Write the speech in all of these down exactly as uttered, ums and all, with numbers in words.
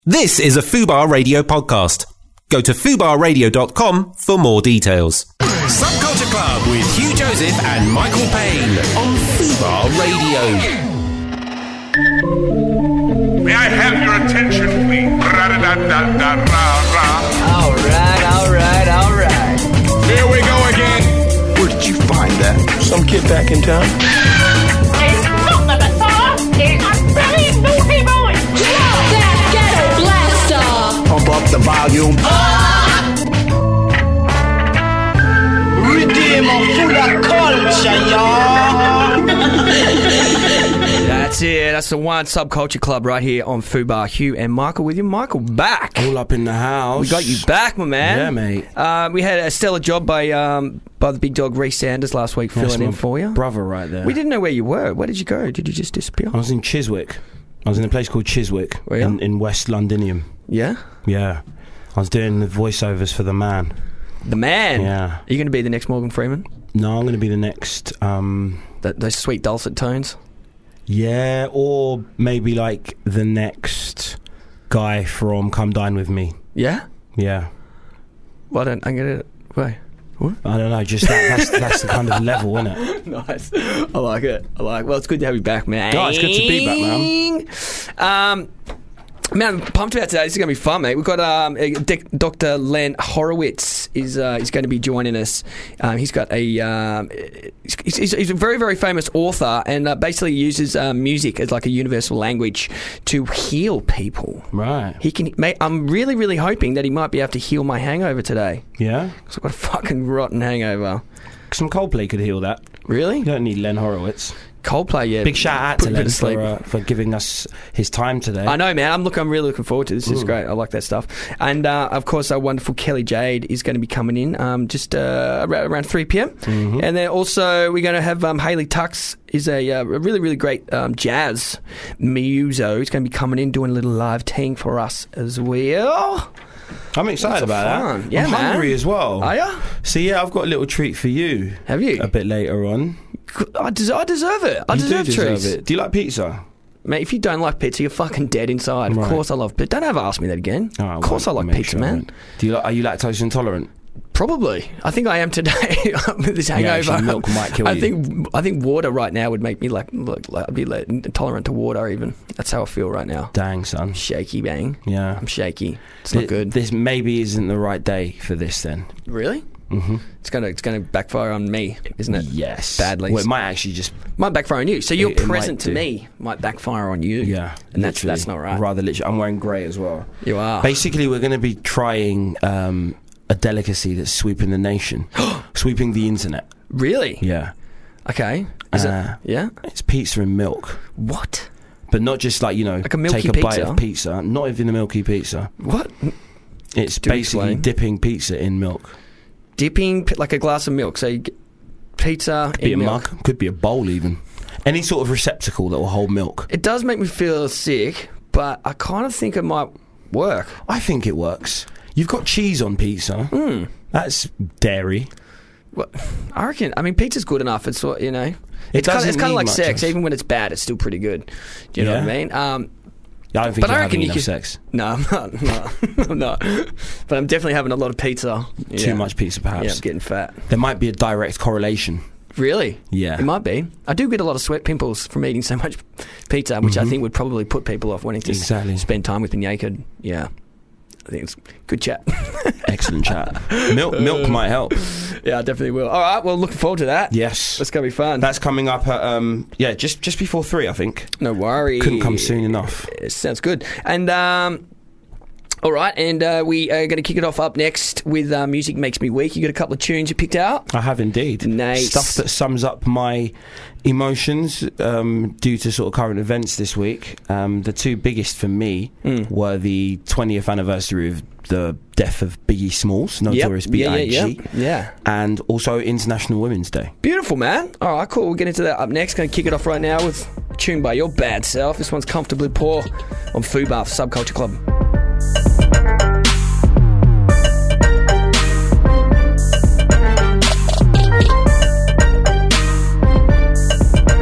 This is a Fubar Radio podcast. Go to fubar radio dot com for more details. Subculture Club with Hugh Joseph and Michael Payne on Fubar Radio. May I have your attention, please? Ra-da-da-da-da-ra-ra. All right, all right, all right. Here we go again. Where did you find that? Some kid back in town? It's not the Messiah. It's a brilliant naughty boy. That ghetto blaster. Pump up the volume. Redeemer full of culture, y'all. That's it. That's the one Subculture Club right here on Fubar. Hugh and Michael with you. Michael back. All up in the house. We got you back, my man. Yeah, mate. Uh, we had a stellar job by um, by the big dog Reece Sanders last week, That's filling in my for you. brother right there. We didn't know where you were. Where did you go? Did you just disappear? I was in Chiswick. I was in a place called Chiswick Were you? in, in West Londinium. Yeah? Yeah. I was doing the voiceovers for The Man. The Man? Yeah. Are you going to be the next Morgan Freeman? No, I'm going to be the next... Um, Th- those sweet dulcet tones? yeah, or maybe like the next guy from Come Dine With Me. Yeah? Yeah. Well, I don't... I'm going to... Wait. What? I don't know, just that, that's, that's the kind of level, isn't it? Nice. I like it. I like it. Well, it's good to have you back, man. Oh, it's good to be back, man. Um, man, I'm pumped about today. This is going to be fun, mate. We've got um, Doctor Len Horowitz is uh, is going to be joining us. Um, he's got a um, he's, he's, he's a very very famous author, and uh, basically uses uh, music as like a universal language to heal people. Right. He can. Mate, I'm really really hoping that he might be able to heal my hangover today. Yeah? Because I've got a fucking rotten hangover. Some Coldplay could heal that. Really? You don't need Len Horowitz. Coldplay, yeah. Big shout out Put to a bit Len of sleep. for, uh, for giving us his time today. I know, man. I'm look. I'm really looking forward to this. This is Ooh. great. I like that stuff. And uh, of course, our wonderful Kelly Jade is going to be coming in um, just uh, around, around three p.m. Mm-hmm. And then also we're going to have um, Hayley Tux is a, uh, a really really great um, jazz muso. He's going to be coming in doing a little live ting for us as well. I'm excited about fun. that. Yeah, I'm man. hungry as well. Are ya? So yeah, I've got a little treat for you. Have you? A bit later on. I, des- I deserve it. I you deserve, do deserve treats. it. Do you like pizza? Mate, if you don't like pizza, you're fucking dead inside. Right. Of course I love pizza. Don't ever ask me that again. Oh, I of course I won't. like Make pizza, sure I man. won't. Do you like, are you lactose intolerant? Probably. I think I am today with this hangover. actually, milk might kill I you. think I think water right now would make me like look like I'd be like, intolerant to water even. That's how I feel right now. Dang, son. Shaky bang. Yeah. I'm shaky. It's Th- not good. This maybe isn't the right day for this then. Really? Mm-hmm. It's gonna it's gonna backfire on me, isn't it? Yes. Badly. Well, it might actually just... Might backfire on you. So your It- it might present to do. me might backfire on you. Yeah. And that's literally. that's not right. Rather literally. I'm wearing grey as well. You are. Basically, we're going to be trying um, a delicacy that's sweeping the nation. Sweeping the internet. Really? Yeah. Okay. Is Uh, it? Yeah. It's pizza and milk. What? But not just like, you know, Like a milky take a bite pizza? of pizza. Not even a milky pizza. What? It's Do basically explain. dipping pizza in milk. Dipping p- like a glass of milk. So you get pizza Could be in a milk. mug. Could be a bowl even. Any sort of receptacle that will hold milk. It does make me feel sick, but I kind of think it might work. I think it works. You've got cheese on pizza. Mm. That's dairy. Well, I reckon. I mean, pizza's good enough. It's what you know. It It's kind of doesn't it's kind of need like much sex. else. Even when it's bad, it's still pretty good. Do you know Yeah. what I mean? Um, I don't think but you're I reckon having you enough could. sex. No, I'm not. No, I'm not. But I'm definitely having a lot of pizza. Too Yeah. much pizza, perhaps. Yeah, I'm getting fat. There might be a direct correlation. Really? Yeah. It might be. I do get a lot of sweat pimples from eating so much pizza, which I think would probably put people off wanting to s- Exactly. spend time with me naked. Yeah. I think it's good chat. Excellent chat. Milk, milk might help. Yeah, I definitely will. All right, well, looking forward to that. Yes. That's going to be fun. That's coming up at, um, yeah, just just before three, I think. No worries. Couldn't come soon enough. It sounds good. And, um, all right, and uh, we are going to kick it off up next with uh, Music Makes Me Weak. You got a couple of tunes you picked out? I have indeed. Nice. Stuff that sums up my emotions um, due to sort of current events this week. Um, the two biggest for me Mm. were the twentieth anniversary of the death of Biggie Smalls, Notorious Yep. B Yeah, I yeah, G, yeah. yeah. and also International Women's Day. Beautiful, man. All right, cool. We'll get into that up next. Going to kick it off right now with a tune by Your Bad Self. This one's Comfortably Poor on Fubar for Subculture Club.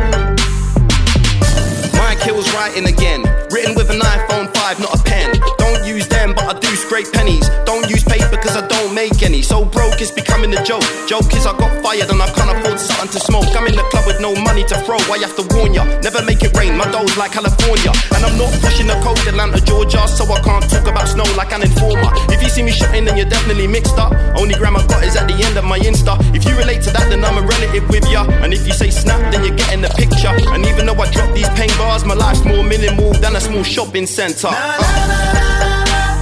Mike Hill's writing again, written with an iPhone five, not a pen. Don't straight pennies. Don't use paper cause I don't make any. So broke it's becoming a joke. Joke is I got fired and I can't afford something to smoke. I'm in the club with no money to throw. I have to warn ya, never make it rain. My dough's like California, and I'm not pushing the code Atlanta, Georgia, so I can't talk about snow like an informer. If you see me shooting then you're definitely mixed up. Only gram I got is at the end of my Insta. If you relate to that then I'm a relative with ya. And if you say snap then you're getting the picture. And even though I drop these pain bars, my life's more minimal than a small shopping centre. uh.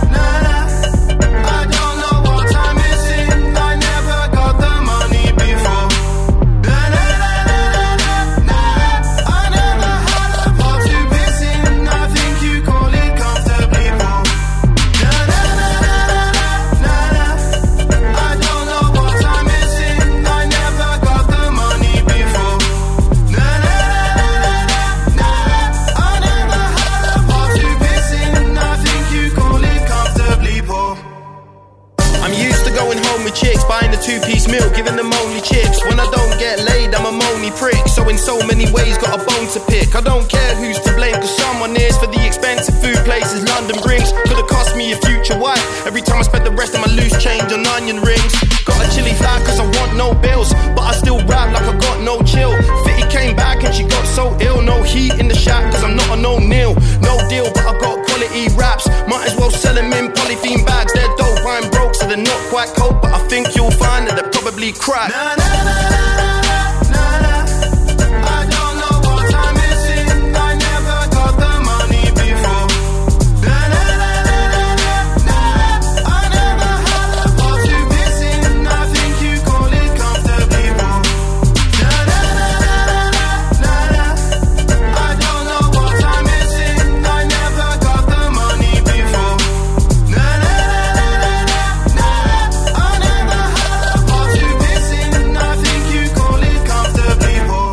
Two-piece meal, giving them only chips. When I don't get laid, I'm a moany prick. So in so many ways, got a bone to pick. I don't care who's to blame, cause someone is for the expensive food places London brings. Could've cost me a future wife. Every time I spent the rest of my loose change on onion rings. Got a chilly fly cause I want no bills, but I still rap like I got no chill. Fitty came back and she got so ill. No heat in the shack cause I'm not a no-nil. No deal, but I got quality raps. Might as well sell them in polythene bags. They're dope, I'm broke so they're not quite cold, but I think you'll find that they're probably crap. Nah, nah, nah, nah, nah, nah. I don't know what I'm missing. I never got the money before. Nah, nah, nah, nah, nah, nah. I never had a pot to piss in. I think you call it comfortably warm. Nah, nah, nah, nah, nah, nah. I don't know what I'm missing. I never got the money before. Nah, nah, nah, nah, nah, nah. I never had a pot to piss in. I think you call it comfortably warm.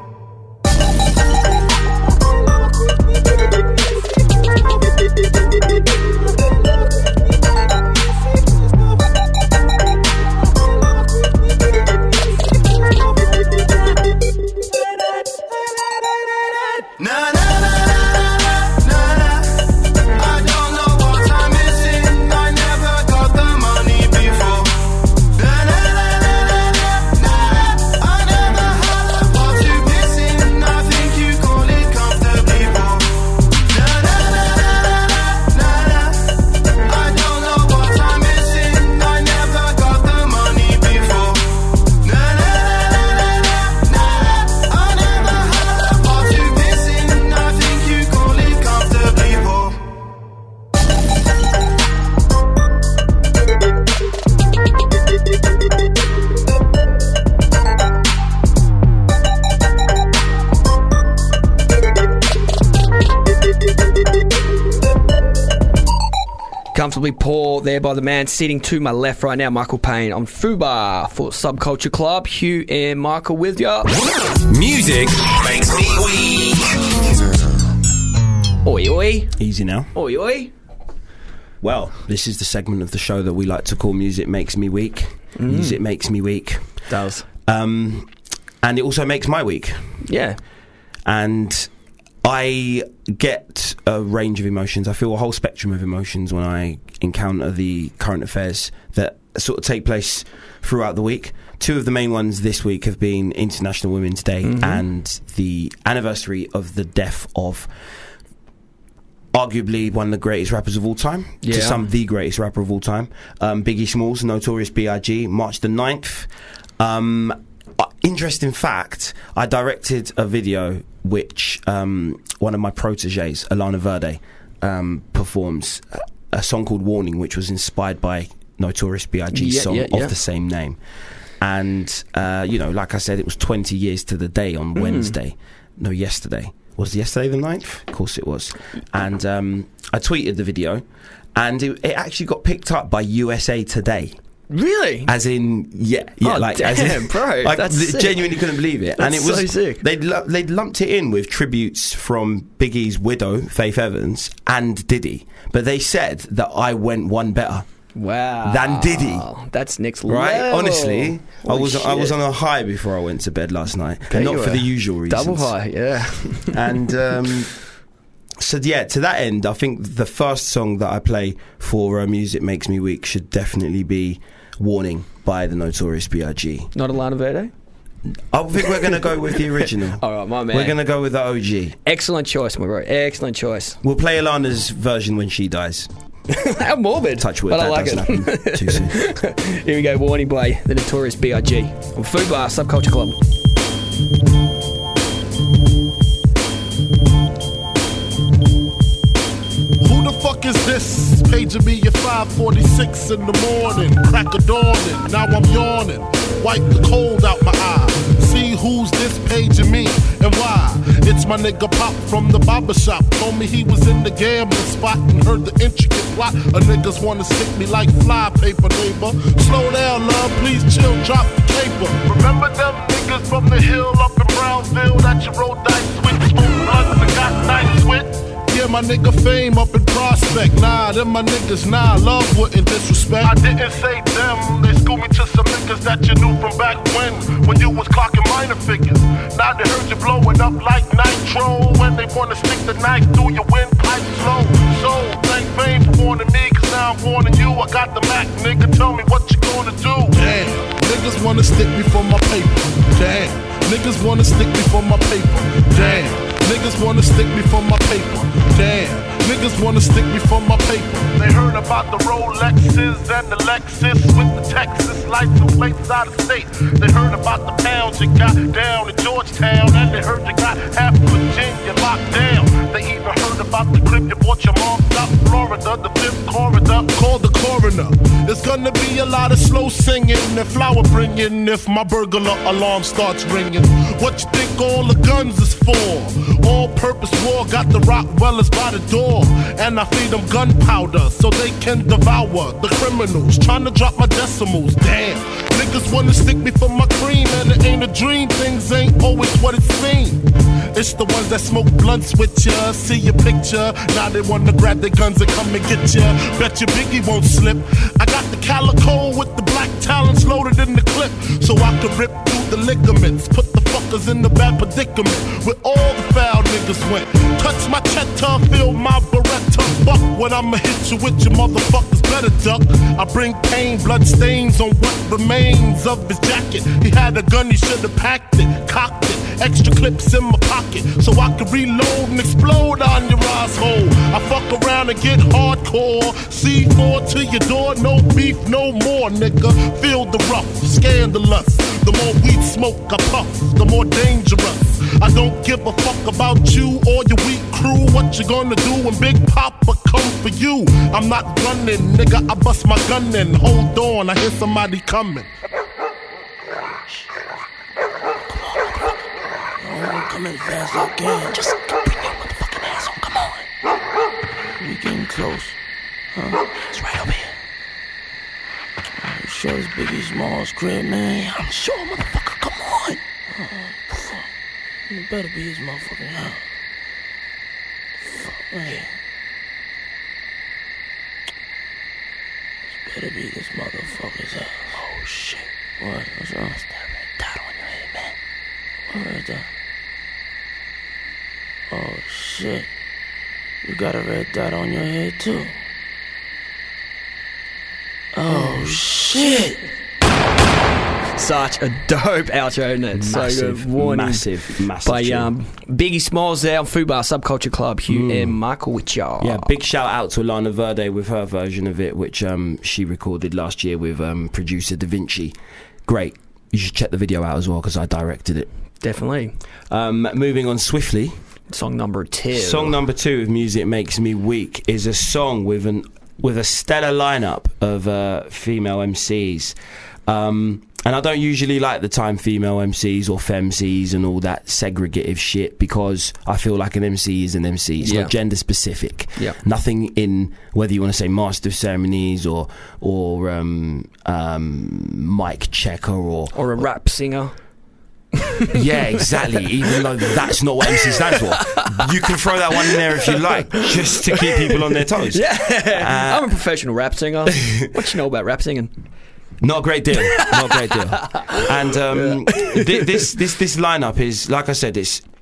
Nah, nah, nah, nah, nah, nah. I don't know what I'm missing. I never got the money before. Nah, nah, nah, nah, nah, nah. I never had a pot to piss in. I think you call it comfortably warm. Nah, nah, nah, nah, nah, nah. I don't know what I'm missing. I never got the money before. Nah, nah, nah, nah, nah. I never had a pot to piss in. I think you call it comfortably warm. Comfortably poor there by the man sitting to my left right now, Michael Payne on Fubar for Subculture Club. Hugh and Michael with ya. Music makes me weak. Oi, oi. Easy now. Oi, oi. Well, this is the segment of the show that we like to call Music Makes Me Weak. Mm. Music makes me weak. Does. Um, and it also makes my week. Yeah. And I get a range of emotions. I feel a whole spectrum of emotions when I encounter the current affairs that sort of take place throughout the week. Two of the main ones this week have been International Women's Day mm-hmm. and the anniversary of the death of arguably one of the greatest rappers of all time, yeah. to some the greatest rapper of all time, um, Biggie Smalls, Notorious B I G, March the ninth. Um, uh, interesting fact, I directed a video which um, one of my proteges, Alana Verde, um, performs a, a song called Warning, which was inspired by Notorious B I G's yeah, song yeah, of yeah. the same name. And, uh, you know, like I said, it was twenty years to the day on mm. Wednesday. No, yesterday. Was yesterday the ninth? Of course it was. And um, I tweeted the video, and it, it actually got picked up by U S A Today. Really? As in, yeah, yeah, oh, like, damn, as in, bro, like, that's th- sick. Genuinely couldn't believe it. That's and it was so sick. They'd lu- they'd lumped it in with tributes from Biggie's widow, Faith Evans, and Diddy, but they said that I went one better. Wow. Than Diddy. That's next right? level. Honestly, Holy I was shit. I was on a high before I went to bed last night, There and you not for were. the usual reasons. Double high, yeah. And um, so yeah, to that end, I think the first song that I play for uh, Music Makes Me Weak should definitely be "Warning" by the Notorious B I G. Not Alana Verde? I think we're going to go with the original. All right, my man. We're going to go with the O G. Excellent choice, my bro. Excellent choice. We'll play Alana's version when she dies. How morbid. Touch wood, but that I like doesn't it. happen too soon. Here we go, Warning by the Notorious B I G on Fubar Subculture Club. Who the fuck is this? Paging me at five forty-six in the morning. Crack of dawning, now I'm yawning. Wipe the cold out my eye. See who's this paging me and why. It's my nigga Pop from the barber shop. Told me he was in the gambling spot and heard the intricate plot. A niggas wanna stick me like fly paper, neighbor. Slow down, love, please chill, drop the paper. Remember them niggas from the hill up in Brownsville that you rolled dice with? Smoke blunts and got nice with? Yeah, my nigga Fame up in Prospect. Nah, them my niggas, nah, love wouldn't disrespect. I didn't say them, they schooled me to some niggas that you knew from back when, when you was clocking minor figures. Now they heard you blowing up like nitro, when they wanna stick the knife through your windpipe slow. So, thank Fame for warning me, cause now I'm warning you. I got the Mac, nigga, tell me what you gonna do. Damn, niggas wanna stick me for my paper. Damn, niggas wanna stick me for my paper. Damn, niggas wanna stick me for my paper. Damn, niggas wanna stick me for my paper. They heard about the Rolexes and the Lexus with the Texas license plates out of state. They heard about the pounds you got down in Georgetown, and they heard you got half of Virginia locked down. They even heard about the crib you bought your mom South Florida, the fifth corridor. Call the coroner. There's gonna be a lot of slow singing and flower bringing if my burglar alarm starts ringing. What you think all the guns is for? All-purpose war got the Rockwellers by the door, and I feed them gunpowder so they can devour the criminals trying to drop my decimals. Damn, niggas wanna stick me for my cream, and it ain't a dream. Things ain't always what it seems. It's the ones that smoke blunts with ya, see your picture. Now they wanna grab their guns and come and get ya. Bet your Biggie won't slip. I got the calico with the black talons loaded in the clip, so I can rip through the ligaments. Put the fuckers in the bad predicament where all the foul niggas went. Touch my cheddar, feel my Beretta. Buck when I'ma hit you with your motherfuckers better duck. I bring pain, blood stains on what remains of his jacket. He had a gun, he should've packed it, cocked it. Extra clips in my pocket so I can reload and explode on your asshole. I fuck around and get hardcore. C four to your door, no beef, no more, nigga. Feel the rough, scandalous. The more weed smoke I puff, the more dangerous. I don't give a fuck about you or your weak crew. What you gonna do when Big Papa come for you? I'm not running, nigga, I bust my gun in. Hold on, I hear somebody coming. Come as fast as I can. Just bring your motherfucking ass on. Come on. We getting close. Huh? It's right over here. Are you sure it's Biggie Smalls' crib, man? I'm sure, motherfucker. Come on. Uh, fuck. It better be his motherfucking house. Fuck, man. This better be this motherfucker's house. Oh, shit. What? What's wrong? What's that red dot on your head, man? What red dot? Oh shit, you got a red dot on your head too. Oh shit. Such a dope outro, isn't it? Massive, so good. Warning massive, massive. by um, Biggie Smalls there on Fubar Subculture Club, Hugh mm. and Michael with ya. Yeah, big shout out to Alana Verde with her version of it, which um, she recorded last year with um, producer Da Vinci. Great. You should check the video out as well because I directed it. Definitely. Um, moving on swiftly. Song number two. Song number two of Music Makes Me Weak is a song with an with a stellar lineup of uh, female M Cs. Um, and I don't usually like the time female M Cs or femcs and all that segregative shit because I feel like an M C is an M C. It's yeah. not gender specific. Yeah. Nothing in whether you want to say master of ceremonies or or um, um, mic checker or or a rap singer. Yeah, exactly. Even though that's not what M C stands for, you can throw that one in there if you like, just to keep people on their toes. Yeah, uh, I'm a professional rap singer. What you know about rap singing? Not a great deal. Not a great deal. And um, th- this this this lineup is, like I said, it's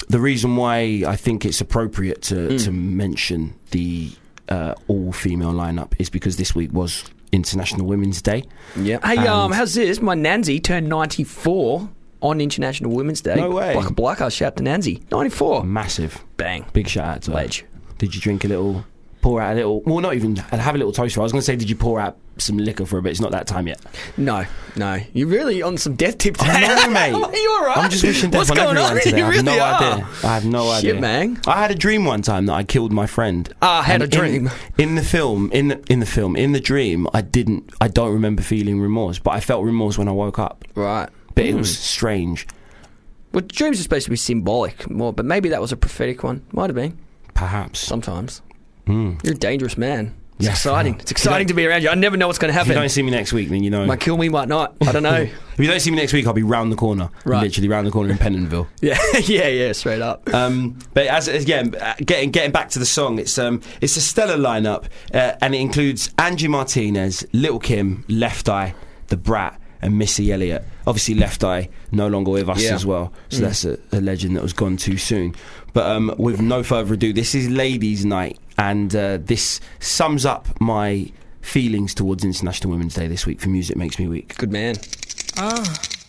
the reason why I think it's appropriate to, Mm. to mention the uh, all-female lineup is because this week was International Women's Day. Yeah. Hey, And- um, how's this? My Nancy turned ninety-four on International Women's Day. No way. Blaka Blaka, shout to Nancy. ninety-four. Massive. Bang. Big shout out to her. Ledge. Did you drink a little, pour out a little, well, not even, have a little toaster. I was going to say, did you pour out some liquor for a bit? It's not that time yet. No, no. You're really on some death tip today. I know, mate. Are you all right? I'm just wishing death What's on going everyone on? today. You I have really no are. idea. I have no Shit, idea. man. I had a dream one time that I killed my friend. Ah, I had And a dream. In, in the film, in the, in the film, in the dream, I didn't, I don't remember feeling remorse, but I felt remorse when I woke up. Right. But it Mm. was strange. Well, dreams are supposed to be symbolic more, but maybe that was a prophetic one. Might have been. Perhaps. Sometimes. Mm. You're a dangerous man. It's Yeah. exciting. It's exciting to be around you. I never know what's going to If you happen. don't see me next week, then you know. Might kill me, might not. I don't know. If you don't see me next week, I'll be round the corner. Right. Literally round the corner in Pentonville. yeah, yeah, yeah, straight up. Um, but as again, uh, getting getting back to the song, it's um, it's a stellar lineup, uh, and it includes Angie Martinez, Lil' Kim, Left Eye, The Brat, and Missy Elliott. Obviously, Left Eye no longer with us Yeah. as well, so Mm. that's a, a legend that was gone too soon. But um, with no further ado, this is Ladies' Night, and uh, this sums up my feelings towards International Women's Day this week for Music Makes Me Weak. Good man. Uh,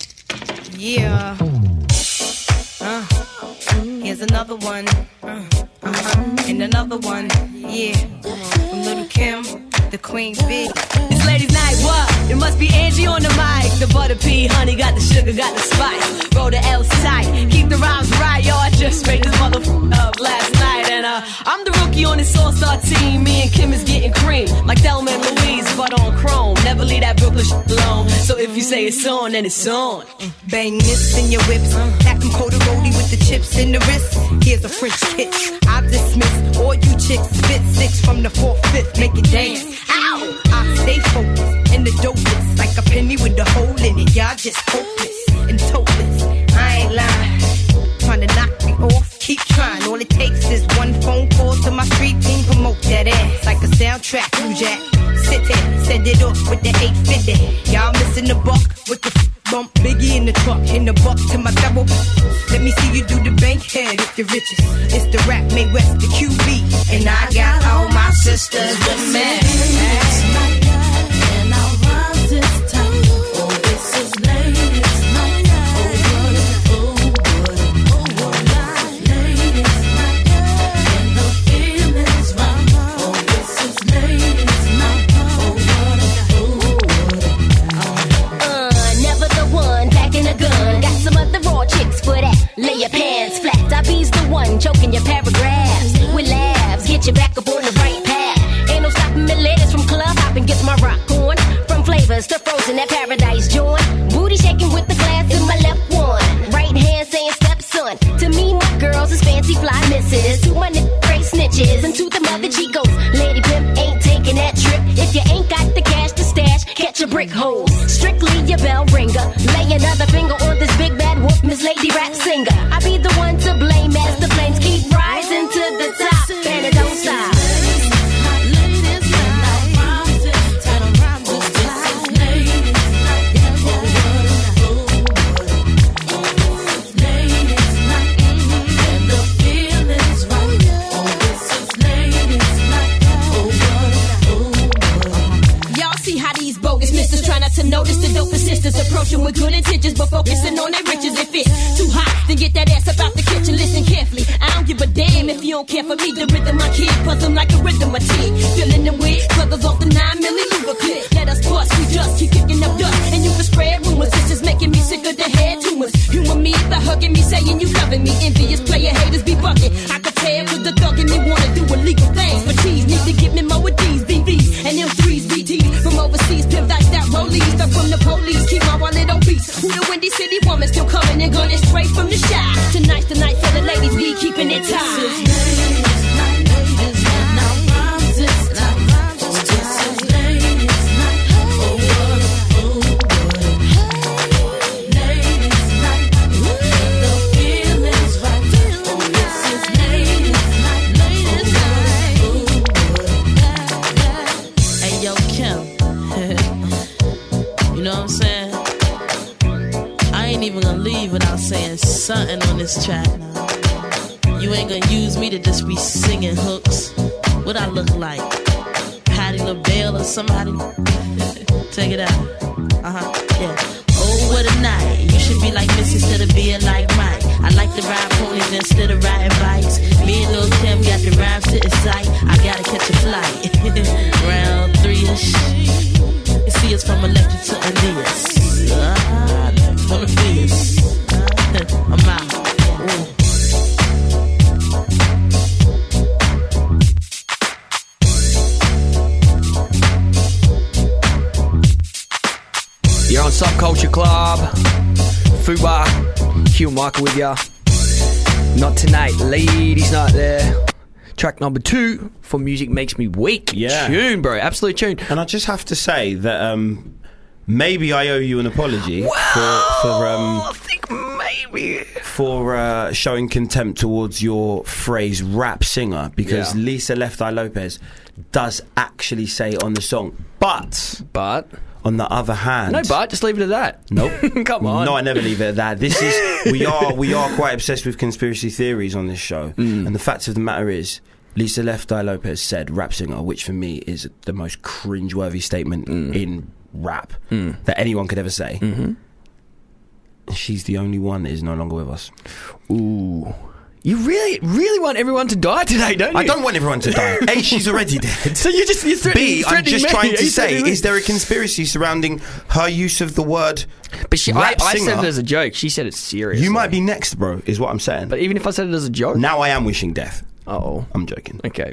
yeah. Uh, here's another one. Uh, uh-huh. And another one. Yeah. From Little Kim, the Queen Bee. It's Ladies' Night, what? It must be Angie on the mic. The butter pea, honey, got the sugar, got the spice. Roll the L's tight. Keep the rhymes right, yo. I just made this motherfucker up last night. And uh, I'm the rookie on this all-star team. Me and Kim is getting cream. Like Thelma and Louise, but on chrome. Never leave that Brooklyn shit alone. So if you say it's on, then it's on. Bang this in your whips. Pack them cold roadie with the chips in the wrist. Here's a French kiss. I've dismissed all you chicks. Spit six from the fourth, fifth. Make it dance. Ow! I stay focused and the dopest. Like a penny with a hole in it. Y'all just hopeless and topless. I ain't lying. Trying to knock me off. Keep trying. All it takes is one phone call to my street team. Promote that ass like a soundtrack. Blue Jack. Sit there. Send it off with the eight fifty. Y'all missing the buck with the f- bump. Biggie in the truck. In the buck to my double. Let me see you do the bank head if you're riches. It's the rap made West, the Q B. And I got all my sisters with me. And our rhymes this time. Oh, this is ladies' night. Oh, what a, oh, what a, oh, what a night. Ladies' night. And the feeling's right. Oh, this is ladies' night. Oh, what a, oh, what a. Uh, never the one packing a gun. Got some other raw chicks for that. Lay your pants flat. I be's the one choking your paragraphs. With laughs, get you back up on the right path. Ain't no stopping me, ladies from club hopping. Gets my rock on. From flavors to frozen, that paradise joint. Booty shaking with the glass in my left one. Right hand saying stepson. To me, my girls is fancy fly misses. To my nigga, great snitches. And to the mother chicos. Lady pimp ain't taking that trip. If you ain't got the cash to stash, catch a brick hole. Strictly your bell ringer. Lay another finger on this big bad wolf, Miss Lady Rap Singer. I be the one to blame as the flames keep rising to the top. And it don't stop. To notice the dopest sisters approaching with good intentions, but focusing on their riches. If it's too hot, then get that ass up out the kitchen. Listen carefully. I don't give a damn if you don't care for me. The rhythm I kid, cause I'm like a rhythm I tick. Filling them with struggles off the nine milli Luger clip. Let us bust, we just keep kicking up dust. And you can spread rumors, it's just making me sick of the head tumors. Humor me by hugging me, saying you loving me. Envious player haters be bucking. I could tell cause the thug in me wanna do illegal things. But cheese need to give me more with these B Vs and them threes B Ts from overseas. Pimp like that rollies. Stuck from the police, keep my wallet on beats. Who the Windy City woman still coming and gunning straight from the shop. Tonight's the night for the ladies, be keeping it tight. Hey, yo, Kim. You know what I'm saying? I ain't even gonna leave without saying something on this track now. You ain't gonna use me to just be singing hooks. What I look like? Patti LaBelle or somebody? Take it out. Uh-huh, yeah. Oh, what a night. You should be like Missy instead of being like Mike. I like to ride ponies instead of riding bikes. Me and Lil' Kim got the rhymes sitting tight. I gotta catch a flight. Round three-ish. You see us from Electric to Aeneas. Ah, wanna be us. I'm out. Ooh. You're on Subculture Club. Fubar, Hugh Michael with ya. Not tonight, ladies night there. Track number two for Music Makes Me Weak. Yeah. Tune, bro. Absolute tune. And I just have to say that um, maybe I owe you an apology well, for, for um, I think maybe for uh, showing contempt towards your phrase rap singer, because Yeah. Lisa Left Eye Lopez does actually say it on the song. But But on the other hand, no, but just leave it at that. Nope. Come on. No, I never leave it at that. This is we are we are quite obsessed with conspiracy theories on this show, Mm. and the fact of the matter is, Lisa Left Eye Lopez said rap singer, which for me is the most cringeworthy statement Mm. in rap Mm. that anyone could ever say. Mm-hmm. She's the only one that is no longer with us. Ooh. You really, really want everyone to die today, don't you? I don't want everyone to die. A, she's already dead. So you just you're threatening, B, I'm threatening just me. trying Are to you say, threatening me? is there a conspiracy surrounding her use of the word But she, I, rap I singer? said it as a joke. She said it's serious. You might be next, bro, is what I'm saying. But even if I said it as a joke, Now I am wishing death. oh, I'm joking. okay.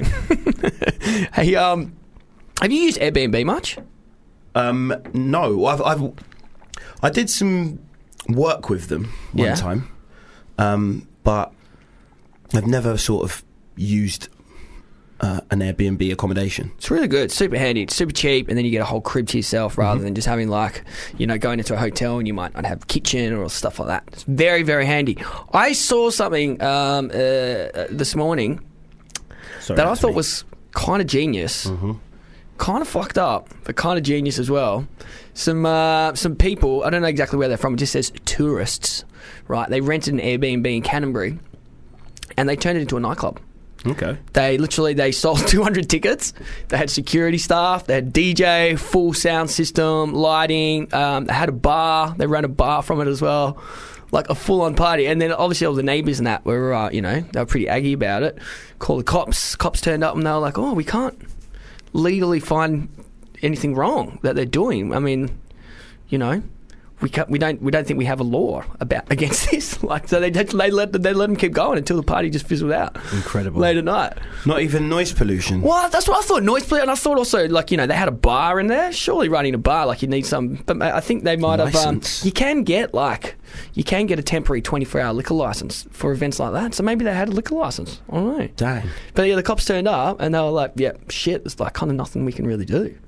Hey, um, have you used Airbnb much? Um, no, I've, I've I did some work with them one Yeah. time, um, but I've never sort of used uh, an Airbnb accommodation. It's really good, super handy, it's super cheap, and then you get a whole crib to yourself rather than just having like, you know, going into a hotel and you might not have a kitchen or stuff like that. It's very, very handy. I saw something um, uh, this morning Sorry, that I that's thought me. was kind of genius. Mm-hmm. Kind of fucked up, but kind of genius as well. Some uh, some people, I don't know exactly where they're from, it just says tourists, right? They rented an Airbnb in Canterbury and they turned it into a nightclub. Okay. They literally, they sold two hundred tickets. They had security staff, they had D J, full sound system, lighting, um, they had a bar, they ran a bar from it as well. Like a full-on party. And then obviously all the neighbours and that were, uh, you know, they were pretty aggy about it. Called the cops. Cops turned up and they were like, oh, we can't legally find anything wrong that they're doing. I mean, you know, we can't, we don't we don't think we have a law about against this. Like, so they they let they let them keep going until the party just fizzled out. Incredible. Late at night. Not even noise pollution. Well, that's what I thought. Noise pollution. And I thought also, like, you know, they had a bar in there. Surely running a bar, like, you need some. But I think they might have. Um, License. you can get like, you can get a temporary twenty-four hour liquor license for events like that. So maybe they had a liquor license. I don't know. Dang. But yeah, the cops turned up and they were like, "Yeah, shit. There's like kind of nothing we can really do."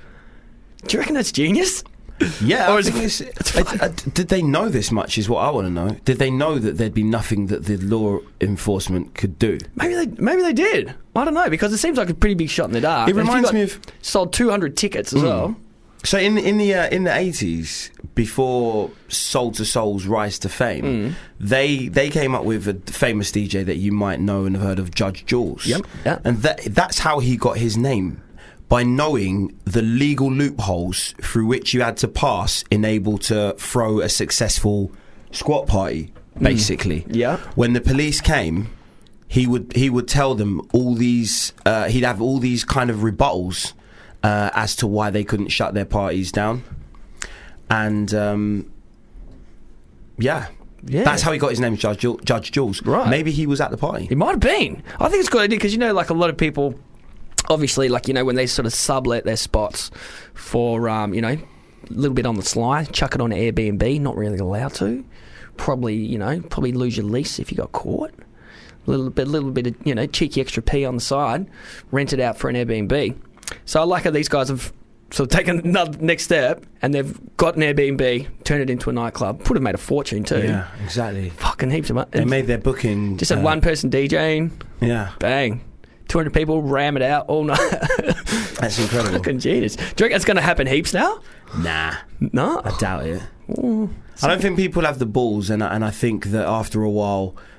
Do you reckon that's genius? Yeah, Or I is think it- it's, I, I, did they know this much is what I want to know. Did they know that there'd be nothing that the law enforcement could do? Maybe they maybe they did. I don't know, because it seems like a pretty big shot in the dark. It And if you reminds got- me of- sold two hundred tickets as well. So in in the uh, in the eighties, before Soul to Soul's rise to fame, Mm. they they came up with a famous D J that you might know and have heard of, Judge Jules. Yep. Yeah. And that that's how he got his name, by knowing the legal loopholes through which you had to pass in able to throw a successful squat party, basically. Yeah. When the police came, he would he would tell them all these. Uh, he'd have all these kind of rebuttals uh, as to why they couldn't shut their parties down, and um, yeah. Yeah. That's how he got his name, Judge Jules. Judge Jules. Right. Maybe he was at the party. It might have been. I think it's a good idea because, you know, like a lot of people, obviously, like, you know, when they sort of sublet their spots for, um, you know, a little bit on the sly, chuck it on Airbnb, not really allowed to. Probably, you know, probably lose your lease if you got caught. A little bit, little bit of, you know, cheeky extra P on the side, rent it out for an Airbnb. So I like how these guys have sort of taken another next step and they've got an Airbnb, turned it into a nightclub, would have made a fortune too. Yeah, exactly. Fucking heaps of money. They made their booking. Just had uh, one person DJing. Yeah. Bang. two hundred people, ram it out all night. That's incredible. Fucking genius. Do you reckon it's going to happen heaps now? Nah. No. I doubt it. Ooh. I don't think people have the balls, and I, and I think that after a while,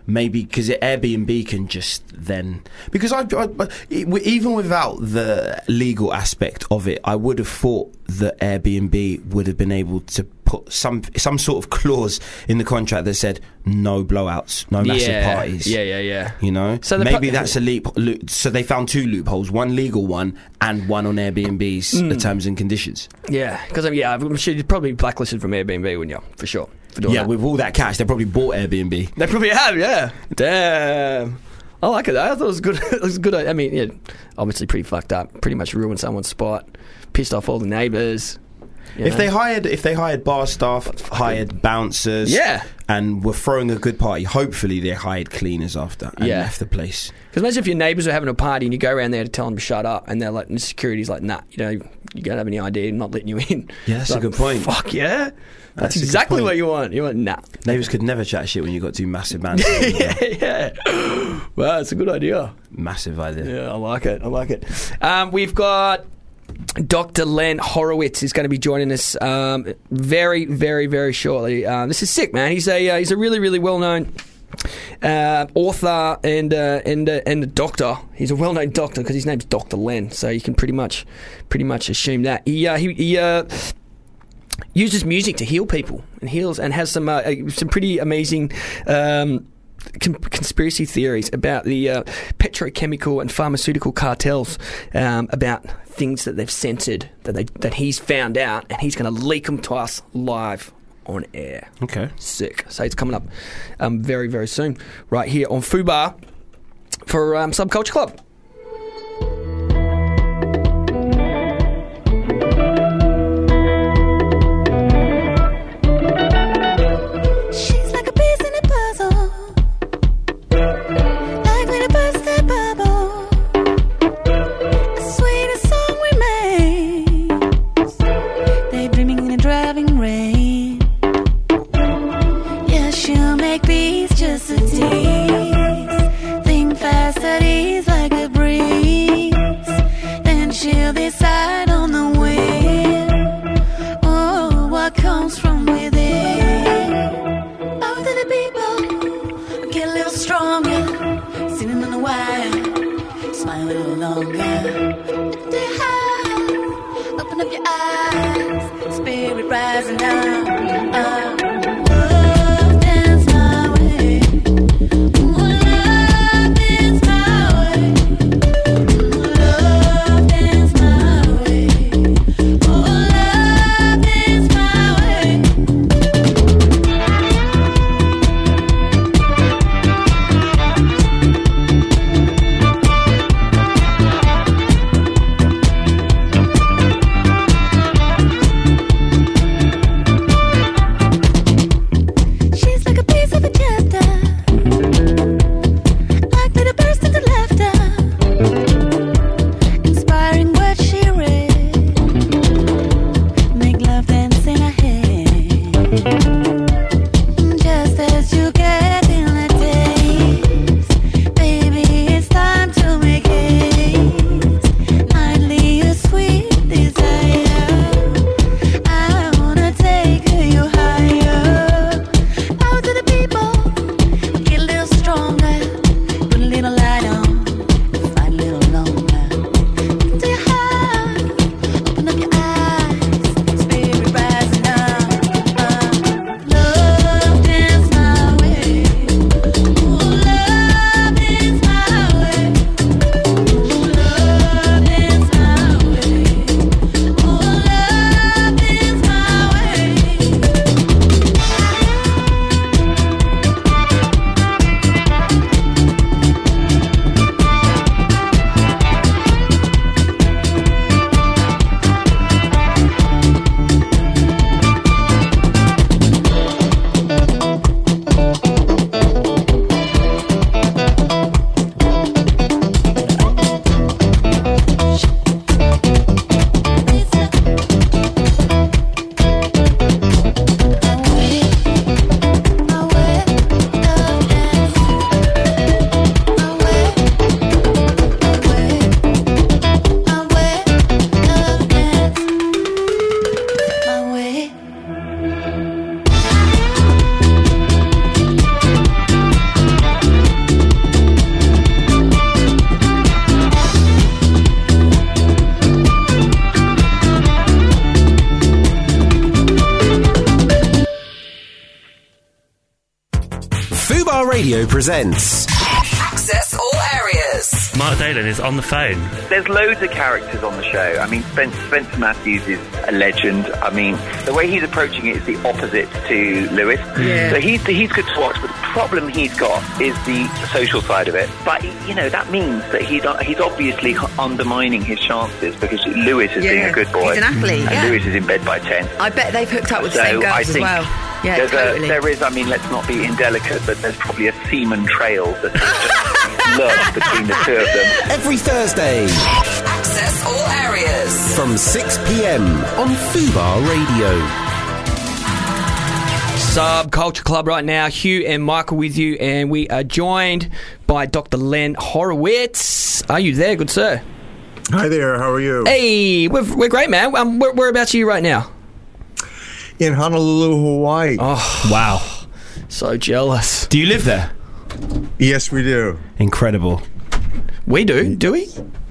maybe because Airbnb can just then because I, I, I even without the legal aspect of it, I would have thought that Airbnb would have been able to put some some sort of clause in the contract that said no blowouts, no massive yeah. parties. Yeah, yeah, yeah. You know, so maybe pu- that's a leap. Loop, so they found two loopholes: one legal one and one on Airbnb's mm. terms and conditions. Yeah, because I mean, yeah, I'm sure you'd probably be blacklisted from Airbnb, wouldn't you? For sure. For doing yeah, that. with all that cash, they probably bought Airbnb. They probably have. Yeah. Damn. I like it. I thought it was good. It was good. I mean, yeah, obviously pretty fucked up. Pretty much ruined someone's spot. Pissed off all the neighbours. If know? they hired, if they hired bar staff, hired bouncers, yeah. and were throwing a good party, hopefully they hired cleaners after and yeah. left the place. Because imagine if your neighbours are having a party and you go around there to tell them to shut up, and they're like, and security's like, nah, you know, you don't have any idea, I'm not letting you in. Yeah, that's like, a good point. Fuck yeah, that's, that's exactly what you want. You want nah. Neighbours could never chat shit when you got two massive bands. yeah, yeah. Well, it's a good idea. Massive idea. Yeah, I like it. I like it. Um, we've got Doctor Len Horowitz is going to be joining us um, very, very, very shortly. Um, this is sick, man. He's a uh, he's a really, really well known uh, author and uh, and uh, and a doctor. He's a well known doctor because his name's Doctor Len, so you can pretty much pretty much assume that he uh, he. he uh, uses music to heal people and heals and has some uh, some pretty amazing um, con- conspiracy theories about the uh, petrochemical and pharmaceutical cartels, um, about things that they've censored that they that he's found out, and he's going to leak them to us live on air. Okay, sick. So it's coming up um, very very soon, right here on Fubar for um, Subculture Club. Fubar Radio presents Access all areas. Mark Dalen is on the phone. There's loads of characters on the show. I mean, Spen- Spencer Matthews is a legend. I mean, the way he's approaching it is the opposite to Lewis. Yeah. So he's he's good to watch, but the problem he's got is the social side of it. But, you know, that means that he's, he's obviously undermining his chances because Lewis is Yeah, being a good boy. he's an athlete, And yeah. Lewis is in bed by ten. I bet they've hooked up with So the same girls I as think well. Yeah, there's totally. a, there is, I mean, let's not be indelicate, but there's probably a semen trail that just lurks between the two of them. every Thursday Access all areas. from six p.m. on Fubar Radio. Subculture Club right now. Hugh and Michael with you, and we are joined by Doctor Len Horowitz. Are you there, good sir? Hi there, how are you? Hey, we're, we're great, man. Um, where, whereabouts are you right now? In Honolulu, Hawaii. Oh, Wow. so jealous. Do you live there? Yes, we do. Incredible. We do, do we?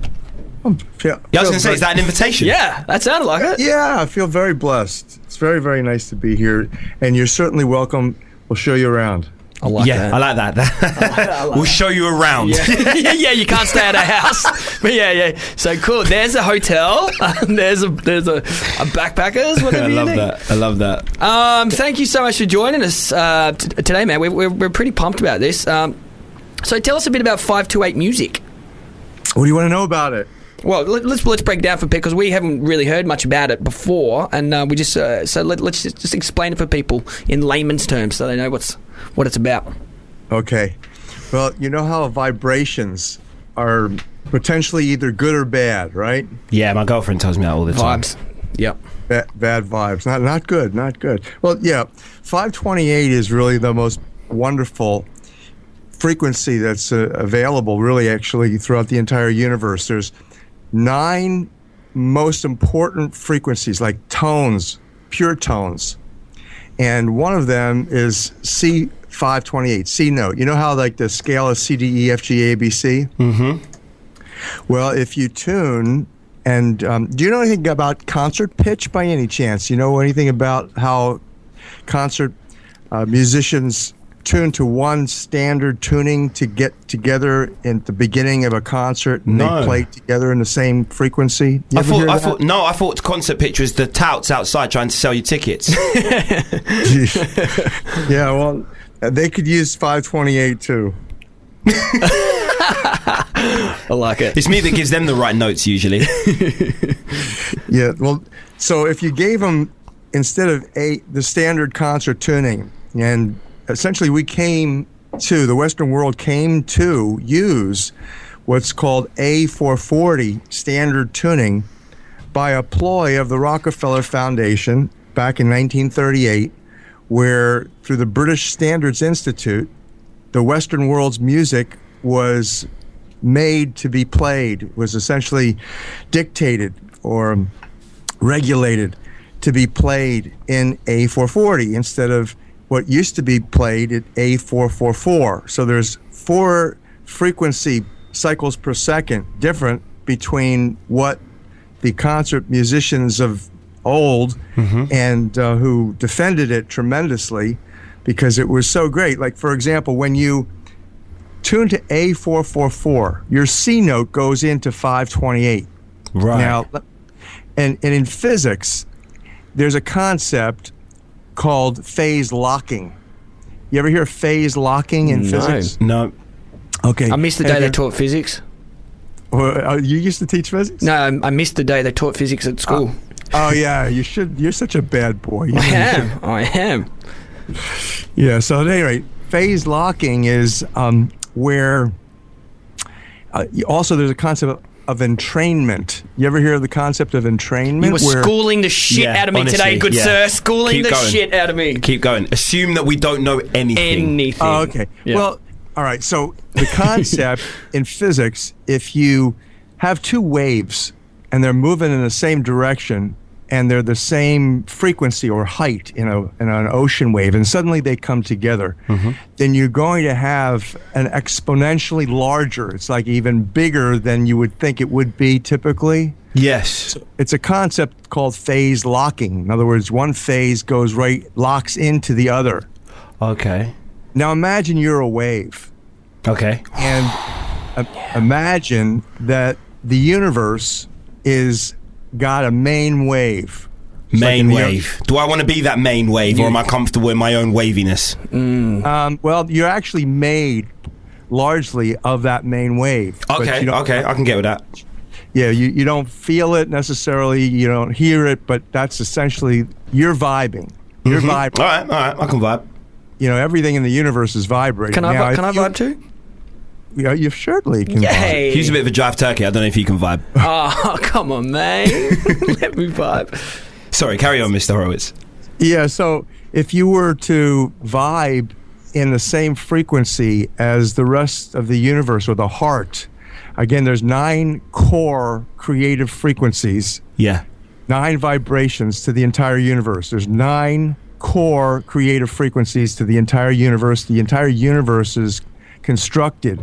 Feel, Yeah, I was feel going to say, is that an invitation? Yeah, that sounded like it. Yeah, I feel very blessed. It's very, very nice to be here, and you're certainly welcome. We'll show you around. I like yeah, that. I like that. We'll show you around. Yeah. yeah, yeah, you can't stay at a house. But yeah, yeah. So cool. There's a hotel. there's a there's a, a backpackers. Whatever I you love need. that. I love that. Um, thank you so much for joining us uh, t- today, man. We're, we're we're pretty pumped about this. Um, so tell us a bit about five two eight Music. What do you want to know about it? Well, let, let's let's break it down for people because we haven't really heard much about it before, and uh, we just uh, so let, let's just, just explain it for people in layman's terms so they know what's what it's about. Okay. Well, you know how vibrations are potentially either good or bad, right? Yeah, my girlfriend tells me that all the time. Vibes. Yep. Ba- bad vibes. Not not good. Not good. Well, yeah. five twenty-eight is really the most wonderful frequency that's uh, available, really, actually, throughout the entire universe. There's nine most important frequencies, like tones, pure tones. And one of them is C five twenty-eight, C note. You know how, like, the scale is C, D, E, F, G, A, B, C? Mm-hmm. Well, if you tune, and um, do you know anything about concert pitch by any chance? You know anything about how concert uh, musicians tune to one standard tuning to get together at the beginning of a concert, and No. they play together in the same frequency? You I ever thought, hear I that? thought, no, I thought concert pitch was the touts outside trying to sell you tickets. Yeah, well, uh, they could use five twenty-eight too. I like it. It's me that gives them the right notes usually. Yeah, well, so if you gave them, instead of a the standard concert tuning, and essentially we came to, the Western world came to use what's called A four forty standard tuning by a ploy of the Rockefeller Foundation back in nineteen thirty-eight, where through the British Standards Institute, the Western world's music was made to be played, was essentially dictated or regulated to be played in A four forty instead of what used to be played at A four forty-four. So there's four frequency cycles per second different between what the concert musicians of old Mm-hmm. and uh, who defended it tremendously because it was so great. Like, for example, when you tune to A four forty-four, your C note goes into five twenty-eight. Right. Now, and, and in physics, there's a concept called phase locking. You ever hear of phase locking in No. physics? No. Okay. I missed the day they taught physics. Well, uh, you used to teach physics? No, I I missed the day they taught physics at school. Oh, yeah. You should. You're such a bad boy. You I know, you am. should- I am. Yeah, so at any rate, phase locking is um, where uh, you- also there's a concept of, of entrainment. You ever hear of the concept of entrainment? You were where- schooling the shit Yeah, out of me honestly, today, good yeah. sir. Schooling Keep the going. shit out of me. Keep going. Assume that we don't know anything. Anything. Oh, okay. Yeah. Well, all right. So the concept in physics, if you have two waves and they're moving in the same direction and they're the same frequency or height in, a, in an ocean wave, and suddenly they come together, Mm-hmm. then you're going to have an exponentially larger, it's like even bigger than you would think it would be typically. Yes. It's a concept called phase locking. In other words, one phase goes right, locks into the other. Okay. Now imagine you're a wave. Okay. And uh, imagine that the universe is got a main wave. It's Main like in the- wave. Do I want to be that main wave, or am I comfortable in my own waviness? Um, well, you're actually made largely of that main wave. but Okay, you don't- okay, I can get with that. Yeah, you, you don't feel it necessarily, you don't hear it, but that's essentially, you're vibing. You're Mhm. vibing. All right, all right, I can vibe. You know, everything in the universe is vibrating. Can I, Now, vi- can I if you- vibe too? Yeah, you certainly can Yay. vibe. He's a bit of a jive turkey. I don't know if he can vibe. Oh, come on, man. Let me vibe. Sorry, carry on, Mister Horowitz. Yeah, so if you were to vibe in the same frequency as the rest of the universe or the heart, again, there's nine core creative frequencies, Yeah. nine vibrations to the entire universe. There's nine core creative frequencies to the entire universe. The entire universe is constructed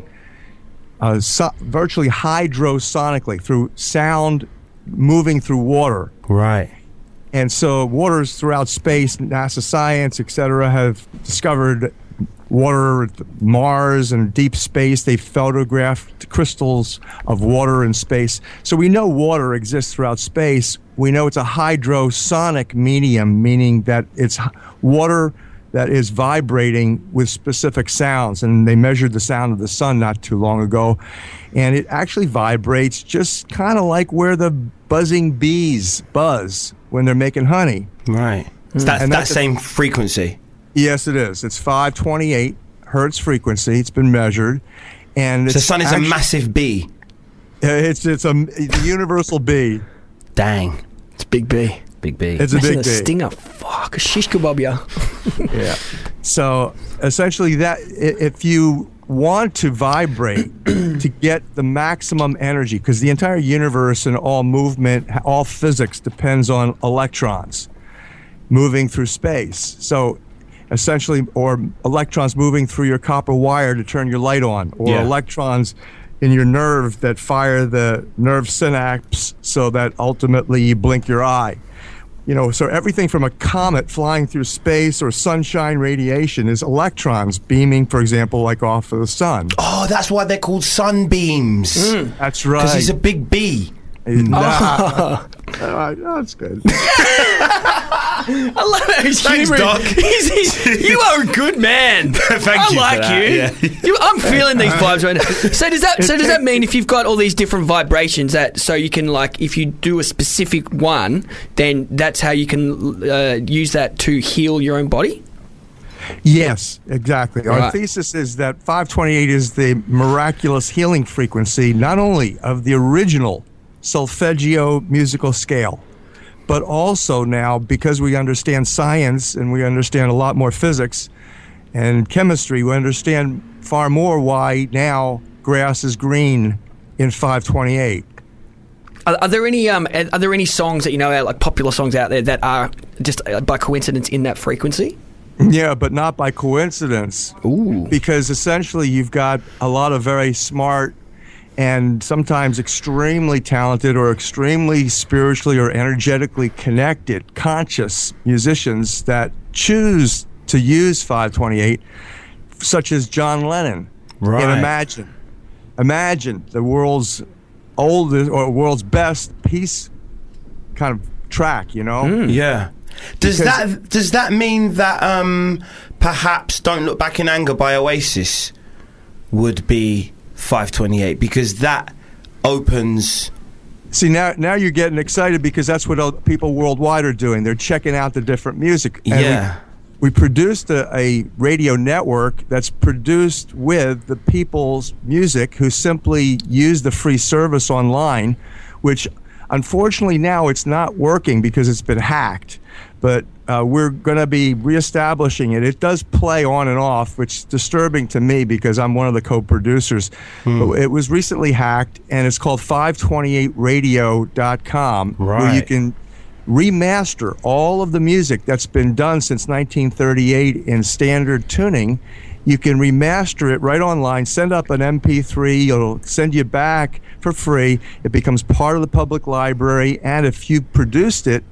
uh, so- virtually hydrosonically through sound moving through water. Right. And so waters throughout space, NASA science, et cetera, have discovered water at Mars and deep space. They've photographed crystals of water in space. So we know water exists throughout space. We know it's a hydrosonic medium, meaning that it's h- water that is vibrating with specific sounds. And they measured the sound of the sun not too long ago. And it actually vibrates just kind of like where the buzzing bees buzz when they're making honey. Right. It's that, And that that's a- same frequency. Yes, it is. It's five twenty-eight hertz frequency. It's been measured, and So it's the sun is actu- a massive bee. Uh, It's it's a the universal bee. Dang. It's Big B. Big bee. It's a Imagine big a bee. stinger. Fuck, a shish kebab, yeah. Yeah. So essentially, that i- if you want to vibrate to get the maximum energy, because the entire universe and all movement, all physics depends on electrons moving through space. So essentially, or electrons moving through your copper wire to turn your light on, or Yeah. electrons in your nerve that fire the nerve synapse so that ultimately you blink your eye. You know, so everything from a comet flying through space or sunshine radiation is electrons beaming, for example, like off of the sun. Oh, that's why they're called sunbeams. That's right. Because he's a big bee. Nah. Uh, that's good. I love how he's Thanks, humorous. Doc. He's, he's, you are a good man. Thank I you for like that, you. yeah. You- I'm feeling these vibes right now. So does that? So does that mean if you've got all these different vibrations, that so you can like if you do a specific one, then that's how you can uh, use that to heal your own body? Yes, exactly. Our Right. thesis is that five twenty-eight is the miraculous healing frequency, not only of the original solfeggio musical scale, but also now, because we understand science and we understand a lot more physics and chemistry, we understand far more why now grass is green in five twenty-eight. Are, are there any um are there any songs that you know like popular songs out there that are just uh, by coincidence in that frequency? Yeah, but not by coincidence. Ooh. Because essentially you've got a lot of very smart and sometimes extremely talented or extremely spiritually or energetically connected, conscious musicians that choose to use five twenty-eight, such as John Lennon. Right. And Imagine. Imagine the world's oldest or world's best peace kind of track, you know? Yeah. Does Because- that does that mean that um, perhaps "Don't Look Back in Anger" by Oasis would be five twenty-eight, because that opens? See, now now you're getting excited because that's what other people worldwide are doing. They're checking out the different music. And Yeah. We, we produced a, a radio network that's produced with the people's music who simply use the free service online, which unfortunately now it's not working because it's been hacked. But uh, we're going to be reestablishing it. It does play on and off, which is disturbing to me because I'm one of the co-producers. But it was recently hacked, and it's called five twenty-eight radio dot com, where you Right. can remaster all of the music that's been done since nineteen thirty-eight in standard tuning. You can remaster it right online, send up an M P three, it'll send you back for free. It becomes part of the public library, and if you produced it,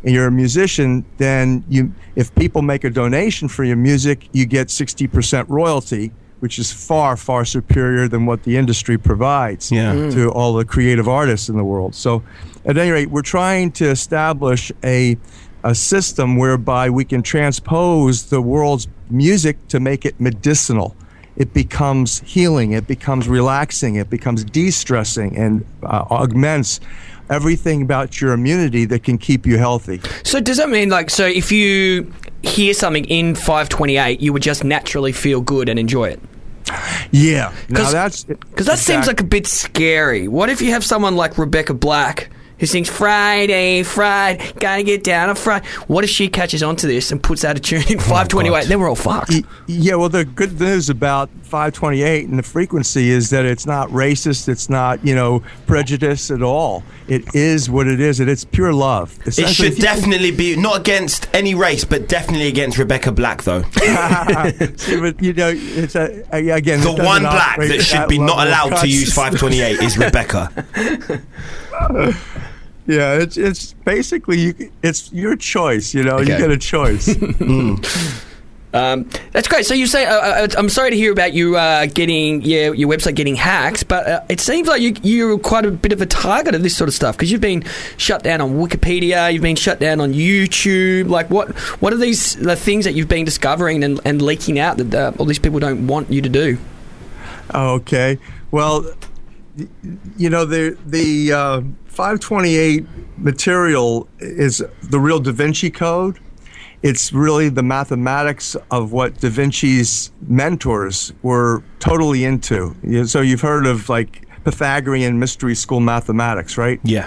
and you're a musician, then you, if people make a donation for your music, you get sixty percent royalty, which is far, far superior than what the industry provides Yeah. Mm. to all the creative artists in the world. So, at any rate, we're trying to establish a a system whereby we can transpose the world's music to make it medicinal. It becomes healing, it becomes relaxing, it becomes de-stressing, and uh, augments everything about your immunity that can keep you healthy. So does that mean, like, so if you hear something in five twenty-eight, you would just naturally feel good and enjoy it? Yeah. Now that's because that seems like a bit scary. What if you have someone like Rebecca Black who sings Friday, Friday, gotta get down on Friday? What if she catches onto this and puts out a tune in five twenty-eight? Then we're all fucked. Y- Yeah, well, the good news about five twenty-eight and the frequency is that it's not racist, it's not, you know, prejudice at all. It is what it is, and it's pure love. It should definitely be, not against any race, but definitely against Rebecca Black, though. See, but, you know, it's a, again, The it doesn't one black operate that at should be level not of allowed to use consciousness. five twenty-eight is Rebecca. Yeah, it's it's basically you, it's your choice. You know, you Okay. get a choice. Um, that's great. So you say, uh, uh, I'm sorry to hear about you uh, getting your, your website getting hacked, but uh, it seems like you, you're quite a bit of a target of this sort of stuff because you've been shut down on Wikipedia, you've been shut down on YouTube. Like, what what are these the things that you've been discovering and, and leaking out that uh, all these people don't want you to do? Okay. Well, y- you know, the the uh, five twenty-eight material is the real Da Vinci Code. It's really the mathematics of what Da Vinci's mentors were totally into. You- So you've heard of like Pythagorean mystery school mathematics, right? Yeah.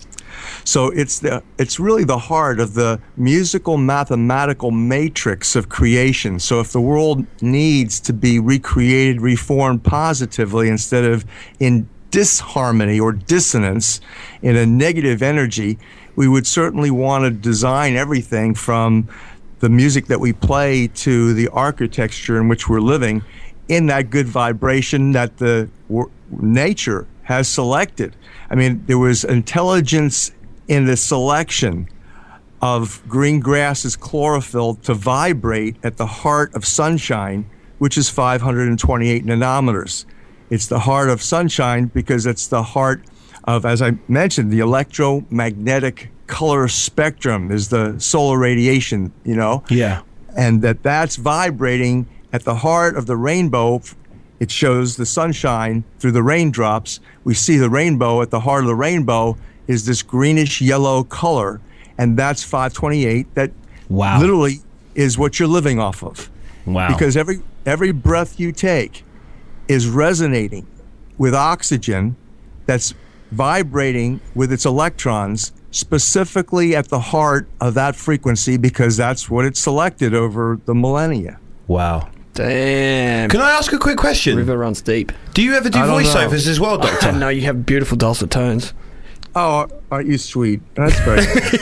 So it's the it's really the heart of the musical mathematical matrix of creation. So if the world needs to be recreated, reformed positively instead of in disharmony or dissonance in a negative energy, we would certainly want to design everything from the music that we play to the architecture in which we're living in that good vibration that the w- nature has selected. I mean, there was intelligence in the selection of green grass's chlorophyll to vibrate at the heart of sunshine, which is five hundred twenty-eight nanometers. It's the heart of sunshine because it's the heart of, as I mentioned, the electromagnetic color spectrum is the solar radiation, you know? Yeah. And that that's vibrating at the heart of the rainbow. It shows the sunshine through the raindrops. We see the rainbow. At the heart of the rainbow is this greenish yellow color, and that's five twenty-eight. That Wow. literally is what you're living off of. Wow. Because every every breath you take is resonating with oxygen that's vibrating with its electrons specifically at the heart of that frequency because that's what it selected over the millennia. Wow. Damn. Can I ask a quick question? River runs deep. Do you ever do I don't know. voiceovers as well, Doctor? No, you have beautiful dulcet tones. Oh, aren't you sweet? That's great.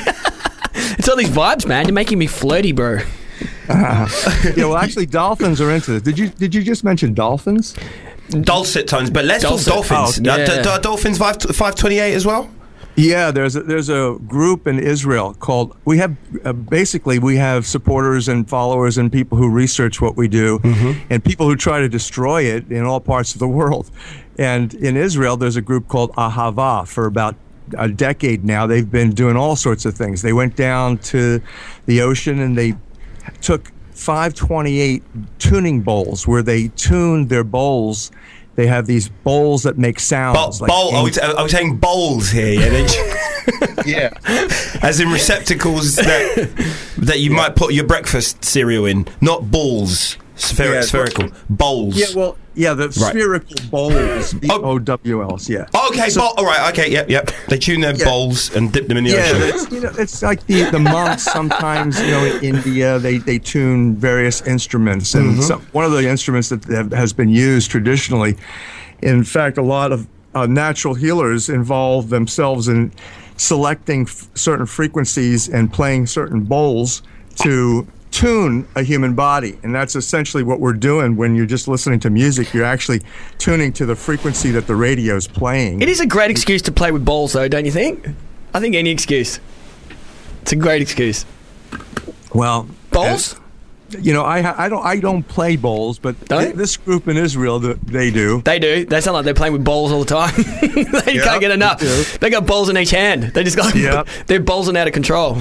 It's all these vibes, man. You're making me flirty, bro. Uh, yeah, well, actually, dolphins are into this. Did you did you just mention dolphins? Dulcet tones, but let's Dulcet. talk dolphins. Oh, Uh, yeah. d- d- dolphins five five twenty eight as well. Yeah, there's a, there's a group in Israel called. We have uh, basically we have supporters and followers and people who research what we do, and people who try to destroy it in all parts of the world. And in Israel, there's a group called Ahava. For about a decade now, they've been doing all sorts of things. They went down to the ocean and they took five twenty-eight tuning bowls where they tuned their bowls. They have these bowls that make sounds. Bo- bowl. Are we, t- are we saying bowls here? Yeah. They- yeah. As in receptacles that that you might put your breakfast cereal in, not balls. Spher- Yeah, spherical bowls. Yeah, well, yeah, the Right. spherical bowls, B O W Ls, yeah. Okay, So- bowl. All right. Okay. Yep. Yep. They tune their Yeah. bowls and dip them in the Yeah, ocean. it's, you know, it's like the, the monks sometimes, you know, in India, they, they tune various instruments. And Mhm. some, one of the instruments that have, has been used traditionally, in fact, a lot of uh, natural healers involve themselves in selecting f- certain frequencies and playing certain bowls to tune a human body. And that's essentially what we're doing when you're just listening to music. You're actually tuning to the frequency that the radio's playing. It is a great excuse to play with balls, though, don't you think? I think any excuse. It's a great excuse. Well, bowls. Uh, you know, I I don't I don't play bowls, but th- this group in Israel, they do. They do. They sound like they're playing with bowls all the time. they Yep, can't get enough. they do. They got bowls in each hand. They just got. Yep. They're bowling out of control.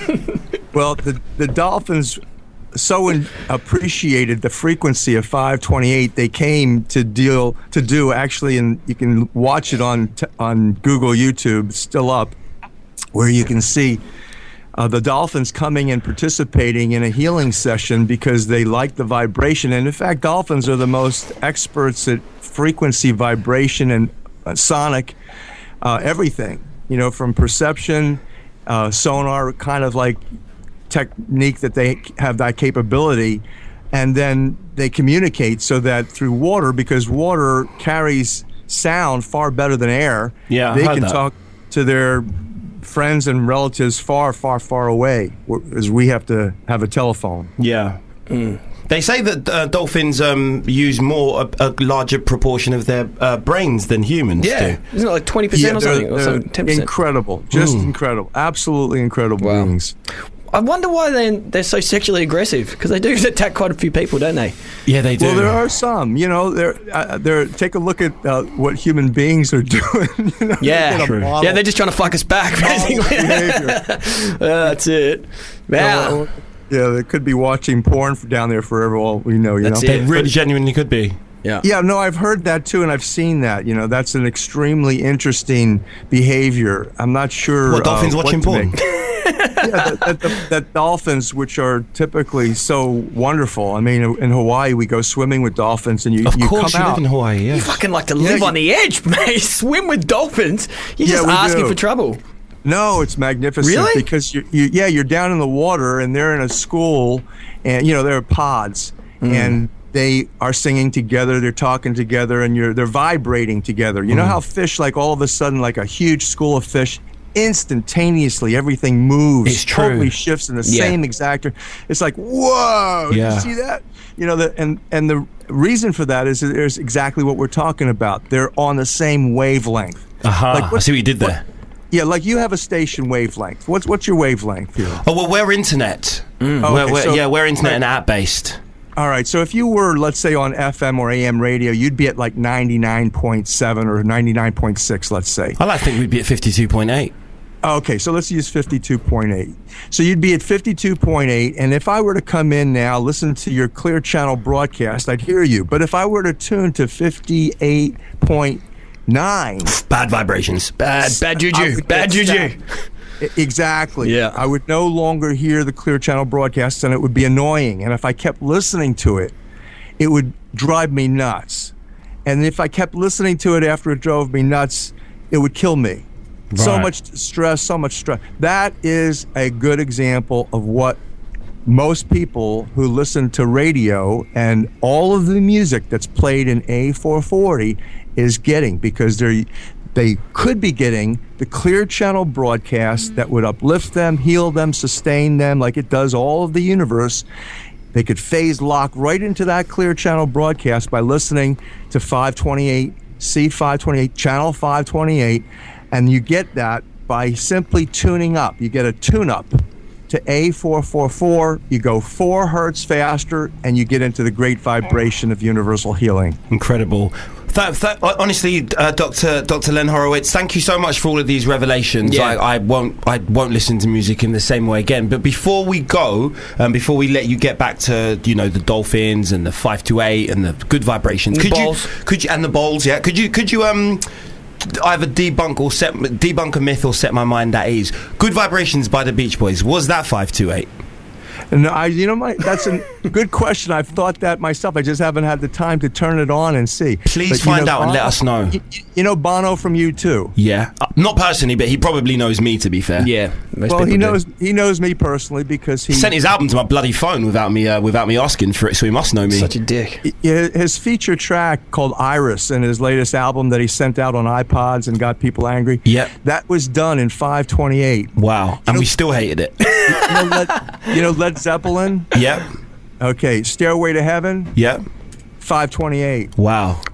Well, the the Dolphins so in, appreciated the frequency of five twenty-eight. They came to deal to do actually, and you can watch it on t- on Google YouTube. It's still up, where you can see. Uh, the Dolphins coming and participating in a healing session because they like the vibration. And in fact, Dolphins are the most experts at frequency, vibration, and uh, sonic, uh, everything, you know, from perception, uh, sonar, kind of like technique that they have that capability. And then they communicate so that through water, because water carries sound far better than air, Yeah, I they heard can that. talk to their friends and relatives far, far, far away, as we have to have a telephone. Yeah. They say that uh, dolphins um, use more, a, a larger proportion of their uh, brains than humans Yeah. do. Isn't it like twenty percent or they're- something? Or they're something? ten percent? incredible, just Mm. incredible, absolutely incredible beings. I wonder why then they're so sexually aggressive, because they do attack quite a few people, don't they? Yeah, they do. Well, there are some. You know, there. Uh, there. Take a look at uh, what human beings are doing. You know, Yeah, they get a model yeah, they're just trying to fuck us back, basically. behavior. Uh, that's it. Wow. Uh, yeah, they could be watching porn for down there forever. All we know. You That's know, it. They really genuinely could be. Yeah. Yeah, no, I've heard that too, and I've seen that. You know, that's an extremely interesting behavior. I'm not sure. What, dolphins uh, watching what to porn? make. yeah, that, that, that, that dolphins, which are typically so wonderful. I mean, in Hawaii, we go swimming with dolphins, and you, Of you course, come you out. live in Hawaii. Yeah. You fucking like to Yeah, live you- on the edge, mate. Swim with dolphins. You're Yeah, just we asking do. for trouble. No, it's magnificent. Really? Because you, you, yeah, you're down in the water, and they're in a school, and you know there are pods, Mm. and they are singing together, they're talking together, and you're they're vibrating together. You know Mm. how fish, like all of a sudden, like a huge school of fish, instantaneously everything moves, It's true. totally shifts in the Yeah. same exact. It's like whoa! Did Yeah. you see that? You know, the, and and the reason for that is that there's exactly what we're talking about. They're on the same wavelength. Aha, Like, I what- see what you did what- there. Yeah, like you have a station wavelength. What's what's your wavelength here? Oh, well, we're internet. Mm. We're, Okay, we're, so- yeah, we're internet right. and app-based. All right, so if you were, let's say, on F M or A M radio, you'd be at like ninety-nine point seven or ninety-nine point six, let's say. I like to think we'd be at fifty-two point eight. Okay, so let's use fifty-two point eight. So you'd be at fifty-two point eight, and if I were to come in now, listen to your Clear Channel broadcast, I'd hear you. But if I were to tune to fifty-eight point nine, Bad vibrations. Bad, bad I juju. would Bad get juju. that. I- Exactly. Yeah. I would no longer hear the Clear Channel broadcast, and it would be annoying. And if I kept listening to it, it would drive me nuts. And if I kept listening to it after it drove me nuts, it would kill me. So Right. much stress, so much stress. That is a good example of what most people who listen to radio and all of the music that's played in A four forty is getting, because they're they could be getting the Clear Channel broadcast that would uplift them, heal them, sustain them, like it does all of the universe. They could phase lock right into that Clear Channel broadcast by listening to five twenty-eight, C five twenty-eight, Channel five twenty-eight, and you get that by simply tuning up. You get a tune-up to A four forty-four, you go four hertz faster, and you get into the great vibration of universal healing. Incredible. Th- th- honestly, uh, Doctor Doctor Len Horowitz, thank you so much for all of these revelations. Yeah. I, I won't I won't listen to music in the same way again. But before we go, um, before we let you get back to you know the dolphins and the five two eight and the good vibrations, The could bowls. you could you and the bowls? Yeah, could you could you um. either debunk or set debunk a myth or set my mind at ease. Good Vibrations by the Beach Boys, was that five two eight? And I, you know, my, that's a good question. I've thought that myself. I just haven't had the time to turn it on and see. Please But, you find know, out and let Bono- us know. You, you know Bono from U two? Yeah, uh, not personally, but he probably knows me. To be fair, Yeah. Most Well, he people do. knows he knows me personally because he he sent his album to my bloody phone without me uh, without me asking for it, so he must know me. Such a dick. Yeah, his feature track called Iris in his latest album that he sent out on iPods and got people angry. Yep. That was done in five twenty-eight. Wow, and we still hated it. You know, Led, you know Led Zeppelin? Yep, Okay, Stairway to Heaven, yep. five twenty-eight. Wow.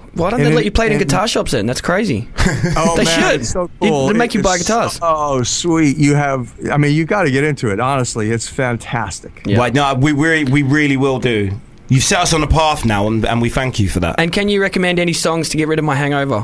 Why don't And they in- let you play it in and- guitar shops then? That's crazy. Oh They man, should. it's so They- cool. they make you It's buy guitars. Oh, sweet! You have. I mean, you got to get into it. Honestly, it's fantastic. Right, no, we really, we really will do. You've set us on a path now, and, and we thank you for that. And can you recommend any songs to get rid of my hangover?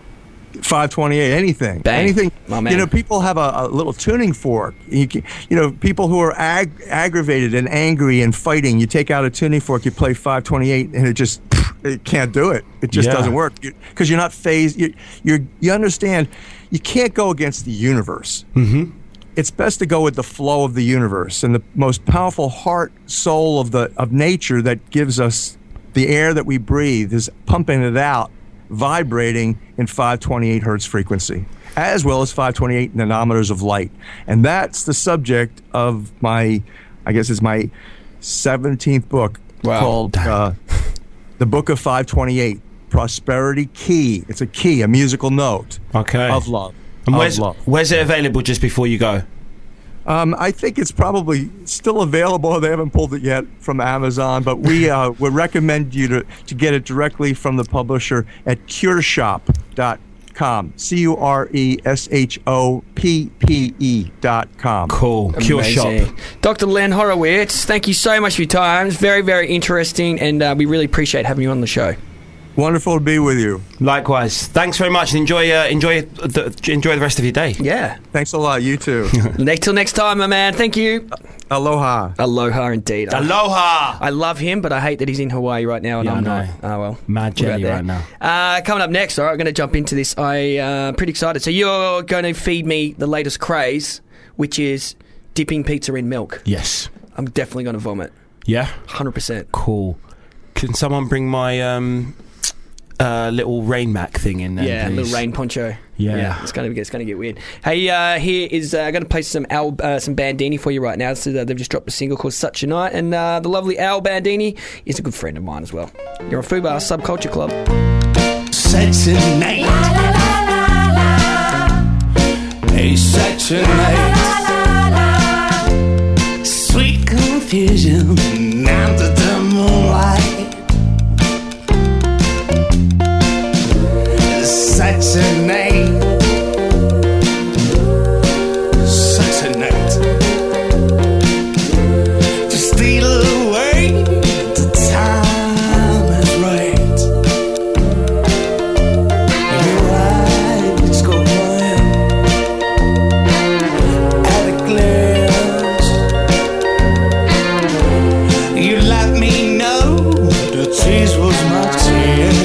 five twenty-eight, anything, Bang. anything. My man. You know, people have a, a little tuning fork. You, can, you know, people who are ag- aggravated and angry and fighting. You take out a tuning fork, you play five twenty-eight, and it just it can't do it. It just Yeah. doesn't work because you're not phased. You you you understand? You can't go against the universe. Mm-hmm. It's best to go with the flow of the universe and the most powerful heart, soul of the of nature that gives us the air that we breathe is pumping it out, vibrating in five twenty-eight hertz frequency, as well as five twenty-eight nanometers of light. And that's the subject of my, I guess it's my seventeenth book Wow. called uh, The Book of five twenty-eight, Prosperity Key. It's a key, a musical note Okay. of love. And of where's, love. where's it available just before you go? Um, I think it's probably still available. They haven't pulled it yet from Amazon, but we uh, would recommend you to, to get it directly from the publisher at cureshop dot com. C U R E S H O P P E dot com. Cool. Cure Shop. Amazing. Doctor Len Horowitz, thank you so much for your time. It's very, very interesting, and uh, we really appreciate having you on the show. Wonderful to be with you. Likewise. Thanks very much, and enjoy uh, enjoy the, enjoy the rest of your day. Yeah. Thanks a lot. You too. Next till next time, my man. Thank you. Aloha. Aloha indeed. Aloha. I love him, but I hate that he's in Hawaii right now, and Yeah, I'm I not. know. Oh well. Mad What jelly about right now. that? Uh, coming up next, all right, we're going to jump into this. I'm uh, pretty excited. So you're going to feed me the latest craze, which is dipping pizza in milk. Yes. I'm definitely going to vomit. Yeah. one hundred percent. Cool. Can someone bring my um, uh, little rain mac thing in there? Yeah, a please? little rain poncho. Yeah. it's going to it's going to get weird. Hey, uh, here is uh, going to play some Al, uh, some Bandini for you right now. So uh, they've just dropped a single called "Such a Night," and uh, the lovely Al Bandini is a good friend of mine as well. You're on Fubar Subculture Club. Such a night. Hey, such a night. Sweet confusion under the moonlight. Such a night. Such a night. To steal away the time is right. Your eyes go blind at a glance. You let me know the tears was my tears.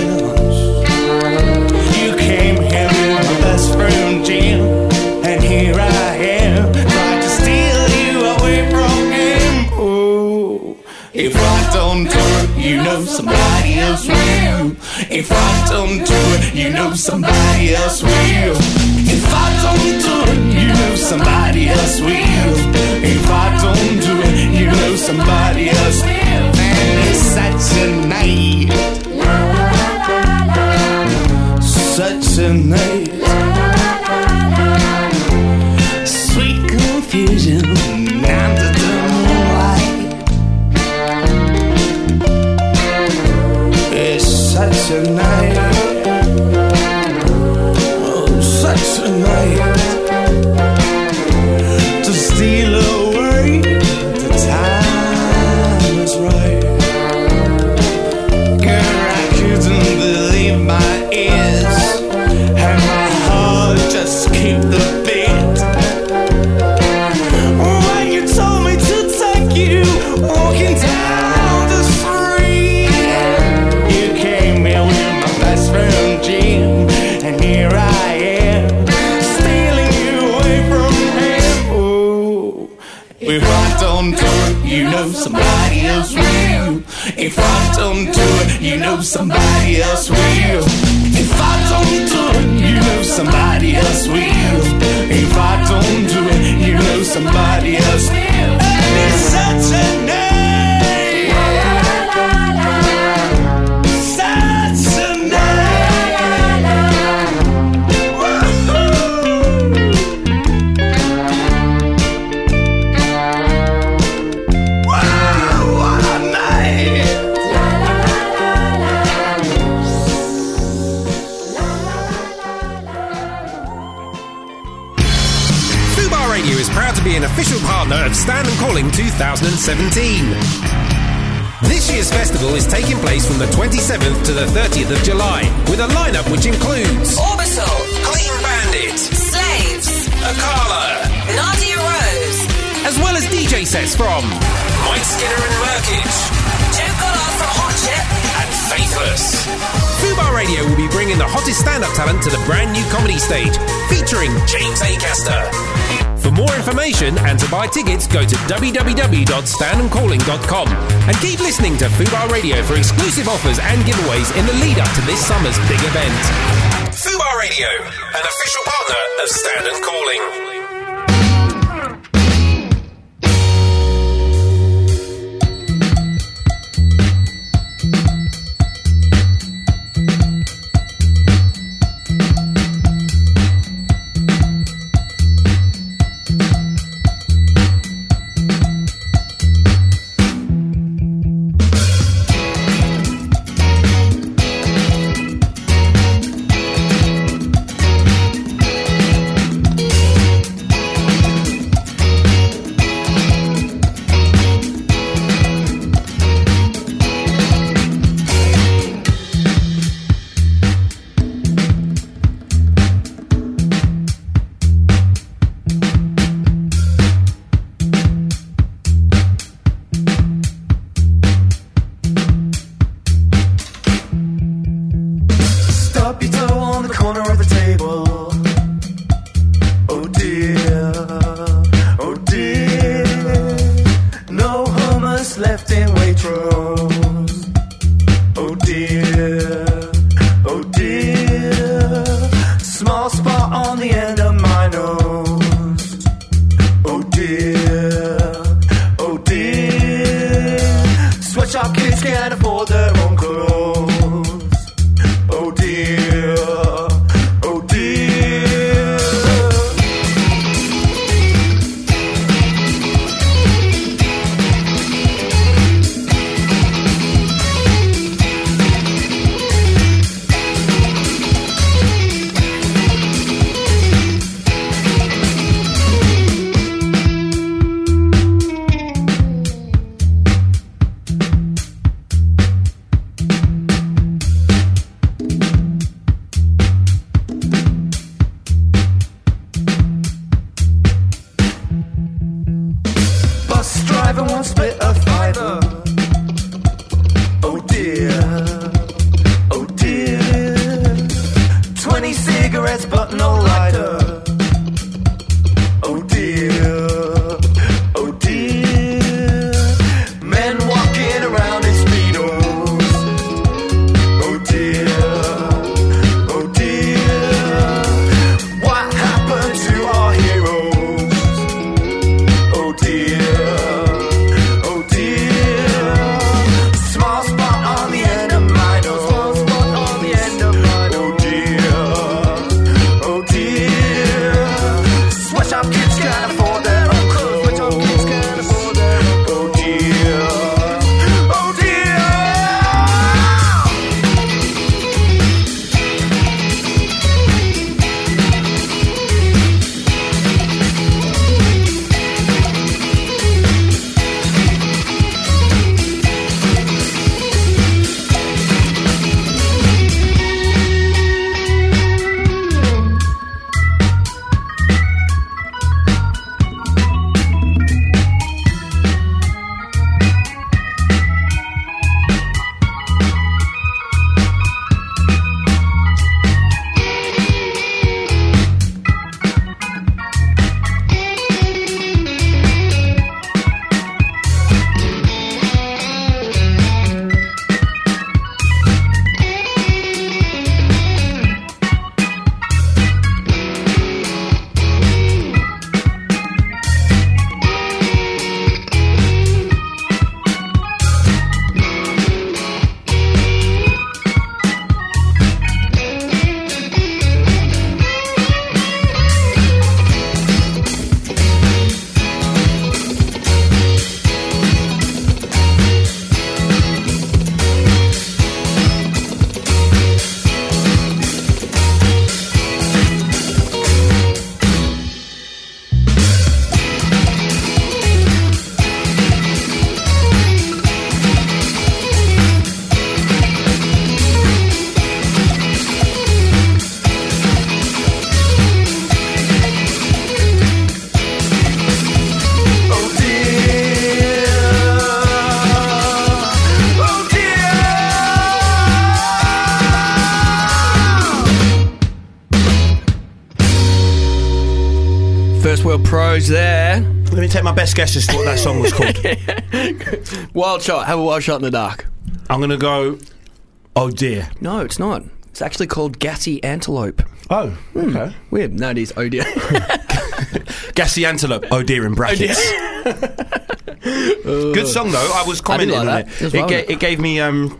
You came here with my best friend Jim, and here I am, trying to steal you away from him. Oh, if I don't do it, you know somebody else will. If I don't do it, you know somebody else will. If I don't do it, you know somebody else will. If I don't do it, you know somebody else will. Man, it's such a night. Such a night. Sweet confusion under the moonlight. It's such a night. Oh, such a night. To steal away the time is right. Girl, I couldn't believe my ears, and my heart just skipped the beat. When you told me to take you walking down the street, you came here with my best friend Jim, and here I am, stealing you away from him. Oh, if I don't do it, you know somebody else will. If I don't do it, you know somebody else will. If I don't do it, you know somebody else will. If I don't do it, you know somebody else will. And it's such a night. Such a night. Wow, what a night. Stand and Calling two thousand seventeen. This year's festival is taking place from the twenty-seventh to the thirtieth of July, with a lineup which includes Orbital, Clean Bandit, Slaves, Akala, Nadia Rose, as well as D J sets from Mike Skinner and Merkage, Joe Goddard from Hot Chip, and Faithless. Fubar Radio will be bringing the hottest stand-up talent to the brand new comedy stage, featuring James Acaster. For more information and to buy tickets, go to w w w dot stand and calling dot com and keep listening to Fubar Radio for exclusive offers and giveaways in the lead-up to this summer's big event. Fubar Radio, an official partner of Stand and Calling. Heroes there. Let me take my best guess as to what that song was called. Wild shot. Have a wild shot in the dark. I'm going to go, Oh Dear. No, it's not. It's actually called Gassy Antelope. Oh, okay. Hmm. Weird. No, it is Oh Dear. Gassy Antelope, Oh Dear in brackets. Oh Good song, though. I was commenting like on that. it. It was It, well ga- done. it gave me um,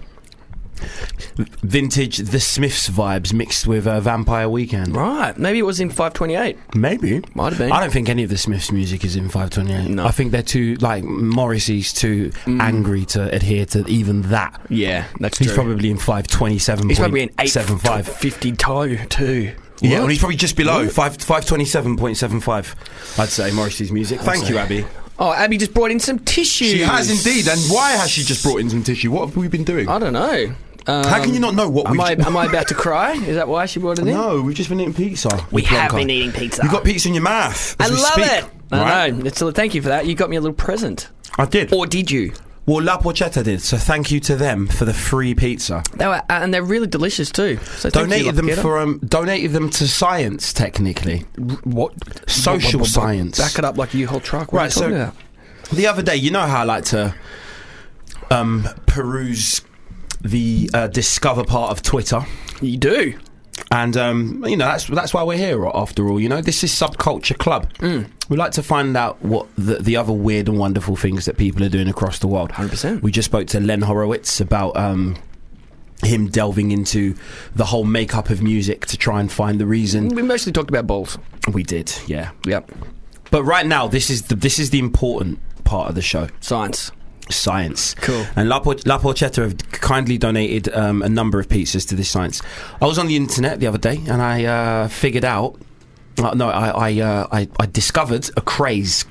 vintage The Smiths vibes mixed with uh, Vampire Weekend. Right. Maybe it was in five twenty-eight. Maybe. Might have been. I don't think any of the Smiths music is in five twenty-eight. No. I think they're too, like, Morrissey's too angry to adhere to even that. Yeah, that's He's true. probably in five twenty-seven. He's probably in eight seven five. fifty-two too. Yeah, What? well, he's probably just below What? five five twenty seven point seven five. I'd say Morrissey's music. I'd Thank say. you, Abby. Oh, Abby just brought in some tissues. She has indeed. And why has she just brought in some tissue? What have we been doing? I don't know. Um, How can you not know what am we've I, am I about to cry? Is that why she brought it in? No, we've just been eating pizza. We with have Blanca. been eating pizza. You've got pizza in your mouth. I as we love speak, it. right? I know. It's a, thank you for that. You got me a little present. I did. Or did you? Well, La Porchetta did. So thank you to them for the free pizza. They were, and they're really delicious too. So thank you, Donated them Lafayette. for um, donated them to science. Technically, what social What- what- what- science. Back it up like a U-Haul truck. What are you Right. So talking about? the other day, you know how I like to um, peruse the uh, discover part of Twitter. You do. And um, you know that's that's why we're here. After all, you know this is Subculture Club. Mm. We like to find out what the, the other weird and wonderful things that people are doing across the world. one hundred percent. We just spoke to Len Horowitz about um, him delving into the whole makeup of music to try and find the reason. We mostly talked about balls. We did, yeah, Yep. But right now, this is the this is the important part of the show. Science. Science. Cool. And La, Por- La Porchetta have kindly donated um, a number of pizzas to this science. I was on the internet the other day and I uh, figured out, uh, no, I I, uh, I I discovered a craze.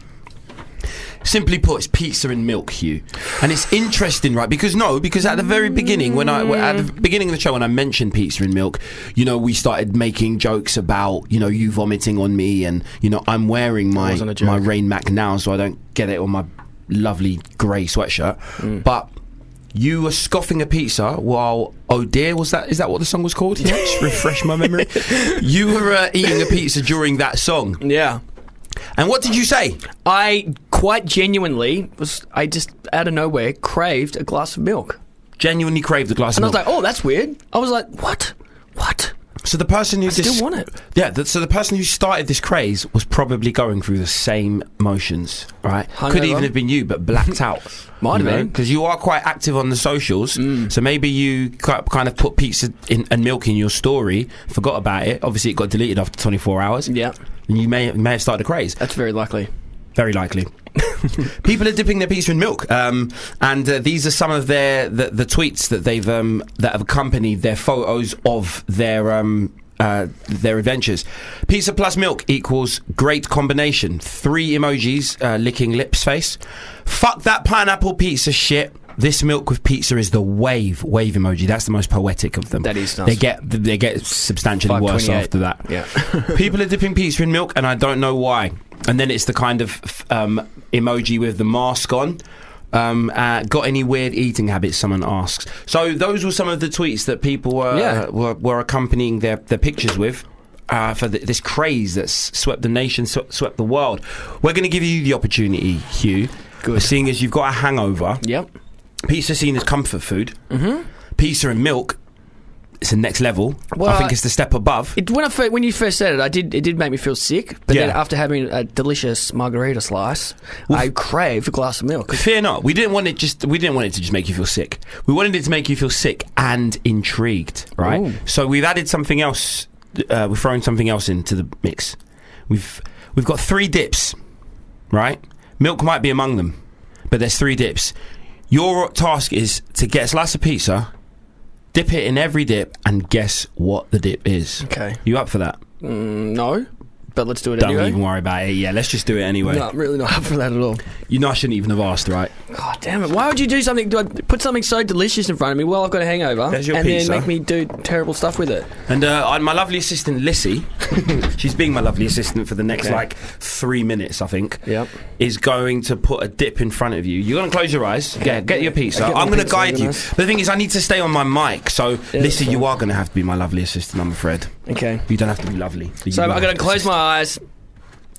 Simply put, it's pizza and milk, Hugh. And it's interesting, right? Because no, because at the very beginning, when I at the beginning of the show, when I mentioned pizza and milk, you know, we started making jokes about, you know, you vomiting on me, and you know, I'm wearing my wasn't a joke. my Rain Mac now, so I don't get it on my lovely grey sweatshirt. Mm. But you were scoffing a pizza while Oh Dear, was that is that what the song was called? Yeah, just refresh my memory. You were uh, eating a pizza during that song. Yeah. And what did you say? I quite genuinely was. I just out of nowhere craved a glass of milk, Genuinely craved a glass and I of was milk. like, "Oh, that's weird." I was like, "What? What?" So the person who I still dis- want it. Yeah, the, so the person who started this craze was probably going through the same motions, right? Could Hungover? even have been you, but blacked out. Might have been. Because you are quite active on the socials, so maybe you ki- kind of put pizza in, and milk in your story, forgot about it. Obviously, it got deleted after twenty-four hours. Yeah, and you may may have started a craze. that's very likely. Very likely. People are dipping their pizza in milk, um, and uh, these are some of their the, the tweets that they've um, that have accompanied their photos of their um, uh, their adventures. Pizza plus milk equals great combination. Three emojis, uh, licking lips face. Fuck that pineapple pizza shit. This milk with pizza is the wave wave emoji. That's the most poetic of them. That is nice. They get they get substantially worse five twenty-eight. after that. Yeah. People are dipping pizza in milk, and I don't know why. And then it's the kind of um, emoji with the mask on. Um, uh, got any weird eating habits? Someone asks. So those were some of the tweets that people were Yeah. were, were accompanying their, their pictures with. Uh, for the, this craze that's swept the nation, sw- swept the world. We're going to give you the opportunity, Hugh. Good. Seeing as you've got a hangover. Yep. Pizza seen as comfort food. Mm-hmm. Pizza and milk. It's the next level. Well, I think it's the step above. It, when I fir- when you first said it, I did. It did make me feel sick. But then Yeah. after having a delicious margarita slice, I craved a glass of milk. Fear not. We didn't want it just. We didn't want it to just make you feel sick. We wanted it to make you feel sick and intrigued. Right. Ooh. So we've added something else. Uh, we've thrown something else into the mix. We've we've got three dips. Right. Milk might be among them, but there's three dips. Your task is to get a slice of pizza, dip it in every dip, and guess what the dip is. Okay. You up for that? Mm, no, but let's do it Don't anyway. even worry about it. Yeah, let's just do it anyway. No, really not up for that at all. You know I shouldn't even have asked, right? God damn it! Why would you do something? Do I put something so delicious in front of me while I've got a hangover, There's your and pizza. then make me do terrible stuff with it? And uh, I- my lovely assistant Lissy, she's being my lovely assistant for the next Okay. like three minutes, I think. Yep. Is going to put a dip in front of you. You're going to close your eyes. Yeah, get your pizza. I get my I'm going to pizza guide you. organised. But the thing is, I need to stay on my mic. So, Yeah, Lissy, that's you fine. are going to have to be my lovely assistant. I'm afraid. Okay. You don't have to be lovely. but you So will I'm going have to close my eyes.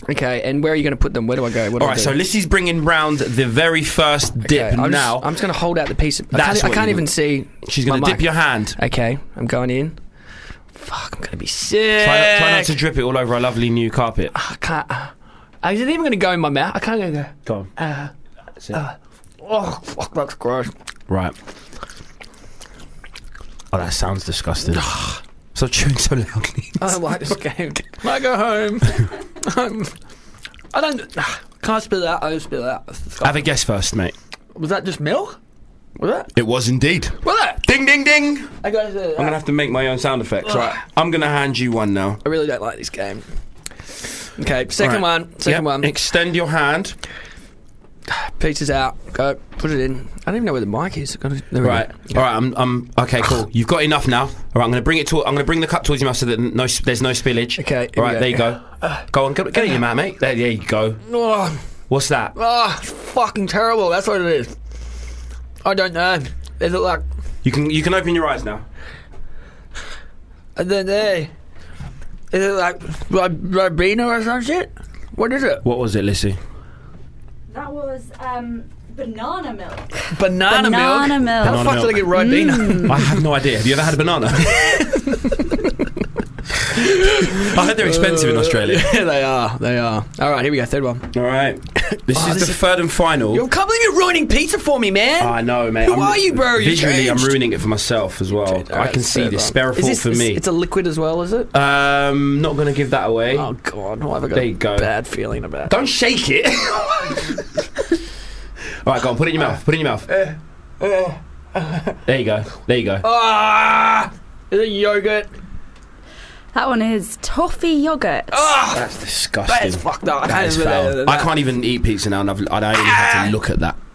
Okay, and where are you going to put them? Where do I go? What do All I right, do? so Lissy's bringing round the very first dip Okay, I'm now. Just, I'm just going to hold out the piece. Of, I That's can't, I what can't you even do. see. She's going my to dip mic. your hand. Okay, I'm going in. Fuck, I'm going to be sick. Try not, try not to drip it all over a lovely new carpet. I can't. Uh, is it even going to go in my mouth? I can't go there. Go on. Uh, That's it. uh, oh, fuck, that's gross. Right. Oh, that sounds disgusting. Stop chewing so loudly. I don't like this game. I go home. um, I don't. Can't spit it out. I just spit it out. Have a guess first, mate. Was that just milk? Was that? It was indeed. Was that? Ding, ding, ding. I got it. I'm going to have to make my own sound effects. Right. I'm going to hand you one now. I really don't like this game. Okay, second Right. one. Second Yep. one. Extend your hand. Pizza's out. Go. Put it in. I don't even know where the mic is. Got there we Right. go. All right. I'm. I'm. Okay. Cool. You've got enough now. All right. I'm going to bring it to. I'm going to bring the cup towards your mouth so that no. There's no spillage. Okay. All here we right. There you go. Go on. Get, get in your mouth, mate. There, there you go. Oh, What's that? oh, it's fucking terrible. That's what it is. I don't know. Is it like? You can. You can open your eyes now. And then there. Is it like Ribena or some shit? What is it? What was it, Lissy? That was um, banana milk. Banana, Banana milk. milk. How the Banana fuck did I get milk. Ribena? I have no idea. Have you ever had a banana? I heard they're expensive in Australia. Yeah, they are. They are. All right, here we go. Third one. All right. This Oh, is this the is- third and final. I can't believe you're ruining pizza for me, man. I know, mate. Who I'm, are you, bro? You Visually, I'm changed. ruining it for myself as well. All I right, can see third this. one. Spare a Is thought this- for it's- me. It's a liquid as well, is it? Um, not going to give that away. Oh god, why have I got There you go. a bad feeling about it? Don't shake it. All right, go on. Put it in your mouth. Put it in your mouth. There you go. There you go. Ah, is it yogurt? That one is toffee yogurt. Ah, That's disgusting. that is fucked up. I That can't is even- foul. that- I can't even eat pizza now, and I've, I don't even have to look at that.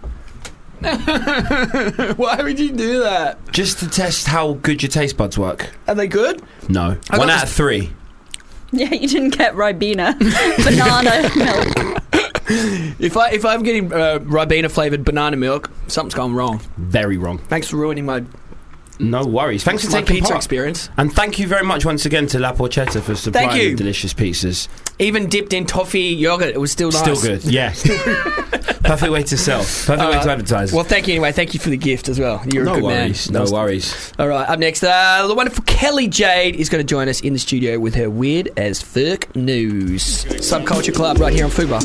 Why would you do that? Just to test how good your taste buds work. Are they good? No. I One got out of three. Yeah, you didn't get Ribena. Banana milk. If I if I'm getting uh, Ribena flavored banana milk, something's gone wrong. Very wrong. Thanks for ruining my No worries. Thanks for my taking pizza part. experience. And thank you very much once again to La Porchetta for supplying Thank you. the delicious pizzas. Even dipped in toffee yogurt, it was still nice. Still good. Yeah. Perfect way to sell. Perfect way Uh, to advertise. Well, thank you anyway. Thank you for the gift as well. You're no a good worries. man. No worries. All right, up next, uh, the wonderful Kelly Jade is going to join us in the studio with her weird as fuck news. Subculture Club right here on Fubar.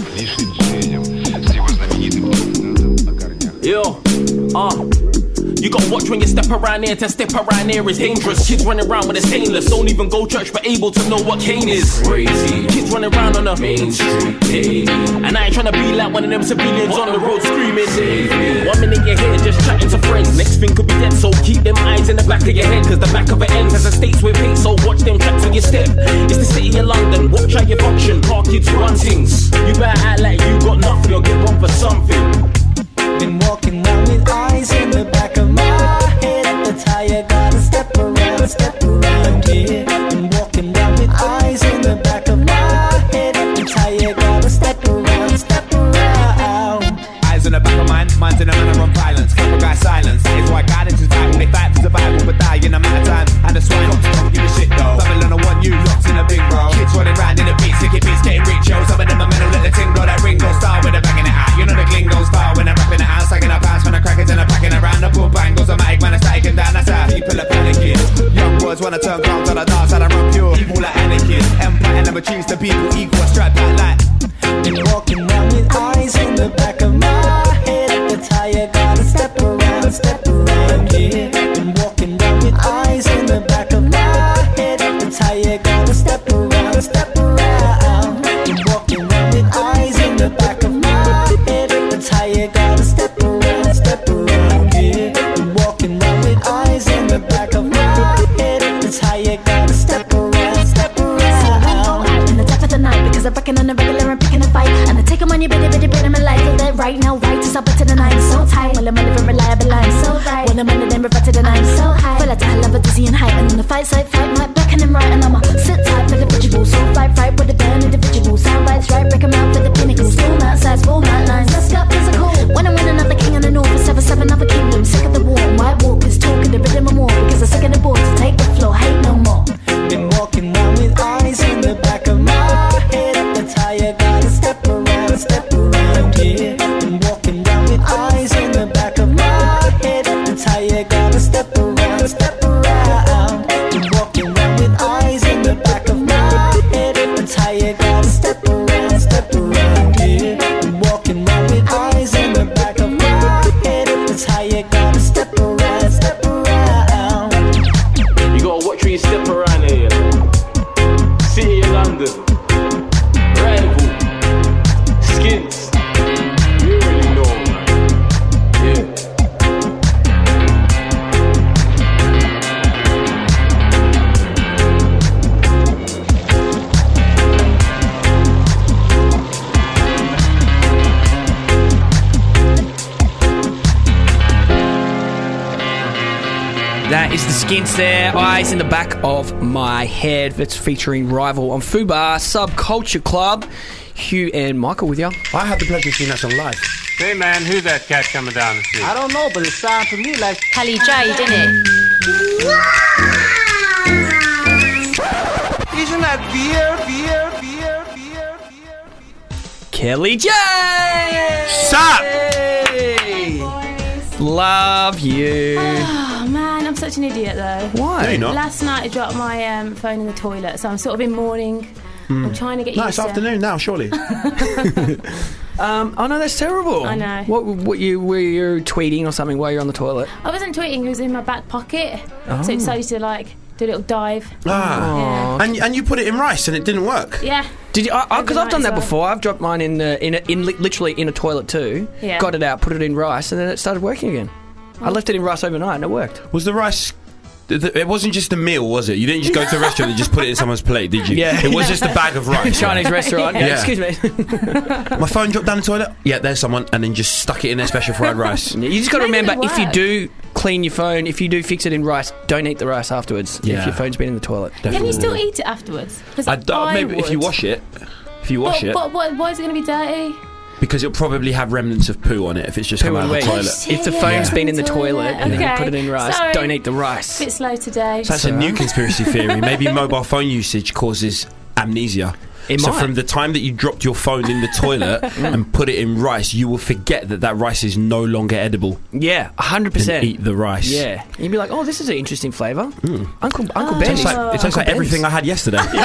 Yo, uh. You gotta watch when you step around here, to step around here is dangerous. Kids running around with a stainless, don't even go church but able to know what cane is. Crazy. Kids running around on a main street, hey. And I ain't tryna be like one of them civilians on the road screaming. Hey. One minute you're here just chatting to friends, next thing could be dead, so keep them eyes in the back of your head, cause the back of it ends as a states with hate, so watch them tracks when you step. It's the city of London, watch how you function, park kids run things. You better act like you got nothing or get wrong for something. Been walking around with eyes in the back of my head. At the tire, gotta step around, step around, yeah. Been walking around with eyes in the back of my head. At the tire, gotta step around, step around. Eyes in the back of mine, minds in a manner of violence. Couple guys silence, that is why guidance is vital. They fight for survival, but die in a matter of time. And the swine cops don't give a shit though. Babylon on one, you locked in a big bro. Kids running round in the beats, sick beats, getting rich, yo. Some of them are mental, let the ting blow that Ringo style when they're banging it out. You know the Glingo style when they're rapping it out, sagging our pants when the crackers and the packing around. The boom bang goes a mic, man, it's taking down. That's how people are panicking. Young boys wanna turn ground on the dance and I run pure. Evil like Anakin. Empire never choose the people equal. Strapped out like. Been walking around with eyes in the back of my head. At the tire, gotta step around, step around, yeah. Been walking around with eyes in the back of my head. At the tire, gotta step around, step around. Been walking around with eyes in the back of my head. At the tire, gotta step around, step around, yeah. Been walking around with eyes in the back of my head. At the tire, gotta step around, step around. In the top of the night, because I'm rocking on the regular and picking a fight. And I take them on your bitty bitty bitty, my life. So that right now, right is up to the night. So tight, well I'm living reliable, I'm so right. When I'm under them, revert to the night, so high. Feel like I love a dizzy and height. And in the fight side, fight my back and I'm right. And I'ma sit tight for the visual. So fight, fight with the burn individual. Sound bites right, break them out for the pinnacles. Full night sides, full night lines. Let's get physical. When I'm winning another king in the north, for seven, seven other kingdoms. Sick of the war, white walkers talking the rhythm and more. Because I'm sick of the board to take the floor, hate no more. Been walking around with eyes in the back of my head. At the tire, gotta That is the Skints there. Eyes in the back of my head. That's featuring Rival on Fubar Subculture Club. Hugh and Michael with you. I had the pleasure of seeing that song live. Hey man, who's that cat coming down the street? I don't know, but it sounds to me like Kelly J, didn't it? Isn't that beer, beer, beer, beer, beer? Kelly J! Sup? Hey! Love you. Oh man, I'm such an idiot though. Why? No, you're not. Last night I dropped my um, phone in the toilet, so I'm sort of in mourning. Mm. I'm trying to get No, used it's to afternoon now, surely. um, oh no, that's terrible. I know. What, what you were you tweeting or something while you're on the toilet? I wasn't tweeting, it was in my back pocket. Oh. So it decided to like do a little dive. Ah, and and you put it in rice and it didn't work. Yeah. Did you? Because I've done that Overnight as well. before. I've dropped mine in uh, in a, in li- literally in a toilet too. Yeah. Got it out, put it in rice, and then it started working again. I left it in rice overnight and it worked. Was the rice? th- th- It wasn't just a meal, was it? You didn't just go to the restaurant and just put it in someone's plate, did you? Yeah. It was just a bag of rice. Chinese restaurant. Yeah. Yeah. Excuse me. My phone dropped down the toilet. Yeah, there's someone, and then just stuck it in their special fried rice. You just got to Maybe remember, it if you worked. do clean your phone, if you do fix it in rice, don't eat the rice afterwards. If Yeah. your phone's been in the toilet. Can you still eat it afterwards? 'Cause I don't, I maybe if you would. wash it, if you wash but, it, But what, why is it going to be dirty? because it'll probably have remnants of poo on it if it's just Poo come out and of the wee. toilet. If the phone's been in the toilet and then you Okay. put it in rice, Sorry. don't eat the rice. Bit slow today. So that's a new conspiracy theory. Maybe mobile phone usage causes amnesia. It so might. from the time that you dropped your phone in the toilet and put it in rice, you will forget that that rice is no longer edible. Yeah, one hundred And percent. eat the rice. Yeah. You'd be like, oh, this is an interesting flavour. Mm. Uncle Uncle Oh. Ben. It tastes like, it tastes Uncle like everything Ben's. I had yesterday. Oh,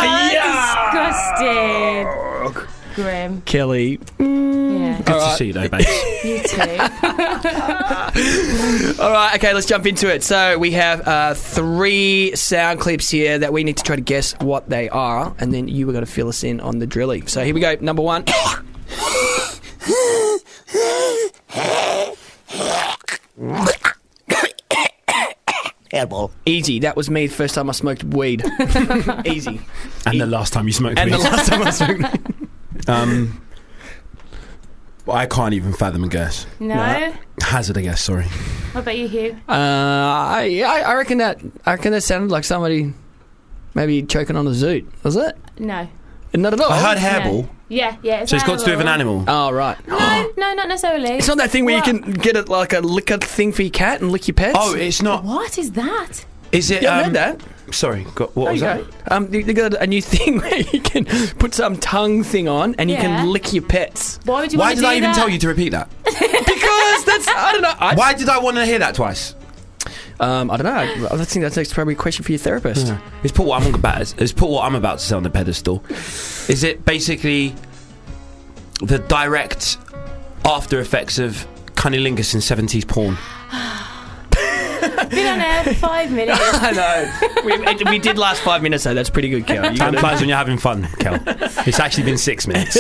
yeah. Disgusting. Grim. Kelly. Yeah. Good to see you though, babes. You too. All right, okay, let's jump into it. So we have uh, three sound clips here that we need to try to guess what they are, and then you were going to fill us in on the drilling. So here we go. Number one. Airball. Easy. That was me the first time I smoked weed. Easy. And the last time you smoked And weed. the last time I smoked weed. Um, well, I can't even fathom a guess. No? Hazard a guess, sorry. What about you, Hugh? Uh, I, I I reckon that I reckon that sounded like somebody maybe choking on a zoot. Was it? No. Not at all. I heard hairball. Yeah, yeah. It's So it's got to do with an animal. Oh, right. No, no, not necessarily. It's not that thing where What? you can get it like a liquor thing for your cat and lick your pets. Oh, it's not. What is that? Is it? You haven't um, heard that? Sorry, got, what There was you that? go. Um, they they got a new thing where you can put some tongue thing on and you Yeah. can lick your pets. Why would you Why want to did do I even that? tell you to repeat that? Because that's I don't know. I, Why did I want to hear that twice? Um, I don't know. I, I think that's probably a question for your therapist. Yeah. It's put what I'm about. It's put what I'm about to say on the pedestal. Is it basically the direct after effects of cunnilingus in seventies porn? Been on air for five minutes. I know. We, it, we did last five minutes though. That's pretty good, Kel. You Time gotta- flies when you're having fun, Kel. It's actually been six minutes.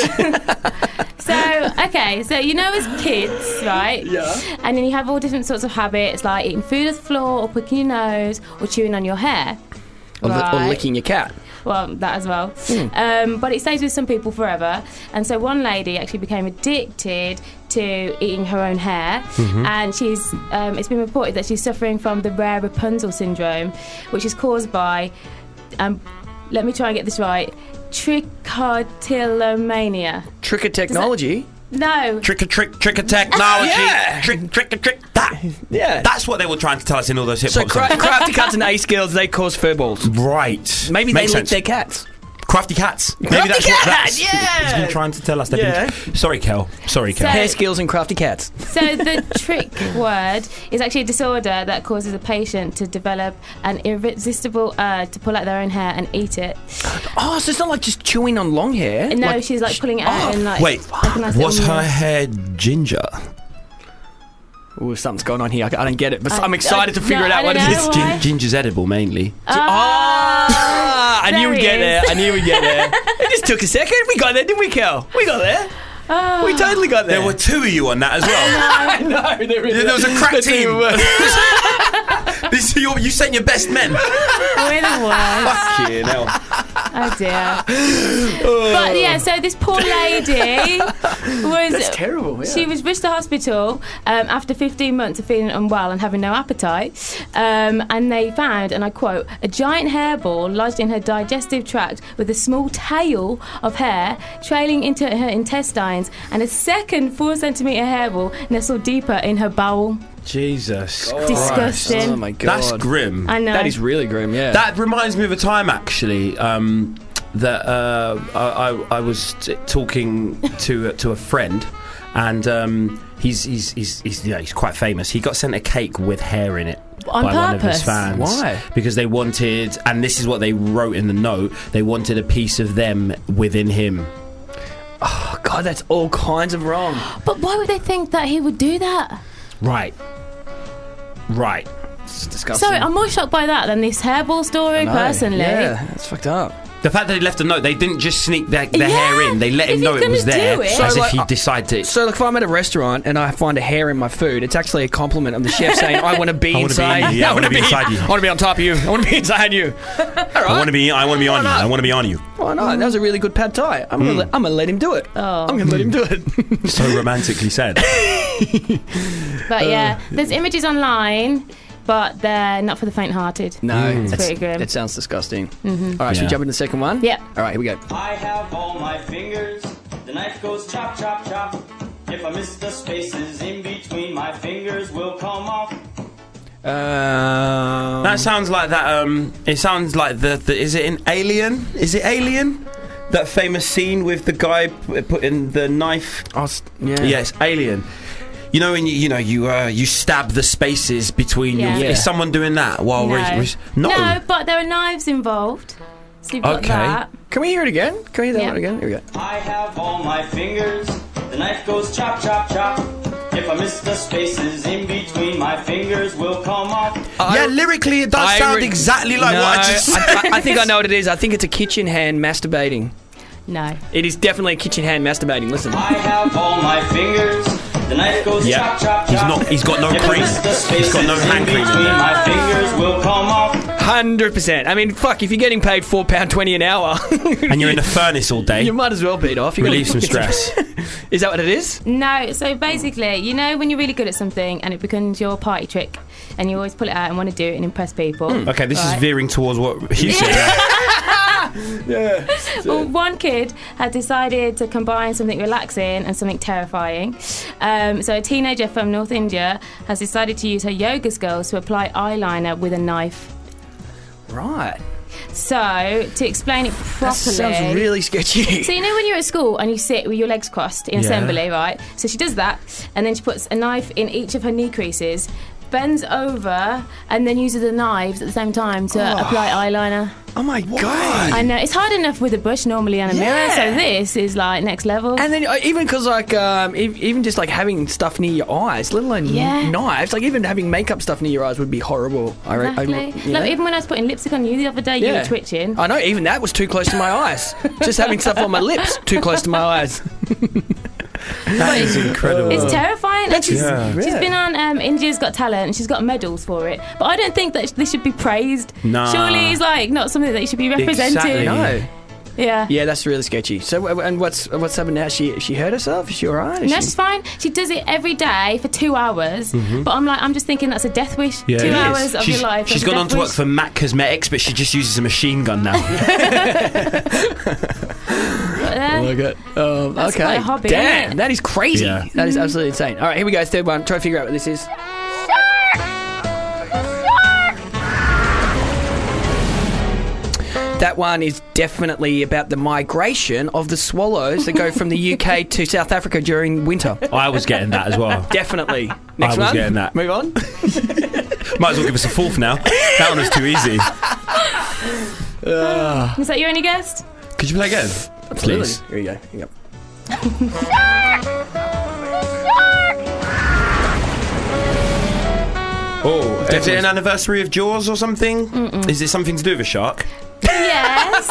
So, okay, so you know as kids, right? Yeah. And then you have all different sorts of habits, like eating food off the floor, or picking your nose, or chewing on your hair. Or, li- or Right. licking your cat. Well, that as well. Hmm. Um, but it stays with some people forever. And so one lady actually became addicted to eating her own hair. Mm-hmm. And she's, um, it's been reported that she's suffering from the rare Rapunzel syndrome, which is caused by, um, let me try and get this right, trichotillomania. Trick of technology. No. Trick or trick, trick or technology. Yeah. Trick, trick or trick. That. Yeah. That's what they were trying to tell us in all those hip So hop cra- songs. crafty cats and ace girls, they cause fur balls. Right. Maybe Makes they lick sense. their cats. Crafty cats. Maybe Crafty that's what cat, that's yeah. He's been trying to tell us. They've Yeah. been- Sorry, Kel. Sorry, Kel. So- Hair skills and crafty cats. So the trick word is actually a disorder that causes a patient to develop an irresistible urge to pull out their own hair and eat it. Oh, so it's not like just chewing on long hair. And no, Like- she's like pulling it out and like. Wait, like a nice was little her mess. hair ginger? Ooh, something's going on here. I, I don't get it, but I- I'm excited to I- figure no, it out. I What don't is know. it? Why? Gin- ginger's edible mainly. Ah, I knew There we'd he get there. is. I knew we'd get there. It just took a second. We got there, didn't we, Kel? We got there. Oh. We totally got there. There were two of you on that as well. I know. There, is Yeah, there was a crack That's team. even worse. This, you, you sent your best men. We're the worst. Fucking hell. Oh dear. But yeah, so this poor lady was. That's terrible. Yeah. She was rushed to hospital um, after fifteen months of feeling unwell and having no appetite. Um, and they found, and I quote, a giant hairball lodged in her digestive tract with a small tail of hair trailing into her intestines, and a second four centimetre hairball nestled deeper in her bowel. Jesus Christ. Disgusting. Oh my God. That's grim. I know. That is really grim, yeah. That reminds me of a time, actually, um, that uh, I, I, I was t- talking to to a friend, and um, he's he's he's he's, yeah, he's quite famous. He got sent a cake with hair in it On by one of his purpose? fans. Why? Because they wanted, and this is what they wrote in the note, they wanted a piece of them within him. Oh, God, that's all kinds of wrong. But why would they think that he would do that? Right. Right. It's disgusting. Sorry, I'm more shocked by that than this hairball story, I know. personally. Yeah, that's fucked up. The fact that they left a note, they didn't just sneak their, their Yeah. hair in. They let If him know he's it was gonna there, do it- as So, if like, he I- decided to. So, like, if I'm at a restaurant and I find a hair in my food, it's actually a compliment of the chef saying, I want to be I wanna be inside in you. Yeah, I wanna be inside you. I want to be on top of you. I want to be inside you. I want to be. I want to be on you. I want to be on you. Why not? That was a really good pad thai. I'm Mm. gonna let, I'm gonna let him do it. Oh. I'm gonna let him do it. So romantically said. But yeah, there's images online, but they're not for the faint-hearted. No, It's that's- pretty grim. That sounds disgusting. Mhm. All right, should we Yeah. jump into the second one? Yeah. All right, here we go. I have all my fingers. The knife goes chop, chop, chop. If I miss the spaces in between, my fingers will come off. Um, That sounds like that. Um, it sounds like the, the. Is it in Alien? Is it Alien? That famous scene with the guy p- putting the knife. Oh, s- yeah. Yes, Alien. You know when you you know you uh, you stab the spaces between Yeah. your. Yeah. Is someone doing that while no. we're, we're no? No, but there are knives involved. So you've got Okay. that. Can we hear it again? Can we hear that Yeah. one again? Here we go. I have all my fingers. The knife goes chop, chop, chop. If I miss the spaces in between, my fingers will come off. Yeah, lyrically it does I sound re- exactly like no, what I just said. I, I, I think I know what it is. I think it's a kitchen hand masturbating. No. It is definitely a kitchen hand masturbating. Listen. I have all my fingers. The knife goes Yeah. chop, chop, chop. He's not- he's got no If I cream. miss the He's got no spaces hand in cream in between, there. my fingers will come off. Hundred percent. I mean, fuck. If you're getting paid four pound twenty an hour, And you're in the furnace all day. you might as well beat off. You Relieve some stress. Is that what it is? No, so basically, you know when you're really good at something and it becomes your party trick and you always pull it out and want to do it and impress people. Okay, this right? is veering towards what you said. Yeah. Well, one kid had decided to combine something relaxing and something terrifying. Um, so a teenager from North India has decided to use her yoga skills to apply eyeliner with a knife. Right. So, to explain it properly... That sounds really sketchy. So you know when you're at school and you sit with your legs crossed in Yeah. assembly, right? So she does that, and then she puts a knife in each of her knee creases, bends over, and then uses the knives at the same time to Oh. apply eyeliner. Oh my god! I know, it's hard enough with a brush normally and a mirror, so this is like next level. And then uh, even because like um, e- even just like having stuff near your eyes, let alone Yeah. knives, like even having makeup stuff near your eyes would be horrible. I, re- I, Exactly. you know? Like, even when I was putting lipstick on you the other day, you Yeah. were twitching. I know, even that was too close to my eyes. Just having stuff on my lips, too close to my eyes. That is incredible. It's terrifying. And she's, Yeah. she's Yeah. been on um, India's Got Talent and she's got medals for it. But I don't think that this should be praised. Nah. Surely it's like not something that you should be representing. No. Yeah. Yeah, that's really sketchy. So, w- and what's what's happened now? She she hurt herself? Is she alright? No, she's fine. She does it every day for two hours. Mhm. But I'm like, I'm just thinking that's a death wish. Yeah, two it is. hours of she's, your life. She's as a gone on death to work wish. for MAC Cosmetics, but she just uses a machine gun now. Yeah. Oh my god. Um, That's okay. quite a hobby, Damn, isn't it? that is crazy. Yeah. That is absolutely insane. All right, here we go. Third one. Try to figure out what this is. That one is definitely about the migration of the swallows that go from the U K to South Africa during winter. I was getting that as well. Definitely. Next I was one. getting that. Move on. Might as well give us a fourth now. That one was too easy. Uh, Is that your only guest? Could you play again? absolutely. Please. Here we go. Here we go. Oh, is it an anniversary of Jaws or something? Mm-mm. Is it something to do with a shark? Yes.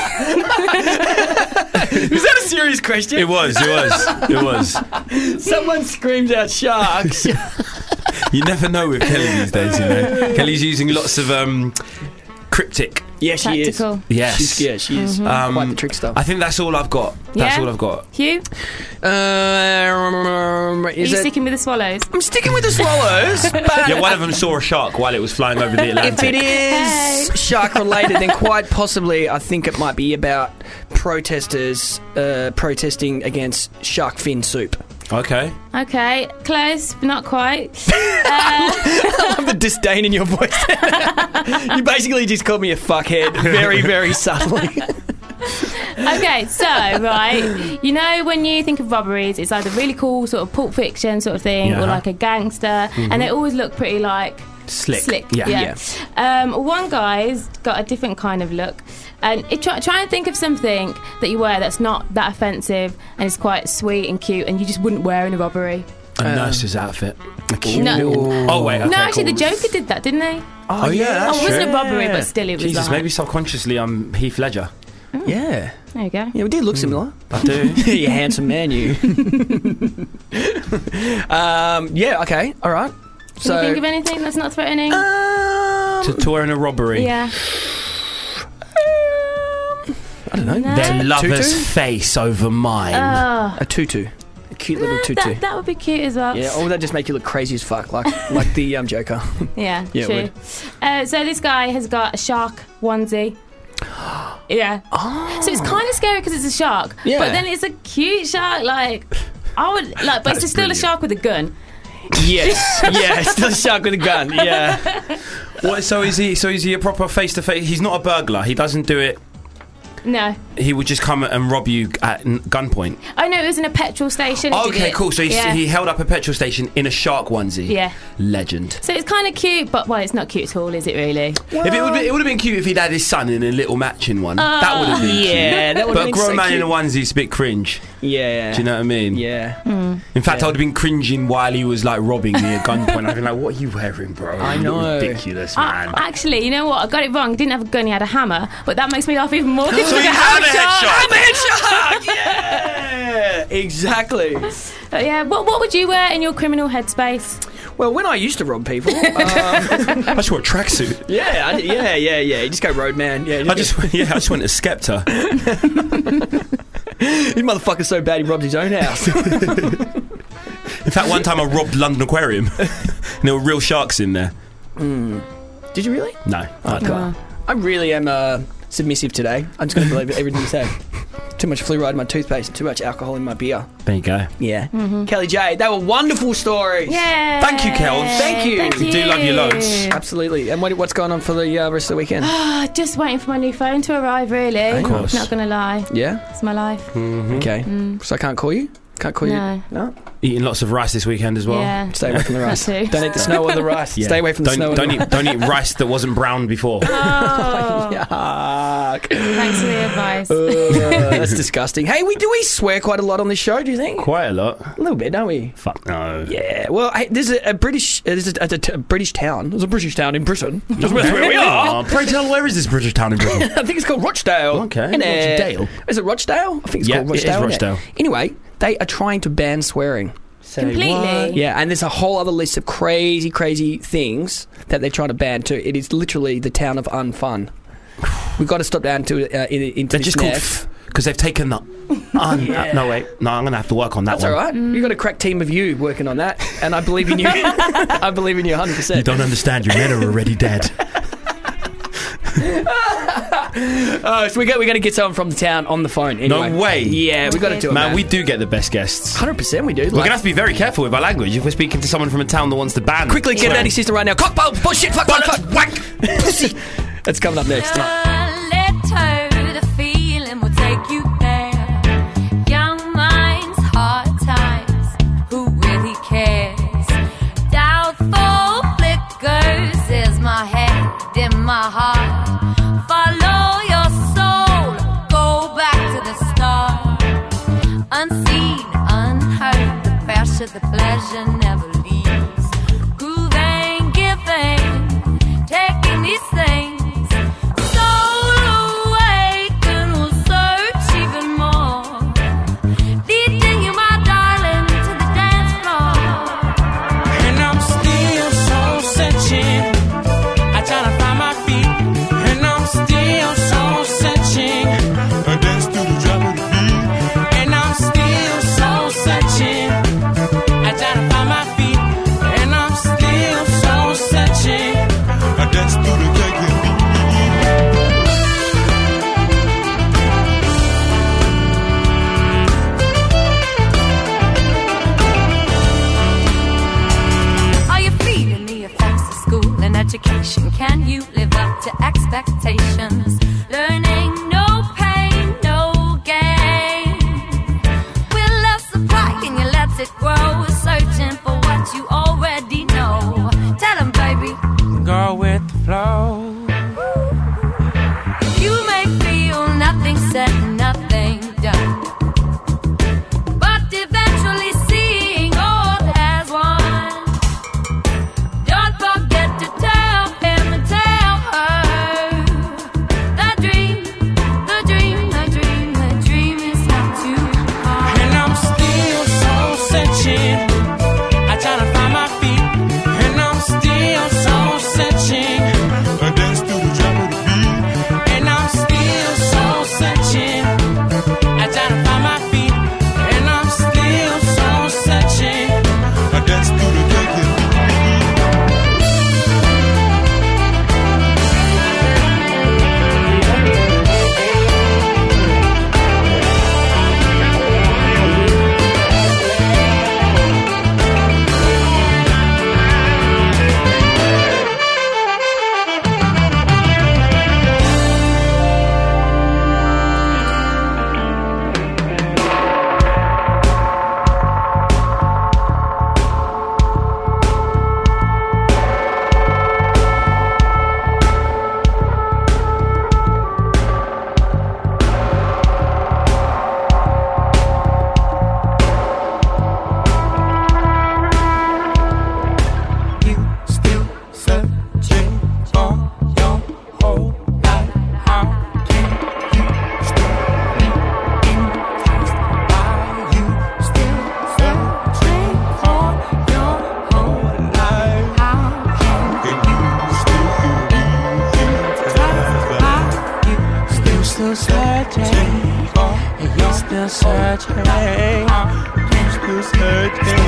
Was that a serious question? It was, it was, it was. Someone screams out sharks. You never know with Kelly these days, you know. Kelly's using lots of um, cryptic. Yeah, she is. Tactical. Yes. She's, yeah, she is Mhm. quite the trickster. I think that's all I've got. That's Yeah? all I've got. Hugh, Uh, are is you it? sticking with the swallows? I'm sticking with the swallows. But Yeah, one of them saw a shark while it was flying over the if Atlantic. it is shark related, then quite possibly I think it might be about protesters uh, protesting against shark fin soup. Okay. Okay, close, but not quite. I love the disdain in your voice. You basically just called me a fuckhead very, very subtly. Okay, so, right, you know when you think of robberies, it's either really cool, sort of Pulp Fiction sort of thing, Yeah. or like a gangster, Mhm. and they always look pretty, like, Slick. slick. Yeah, yeah. Um, one guy's got a different kind of look. And it, try, try and think of something that you wear that's not that offensive and is quite sweet and cute and you just wouldn't wear in a robbery. A Um, nurse's outfit. A cute No. little- Oh, wait. Okay, no, actually, cool. the Joker did that, didn't they? Oh, yeah. That's Oh, it wasn't true. a robbery, but still it was Jesus, like... maybe subconsciously I'm Heath Ledger. Yeah. There you go. Yeah, we did look similar. I do. You handsome man, you. um, yeah, okay, all right. Can So, you think of anything that's not threatening? To tour in a robbery. yeah. I don't know. No. Their lover's Tutu? face over mine. Oh, A tutu. A cute little tutu. that, that would be cute as well. Yeah, or would that just make you look crazy as fuck, like like the um, Joker? Yeah, Yeah, it true. would. Uh, so this guy has got a shark onesie. Yeah. So it's kind of scary because it's a shark. Yeah. But then it's a cute shark. Like I would like, but That's it's still brilliant. a shark with a gun. Yes, yeah, still a shark with a gun. Yeah. What? So is he? So is he a proper face to face? He's not a burglar. He doesn't do it. No. He would just come and rob you at n- gunpoint. Oh no, it was in a petrol station. He did Okay, it. cool. So he, yeah. he held up a petrol station in a shark onesie. Yeah. Legend. So it's kind of cute, but well, it's not cute at all, is it? Really? if it would, be, it would have been cute if he'd had his son in a little matching one. that would have been cute. yeah, that would But have a been grown so man cute. in a onesie is a bit cringe. Yeah. Do you know what I mean? Yeah. In fact, Yeah. I would have been cringing while he was like robbing me at gunpoint. I'd been like, "What are you wearing, bro? I You look know. ridiculous, Uh, man." actually, you know what? I got it wrong. He didn't have a gun. He had a hammer. But that makes me laugh even more. So he had a headshot. Hammerhead shark! Yeah! Exactly. But yeah. What What would you wear in your criminal headspace? Well, when I used to rob people, um, I just wore a tracksuit. yeah, I, yeah, yeah, yeah. You just go roadman. Yeah, I just, yeah, I just went to Skepta. This motherfucker's so bad he robbed his own house. In fact, one time I robbed London Aquarium, and there were real sharks in there. Did you really? No, I Oh, Uh, I really am uh, submissive today. I'm just going to believe everything you say. Too much fluoride in my toothpaste and too much alcohol in my beer. There you go. Yeah. Mm-hmm. Kelly J, they were wonderful stories. yeah. Thank you, Kels. Thank you. Thank We do love you loads. Absolutely. And what, what's going on for the uh, rest of the weekend? Ah, just waiting for my new phone to arrive. Really. Of course. Not gonna lie. Yeah? It's my life. Okay. So I can't call you? Can't call No. you? No? Eating lots of rice this weekend as well. Yeah. Stay away from the rice. That too. Don't eat the snow or the rice. Yeah. Stay away from the don't, snow don't or the eat, don't eat rice that wasn't browned before. Oh, Yuck. thanks for the advice. Uh, that's disgusting. Hey, we do we swear quite a lot on this show, do you think? Quite a lot. A little bit, don't we? Fuck no. Yeah. Well, hey, there's a, a British uh, there's a, a, a, a British town. There's a British town in Britain. That's where, that's where we are. Oh, pray tell, where is this British town in Britain? I think it's called Rochdale. Okay, In, uh, Rochdale. Is it Rochdale? I think it's Yeah, called it is Rochdale. isn't Rochdale. Anyway, they are trying to ban swearing. Completely. Yeah, and there's a whole other list of crazy, crazy things that they're trying to ban too. It is literally the town of unfun. We've got to stop down to uh, in, into They're this just called mess. because they've taken the. Un- Yeah. No wait, no, I'm gonna have to work on that That's one. all right. You've got a crack team of you working on that, and I believe in you. I believe in you one hundred percent. You don't understand. Your men are already dead. Oh, so we got, we're going to get someone from the town on the phone. Anyway. No way. Yeah, we got to do it, Man, man. we do get the best guests. one hundred percent we do. We're gonna have to be very careful with our language if we're speaking to someone from a town that wants to ban. Quickly get Daddy Sister right now. Cockpole, bullshit, fuck, fuck, fuck, wank, pussy. That's coming up next. The feeling will take you there. Young minds, hard times. Who really cares? Doubtful flickers is my head in my heart. Follow your soul, go back to the start. Unseen, unheard, the pressure, the pleasure never leaves. Grooving, giving, taking these things. And I'm education. Can you live up to expectations? Learning, no pain, no gain. With love supply, can you let it grow? Searching for what you already know. Tell 'em, baby. Go with the flow. You may feel nothing said, nothing done, but eventually seeing all as one. Don't forget to tell him and tell her the dream, the dream, the dream, the dream is not too hard. And I'm still so searching. I try to find my feet. And I'm still so searching. I dance to the drop of the beat. And I'm still so searching. I try to find my feet. And I'm still so searching. I dance to the reggae still searching. And you're still searching. You're still searching.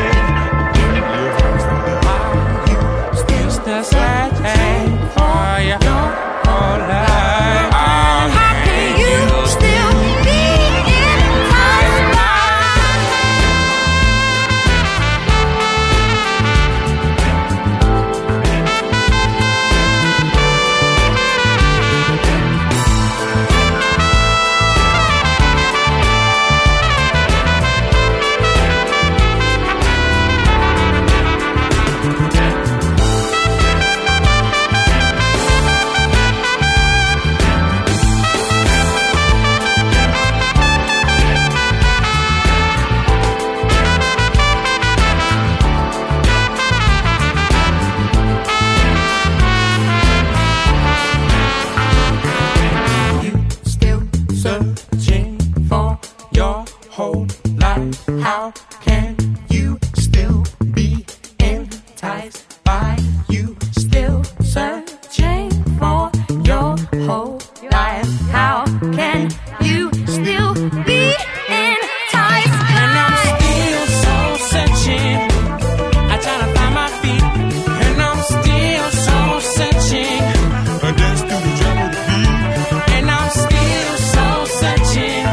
Still still searching for your whole life. How can you still be enticed searching for your whole life? How can you still be enticed by you? Still searching for your whole life. How can you still be enticed? And I'm still so searching. I try to find my feet. And I'm still so searching. I dance to the drum of the beat. And I'm still so searching.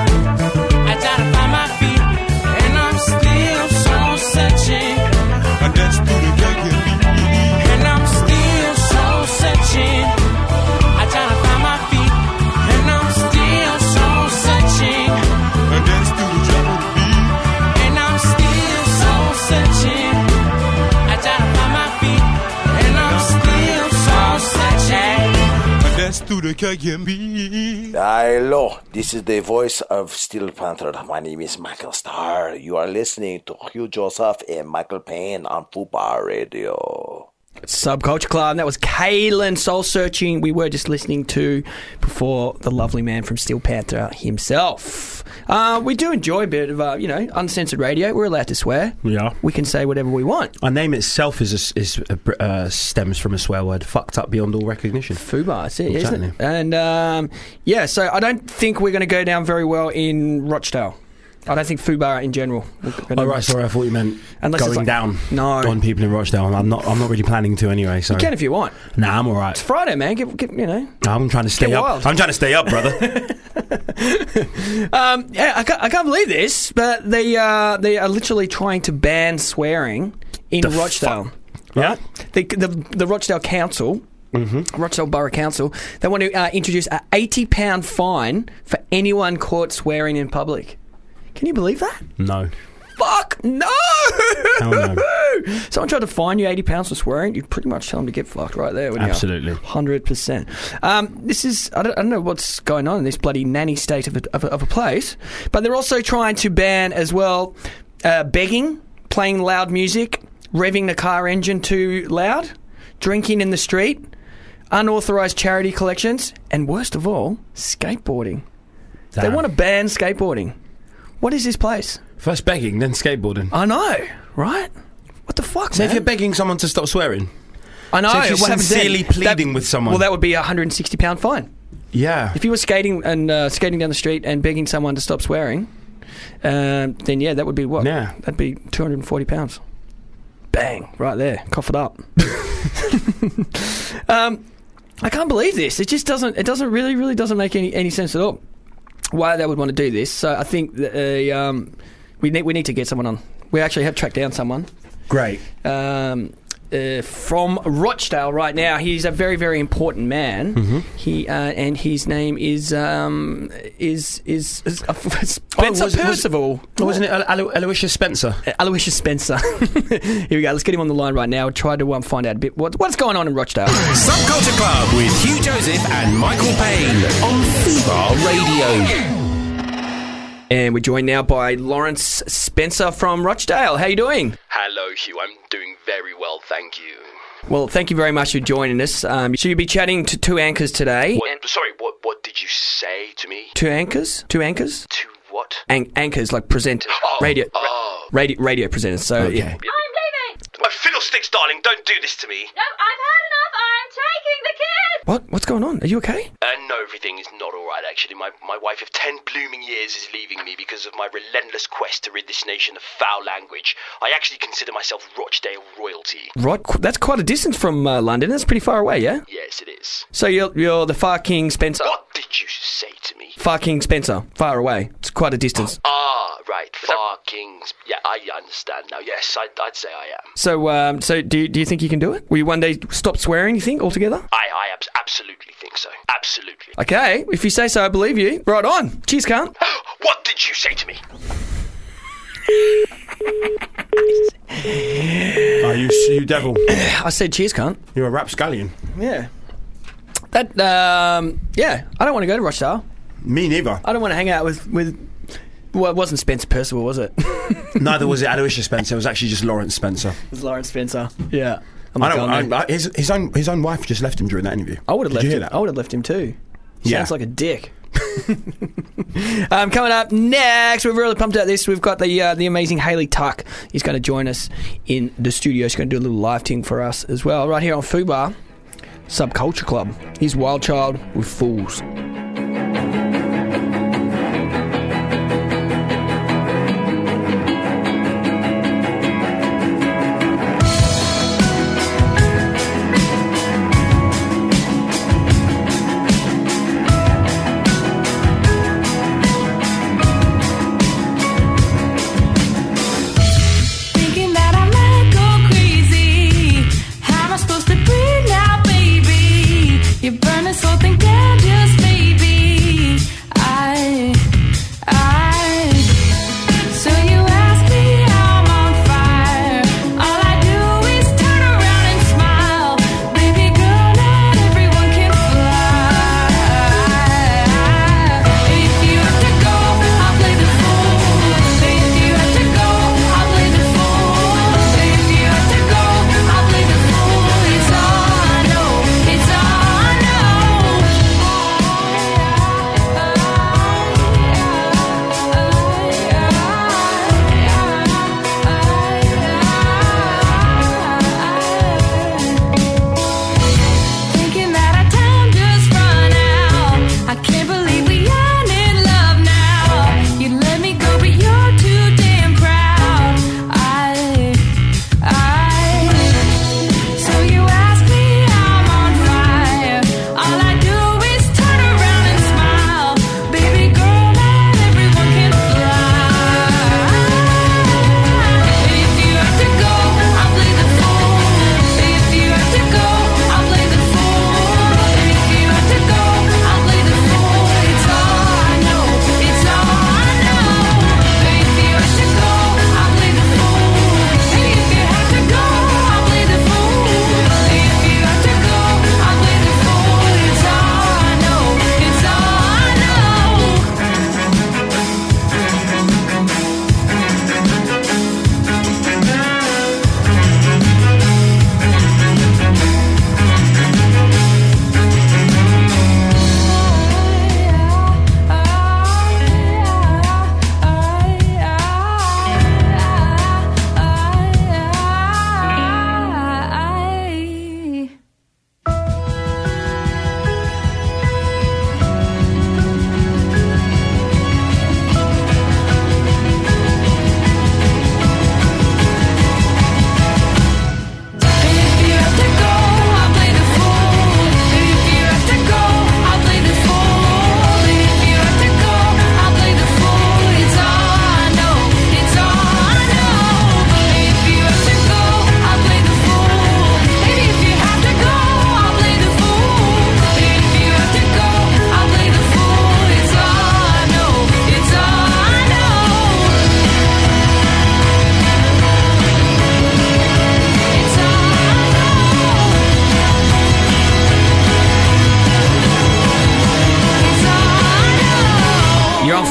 I try to find my feet. And I'm still so searching. I dance to the reggae beat. And I'm still so searching. I try to find my feet. And I'm still so searching. I dance to the drum of the beat. And I'm still so searching. I try to find my feet. And I'm still so searching. I dance to the reggae beat. Hello, this is the voice of Steel Panther. My name is Michael Starr. You are listening to Hugh Joseph and Michael Payne on Fubar Radio. Subculture Club. That was Kalen Soul Searching. We were just listening to before the lovely man from Steel Panther himself. Uh, we do enjoy a bit of, uh, you know, uncensored radio. We're allowed to swear. Yeah. We can say whatever we want. Our name itself is a, is a, uh, stems from a swear word. Fucked up beyond all recognition. Fubar, that's it, Exactly. isn't it? And, um, yeah, so I don't think we're going to go down very well in Rochdale. I don't think Fubar in general. Oh right, sorry. I thought you meant Unless it's going like- down No. on people in Rochdale. I'm not. I'm not really planning to anyway. So You can if you want. Nah, I'm all right. It's Friday, man. Get, get, you know. I'm trying to stay Get up. wild. I'm trying to stay up, brother. Um, yeah, I can't, I can't believe this, but they uh, they are literally trying to ban swearing in The Rochdale. fuck? Right? The, the the Rochdale Council, Mm-hmm. Rochdale Borough Council, they want to uh, introduce a eighty pound fine for anyone caught swearing in public. Can you believe that? No. Fuck no! Hell no. Someone tried to fine you eighty pounds for swearing, you'd pretty much tell them to get fucked right there, wouldn't Absolutely. you? one hundred percent. Um, this is, I don't, I don't know what's going on in this bloody nanny state of a, of, a, of a place, but they're also trying to ban as well uh, begging, playing loud music, revving the car engine too loud, drinking in the street, unauthorised charity collections, and worst of all, skateboarding. They Damn. want to ban skateboarding. What is this place? First begging, then skateboarding. I know, right? What the fuck, So man? if you're begging someone to stop swearing, I know. so if you're what happens then? sincerely pleading That- with someone, Well, that would be a one hundred sixty pound fine. yeah, If you were skating and uh, skating down the street and begging someone to stop swearing, um, then yeah, that would be what? Yeah. That'd be two hundred forty pounds. Bang, right there. Cough it up. um, I can't believe this. It just doesn't. It doesn't really, really doesn't make any, any sense at all. Why they would want to do this? So I think that, uh, um, we need we need to get someone on. We actually have tracked down someone. great. Um, uh, from Rochdale right now. He's a very, very important man. Mm-hmm. He uh, and his name is um, is is, is uh, Spencer was it- was- Percival. Oh, wasn't it Alo- Alo- Aloysius Spencer? Uh, Aloysius Spencer. Here we go. Let's get him on the line right now. We'll try to um, find out a bit what, what's going on in Rochdale. Subculture Club with Hugh Joseph and Michael Payne on Fubar Radio. And we're joined now by Lawrence Spencer from Rochdale. How you doing? Hello, Hugh. I'm doing very well, thank you. Well, thank you very much for joining us. Um, so you'll be chatting to two anchors today. What, sorry, what what did you say to me? Two anchors? Two anchors? To what? An- anchors, like presenters. Oh, radio, oh. radio, radio presenters. So, Okay. yeah. Oh, fiddlesticks, darling, don't do this to me. No, I've had enough. I'm taking the kid. What? What's going on? Are you okay? Uh, no, everything is not all right, actually. My, my wife of ten blooming years is leaving me because of my relentless quest to rid this nation of foul language. I actually consider myself Rochdale royalty. Right, qu- that's quite a distance from uh, London. That's pretty far away, yeah? Yes, it is. So you're you're the Far King Spencer. What did you say to me? Far King Spencer, far away. It's quite a distance. Ah, right, Far Kings. Yeah, I understand now. Yes, I'd, I'd say I am. So, um, so do you, do you think you can do it? Will you one day stop swearing? You think altogether? I, I abs- absolutely think so. Absolutely. Okay, if you say so, I believe you. Right on. Cheers, cunt. What did you say to me? Oh, you, you devil. I said cheers, cunt. You're a rapscallion. Yeah. That, um, yeah, I don't want to go to Rochdale. Me neither. I don't want to hang out with, with well, it wasn't Spencer Percival, was it? Neither was it Aloysius Spencer. It was actually just Lawrence Spencer. It was Lawrence Spencer. Yeah. I'm I not don't. going there. I, I, his, his own his own wife just left him during that interview. I would have Did left you hear him. that? I would have left him too. Yeah. Sounds like a dick. um, coming up next, we're really pumped about this. We've got the uh, the amazing Hayley Tuck. He's going to join us in the studio. She's going to do a little live thing for us as well, right here on Fubar Subculture Club. He's Wild Child with Fools. Thinking that I might go crazy. How am I supposed to breathe now, baby? You're burning something down, just maybe.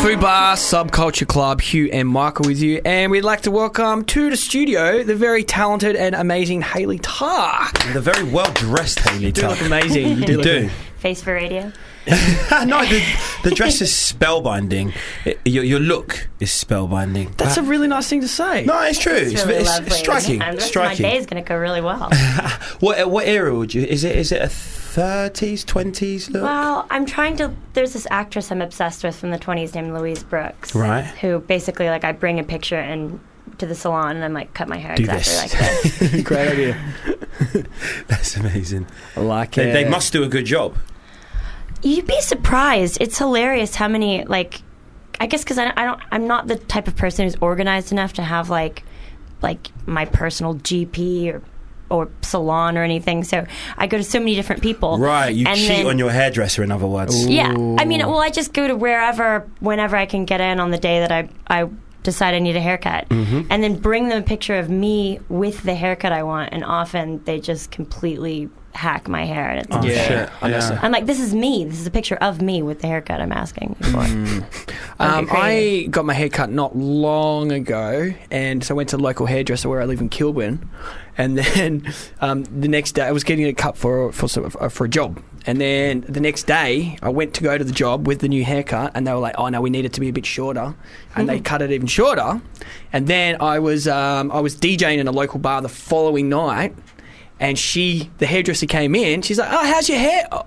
Fubar Subculture Club, Hugh and Michael with you, and we'd like to welcome to the studio the very talented and amazing Hayley Tarr. The very well dressed Hayley You do Tarr. look amazing. You do. You look do. amazing. Face for radio. No, the, the dress is spellbinding. It, your, your look is spellbinding. That's a really nice thing to say. No, it's true. It's It's, really it's, lovely. it's striking. And the rest striking. of my day is going to go really well. What what era would you? Is it is it a thirties, twenties look? Well, I'm trying to. There's this actress I'm obsessed with from the twenties named Louise Brooks. Right. Who basically, like, I bring a picture and to the salon and I'm like, cut my hair Do exactly this. like this. Great idea. That's amazing. I like They, it. they must do a good job. You'd be surprised. It's hilarious how many, like, I guess because I, I don't, I'm not the type of person who's organized enough to have like, like my personal G P or or salon or anything. So I go to so many different people. Right, you and cheat then- on your hairdresser, in other words. Yeah, I mean, well, I just go to wherever, whenever I can get in on the day that I I decide I need a haircut, Mhm. and then bring them a picture of me with the haircut I want, and often they just completely hack my hair, and it's Oh, insane. shit. Yeah. I'm like, this is me. This is a picture of me with the haircut I'm asking for. Um, Okay, I got my hair cut not long ago, and so I went to the local hairdresser where I live in Kilburn, and then um, the next day I was getting it cut for for some- for a job, and then the next day I went to go to the job with the new haircut, and they were like, "Oh no, we need it to be a bit shorter," and they cut it even shorter, and then I was um, I was DJing in a local bar the following night. And she, the hairdresser came in. She's like, "Oh, how's your hair?" Oh,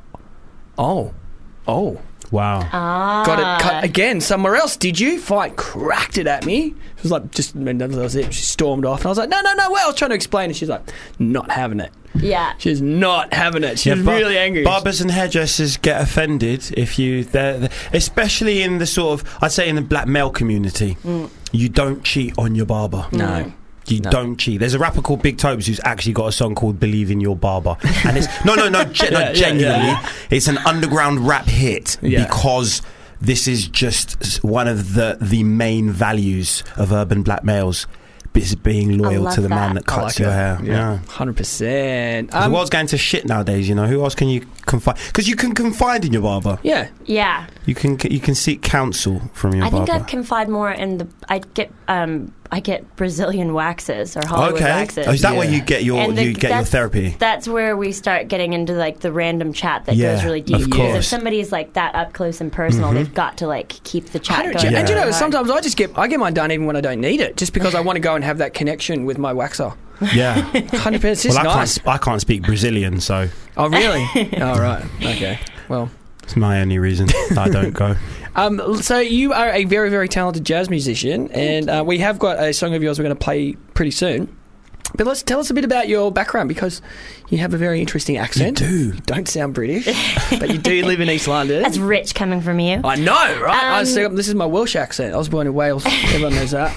oh, oh. Wow. Ah. Got it cut again somewhere else. Did you? Fight cracked it at me. It was like just and that was it. She stormed off, and I was like, "No, no, no." Well, I was trying to explain, and she's like, "Not having it." Yeah. She's not having it. She's Yeah, bar- really angry. Barbers and hairdressers get offended if you, they're, they're- especially in the sort of, I'd say in the black male community, Mm. you don't cheat on your barber. No. You No. don't cheat. There's a rapper called Big Tobes who's actually got a song called "Believe in Your Barber," and it's no, no, no, ge- no Yeah, yeah, genuinely, yeah. it's an underground rap hit Yeah. because this is just s- one of the the main values of urban black males. Is being loyal love to the man that. that I cuts like your it. hair. Yeah, Yeah. hundred percent. The world's going to shit nowadays, you know. Who else can you confide? Because you can confide in your barber. Yeah. Yeah. You can you can seek counsel from your I think barber. I'd confide more in the. I'd get. Um, I get Brazilian waxes or Hollywood Okay. waxes. Oh, is that where you get your And the- you get your that's- therapy? That's where we start getting into like the random chat that Yeah, goes really deep. of Because if course. somebody's like that up close and personal, Mhm. they've got to like keep the chat Hundred- going. And you know, really hard. sometimes I just get I get mine done even when I don't need it, just because I want to go and have that connection with my waxer. Yeah. Hundred percent. It's just Well, I nice. can't I can't speak Brazilian, so Oh really? Oh right. Okay. Well. it's my only reason I don't go. Um, so you are a very, very talented jazz musician, and uh, we have got a song of yours we're going to play pretty soon. But let's tell us a bit about your background, because you have a very interesting accent. You do. You don't sound British, but you do live in East London. That's rich coming from you. I know, right? I Um, see, this is my Welsh accent. I was born in Wales. Everyone knows that.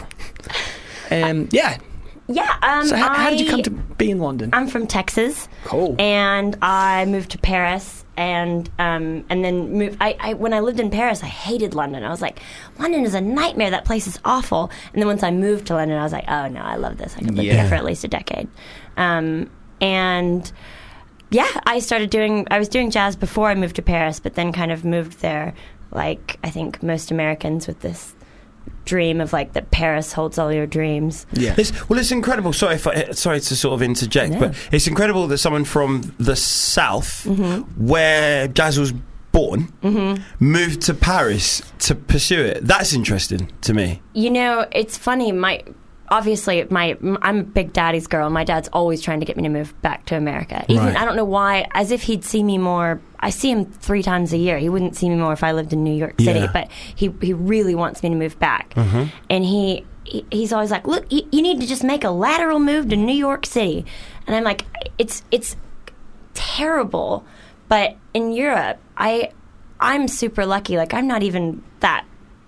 Um, yeah. Yeah. Um, So how, how did you I- come to be in London? I'm from Texas. Cool. And I moved to Paris, and um, and then moved. I, I when I lived in Paris, I hated London. I was like, London is a nightmare. That place is awful. And then once I moved to London, I was like, oh no, I love this. I could live Yeah. here for at least a decade. Um, and yeah, I started doing. I was doing jazz before I moved to Paris, but then kind of moved there, like I think most Americans, with this dream of like that Paris holds all your dreams. Yeah. It's, well, it's incredible. Sorry, if I, sorry to sort of interject, No. but it's incredible that someone from the south, Mm-hmm. where jazz was born, Mhm. moved to Paris to pursue it. That's interesting to me. You know, it's funny. My obviously, my I'm a big daddy's girl. My dad's always trying to get me to move back to America. Even Right. I don't know why. As if he'd see me more. I see him three times a year. He wouldn't see me more if I lived in New York City. Yeah. But he he really wants me to move back. Mhm. And he, he he's always like, look, you, you need to just make a lateral move to New York City. And I'm like, it's it's terrible. But in Europe, I I'm super lucky. Like I'm not even that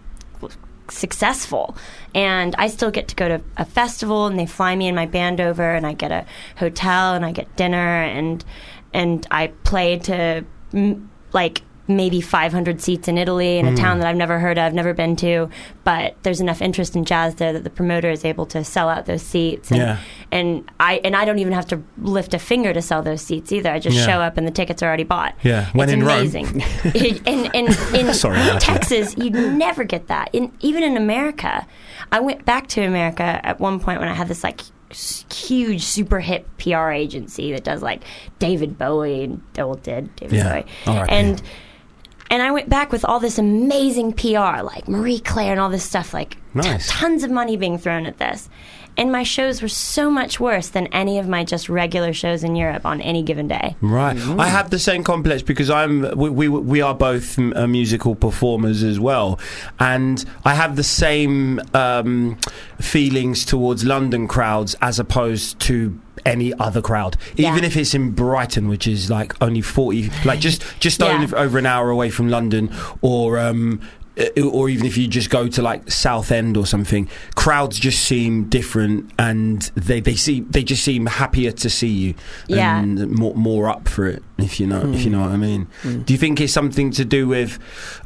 successful, and I still get to go to a festival, and they fly me and my band over, and I get a hotel, and I get dinner, and and I play to mm, like maybe five hundred seats in Italy in a Mm. town that I've never heard of, never been to, but there's enough interest in jazz there that the promoter is able to sell out those seats. And, Yeah. and I and I don't even have to lift a finger to sell those seats either. I just Yeah. show up and the tickets are already bought. Yeah. When it's in Rome. amazing. in in, in Sorry, Matthew. Texas, you never get that. In even in America, I went back to America at one point when I had this like s- huge, super hip P R agency that does like David Bowie and well, did David Yeah. Bowie, All right, and and I went back with all this amazing P R, like Marie Claire and all this stuff, like Nice. t- tons of money being thrown at this. And my shows were so much worse than any of my just regular shows in Europe on any given day. Right, I have the same complex because I'm. We we, we are both m- uh, musical performers as well, and I have the same um, feelings towards London crowds as opposed to any other crowd, Yeah. even if it's in Brighton, which is like only forty, like just just Yeah. over, over an hour away from London, or. Um, uh, or even if you just go to like Southend or something, crowds just seem different, and they they see they just seem happier to see you, Yeah. and more more up for it. If you know if you know what I mean. Mm. Do you think it's something to do with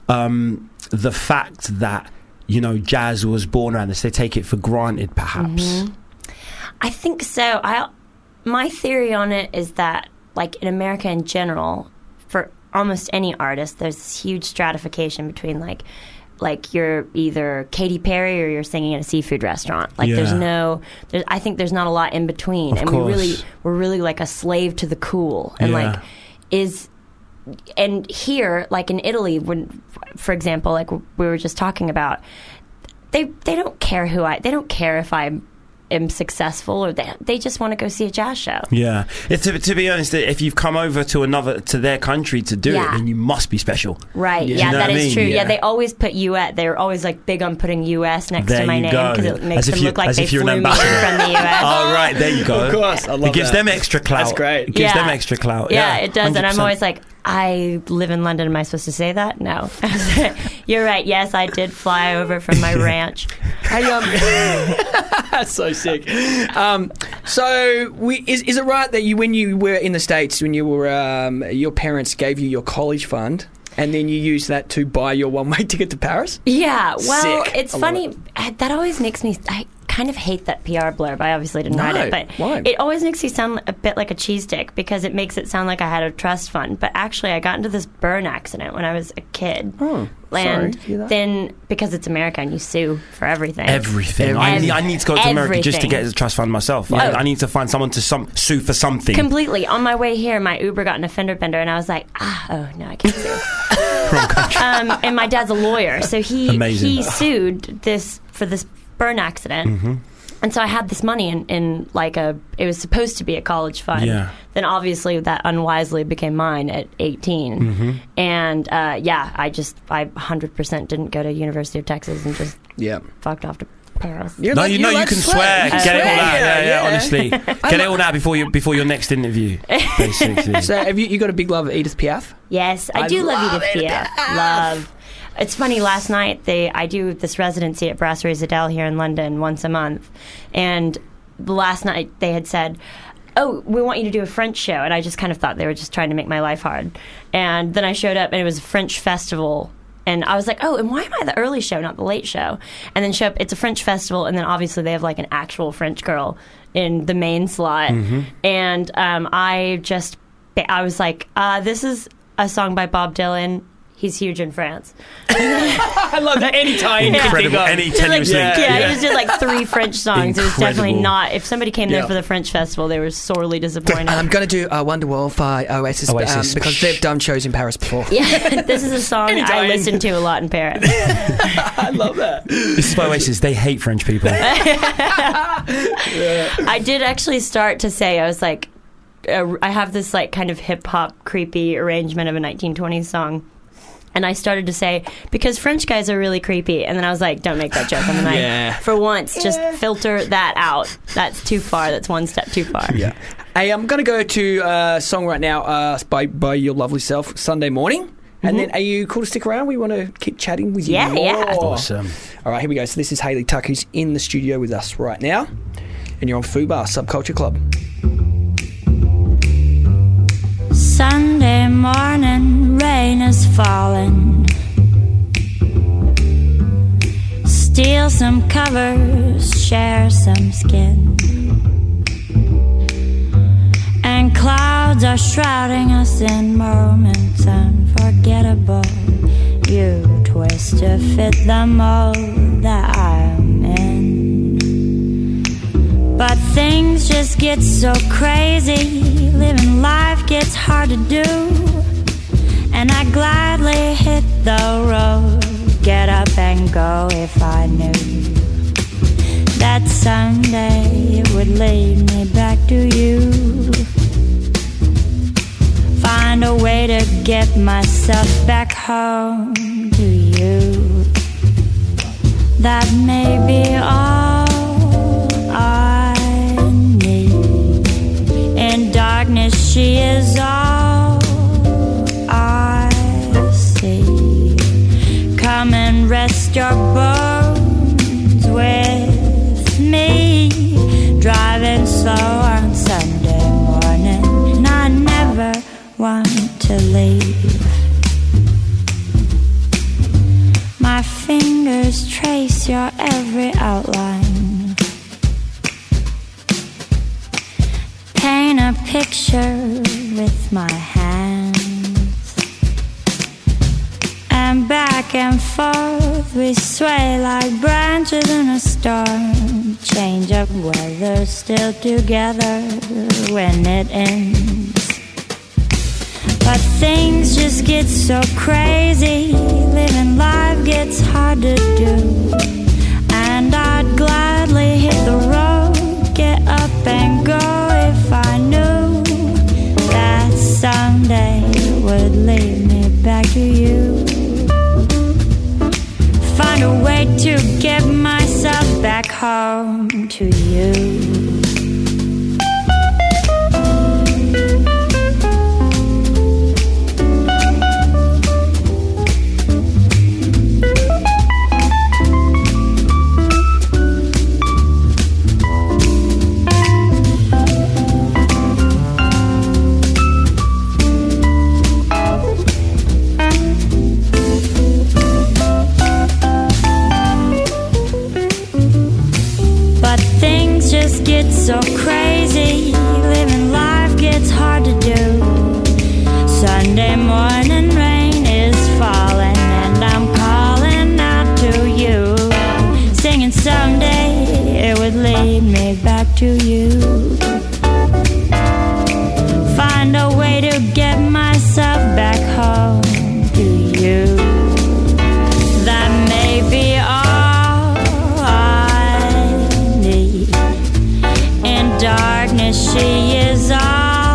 um, the fact that you know jazz was born around this? They take it for granted, perhaps. Mhm. I think so. I my theory on it is that, like in America in general, for almost any artist, there's this huge stratification between like like you're either Katy Perry or you're singing at a seafood restaurant. Like there's Yeah. no, there's, I think there's not a lot in between, Of and course. we really we're really like a slave to the cool, and Yeah. like is. And here, like in Italy, when, for example, like we were just talking about, they they don't care who I, they don't care if I am successful, or they they just want to go see a jazz show. Yeah, It- to, to be honest, if you've come over to another to their country to do Yeah. it, then you must be special. Right. You Yeah, know that what I is mean? true. Yeah. Yeah. they always put U S. They're always like big on putting U S next There to my you name go. because it makes As if them you- look like as they if you're flew an me in ambassador. from the U S. Oh, right, there you go. Of course, I love It gives that. them extra clout. That's great. It gives Yeah. them extra clout. Yeah, Yeah, it does. And I'm one hundred percent. always like, I live in London. Am I supposed to say that? No. You're right. Yes, I did fly over from my ranch. Hey, um, that's so sick. Um, so, we, is is it right that you, when you were in the States, when you were, um, your parents gave you your college fund, and then you used that to buy your one-way ticket to Paris? Yeah, well, Sick. it's I love funny. it. uh, That always makes me. I kind of hate that P R blurb. I obviously didn't write No, it, but why? it always makes me sound a bit like a cheese stick because it makes it sound like I had a trust fund. But actually, I got into this burn accident when I was a kid. Oh, sorry and to hear that. then because it's America and you sue for everything. Everything. I, need, I need to go to America just to Everything. get a trust fund myself. I, Oh. I need to find someone to some, sue for something. Completely. On my way here, my Uber got in a fender bender, and I was like, ah, oh no, I can't sue. um, and my dad's a lawyer, so he Amazing. he sued this for this burn accident. Mm-hmm. And so I had this money in, in like a, it was supposed to be a college fund. Yeah. Then obviously that unwisely became mine at eighteen. Mhm. And uh, yeah, I just, I one hundred percent didn't go to University of Texas and just yeah. fucked off to Paris. no, you know you can swear. Get it all out. Yeah, yeah, honestly. Get it all out before you before your next interview, basically. So, have you, you got a big love of Edith Piaf? Yes, I, I do love, love Edith Edith Piaf. Love. It's funny. Last night, they I do this residency at Brasserie Zadel here in London once a month, and last night they had said, "Oh, we want you to do a French show," and I just kind of thought they were just trying to make my life hard. And then I showed up, and it was a French festival. And I was like, oh, and why am I the early show, not the late show? And then show up, it's a French festival, and then obviously they have like an actual French girl in the main slot. Mhm. And um, I just, I was like, uh, this is a song by Bob Dylan. He's huge in France. I love that. Any tie in. Incredible. Any Just like, tenuous yeah, link. yeah, Yeah. he just did like three French songs. It was definitely Incredible. not. If somebody came there Yeah. for the French festival, they were sorely disappointed. And I'm going to do uh, Wonderwall by Oasis, Oasis. Um, because they've done shows in Paris before. Yeah, this is a song I Anytime. listen to a lot in Paris. I love that. This is by Oasis. They hate French people. I did actually start to say, I was like, uh, I have this like kind of hip hop creepy arrangement of a nineteen twenties song. And I started to say, because French guys are really creepy. And then I was like, don't make that joke on the night. Yeah. For once, just filter that out. That's too far. That's one step too far. Yeah. Hey, I'm going to go to a song right now uh, by, by your lovely self, Sunday Morning. And then, are you cool to stick around? We want to keep chatting with you. Yeah, more. yeah. Awesome. All right, here we go. So this is Hayley Tuck, who's in the studio with us right now. And you're on Fubar Subculture Club. Sunday morning, rain is falling. falling. Steal some covers, share some skin. And clouds are shrouding us in moments unforgettable. You twist to fit the mold that I'm in. But things just get so crazy. Living life gets hard to do. And I gladly hit the road. Get up and go if I knew that someday it would lead me back to you. Find a way to get myself back home to you. That may be all I need. In darkness she is all I see. Come and rest your bones with me. Driving slow on Sunday morning, and I never want to leave. My fingers trace your every outline. Paint a picture with my hands. And back and forth we sway like branches in a storm. Change of weather, still together when it ends. But things just get so crazy. Living life gets hard to do. And I'd gladly hit the road. Get up and go if I knew that someday it would lead me back to you. Find a way to get myself back home to you. Get so crazy, living life gets hard to do. Sunday morning rain is falling and I'm calling out to you. Singing someday it would lead me back to you. Find a way to get myself back home to you. That may be all darkness, she is all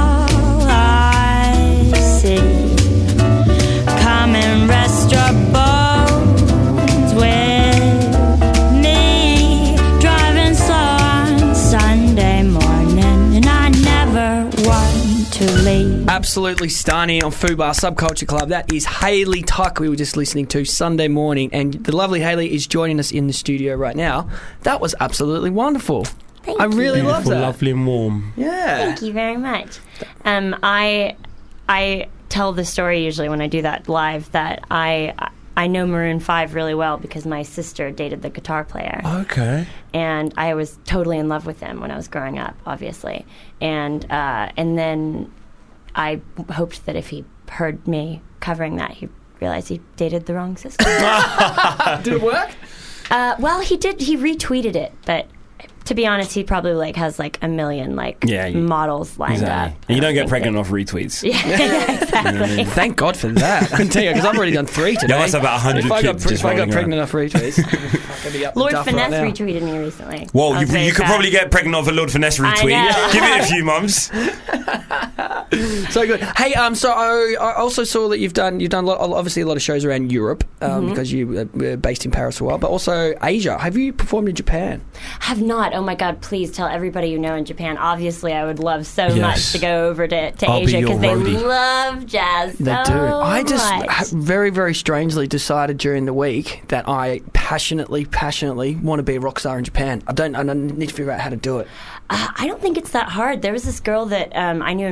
I see. Come and rest your bones with me. Driving slow on Sunday morning, and I never want to leave. Absolutely stunning on Fubar Subculture Club. That is Hayley Tuck we were just listening to Sunday morning, and the lovely Hayley is joining us in the studio right now. That was absolutely wonderful. Thank I really you. love that. Lovely and warm. Yeah. Thank you very much. Um, I I tell the story usually when I do that live that I I know Maroon five really well because my sister dated the guitar player. Okay. And I was totally in love with him when I was growing up, obviously. And uh, and then I hoped that if he heard me covering that, he'd realize he dated the wrong sister. Did it work? Uh, well, he did. He retweeted it, but to be honest, he probably like has like a million like yeah, you, models lined exactly. up. And you don't get pregnant that, off retweets. Yeah, yeah exactly. Thank God for that. I can tell you because I've already done three today. Yeah, that's about a hundred kids. Got, if I got pregnant off retweets, I'd be up Lord the Finesse right retweeted me recently. Well, you, you could probably get pregnant off a Lord Finesse retweet. Give it a few months. So good. Hey, um, so I, I also saw that you've done you've done a lot, obviously a lot of shows around Europe um, mm-hmm. because you were based in Paris for a while, but also Asia. Have you performed in Japan? Have not. Oh my God! Please tell everybody you know in Japan. Obviously, I would love so yes. much to go over to, to I'll Asia because be they love jazz. They so do. I just much. very very strangely decided during the week that I passionately passionately want to be a rock star in Japan. I don't. I need to figure out how to do it. Uh, I don't think it's that hard. There was this girl that um, I knew in Paris.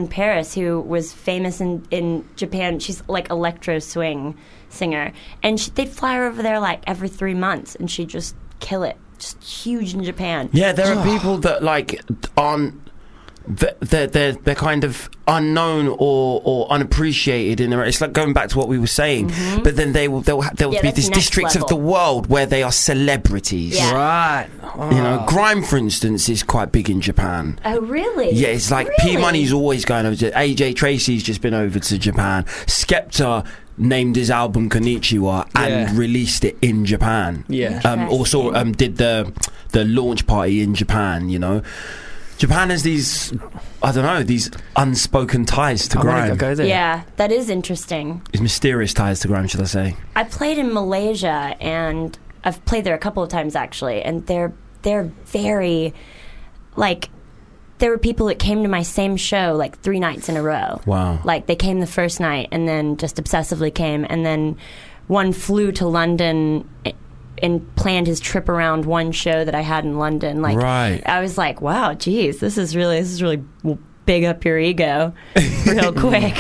actress who was famous in, in Japan. She's like electro swing singer, and she, they'd fly her over there like every three months, and she'd just kill it. Just huge in Japan. Yeah, there are people that like aren't. They're, they're, they're kind of unknown or, or unappreciated in their. It's like going back to what we were saying, Mhm. but then they will there will, there will Yeah, be that's these next districts level. of the world where they are celebrities. Yeah. Right. You know, grime, for instance, is quite big in Japan. Oh, really? Yeah, it's like Really? P Money's always going over to. A J Tracy's just been over to Japan. Skepta named his album Konnichiwa and Yeah. released it in Japan. Yeah. Um, also, um, did the the launch party in Japan. You know, Japan has these, I don't know, these unspoken ties to I wanna grime. go- go there. Yeah, that is interesting. These mysterious ties to grime, should I say? I played in Malaysia, and I've played there a couple of times actually, and they're they're very like. There were people that came to my same show like three nights in a row. Wow. Like they came the first night and then just obsessively came, and then one flew to London and planned his trip around one show that I had in London. Like Right. I was like, wow, geez, this is really this is really big up your ego real quick.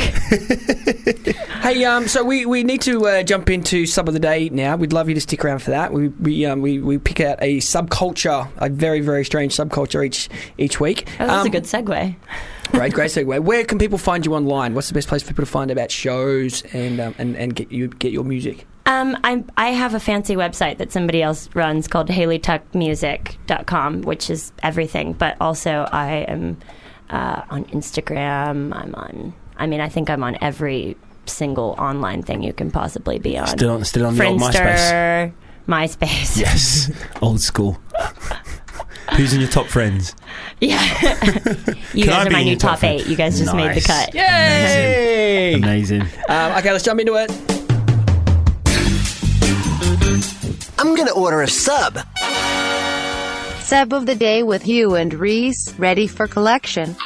Hey, um, so we, we need to uh, jump into sub of the day now. We'd love you to stick around for that. We we um, we, we pick out a subculture, a very very strange subculture each each week. Oh, that's Um, a good segue. Great, great segue. Where can people find you online? What's the best place for people to find about shows and um, and and get you get your music? Um, I I have a fancy website that somebody else runs called haley tuck music dot com, which is everything. But also, I am uh, on Instagram. I'm on. I mean, I think I'm on every single online thing you can possibly be on. Still on, still on the old Friendster, MySpace. Yes, old school. Who's in your top friends? Yeah. You Can I guys are be my in new your top top friend? eight. You guys just made the Nice. cut. Yay! Amazing. Um, okay, let's jump into it. I'm gonna order a sub. Sub of the day with Hugh and Reese, ready for collection.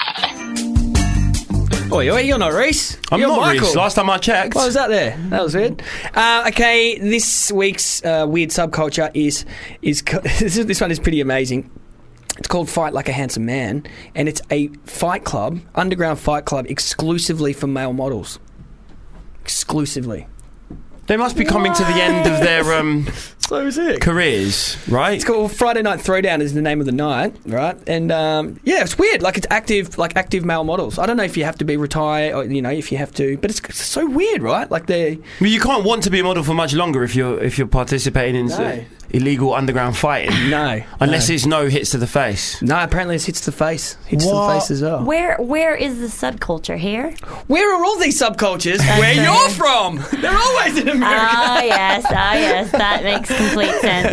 Oh, you're not Reese. I'm You're not Michael. Reese. Last time I checked. What was that there? That was weird. Uh, okay, this week's uh, weird subculture is is co- this, is- this one is pretty amazing. It's called Fight Like a Handsome Man, and it's a fight club, underground fight club, exclusively for male models. Exclusively. They must be coming to the end of their um, so sick. careers, right? It's called Friday Night Throwdown is the name of the night, right? And um, yeah, it's weird. Like it's active, like active male models. I don't know if you have to be retired or you know if you have to, but it's, it's so weird, right? Like they. Well, you can't want to be a model for much longer if you're if you're participating in No. uh, illegal underground fighting. No, unless no. it's no hits to the face. No, apparently it's hits to the face. Hits to the What? face as well. Where where is the subculture here? Where are all these subcultures? That's Where right. you're from? They're always in America. Ah yes, ah yes, that makes complete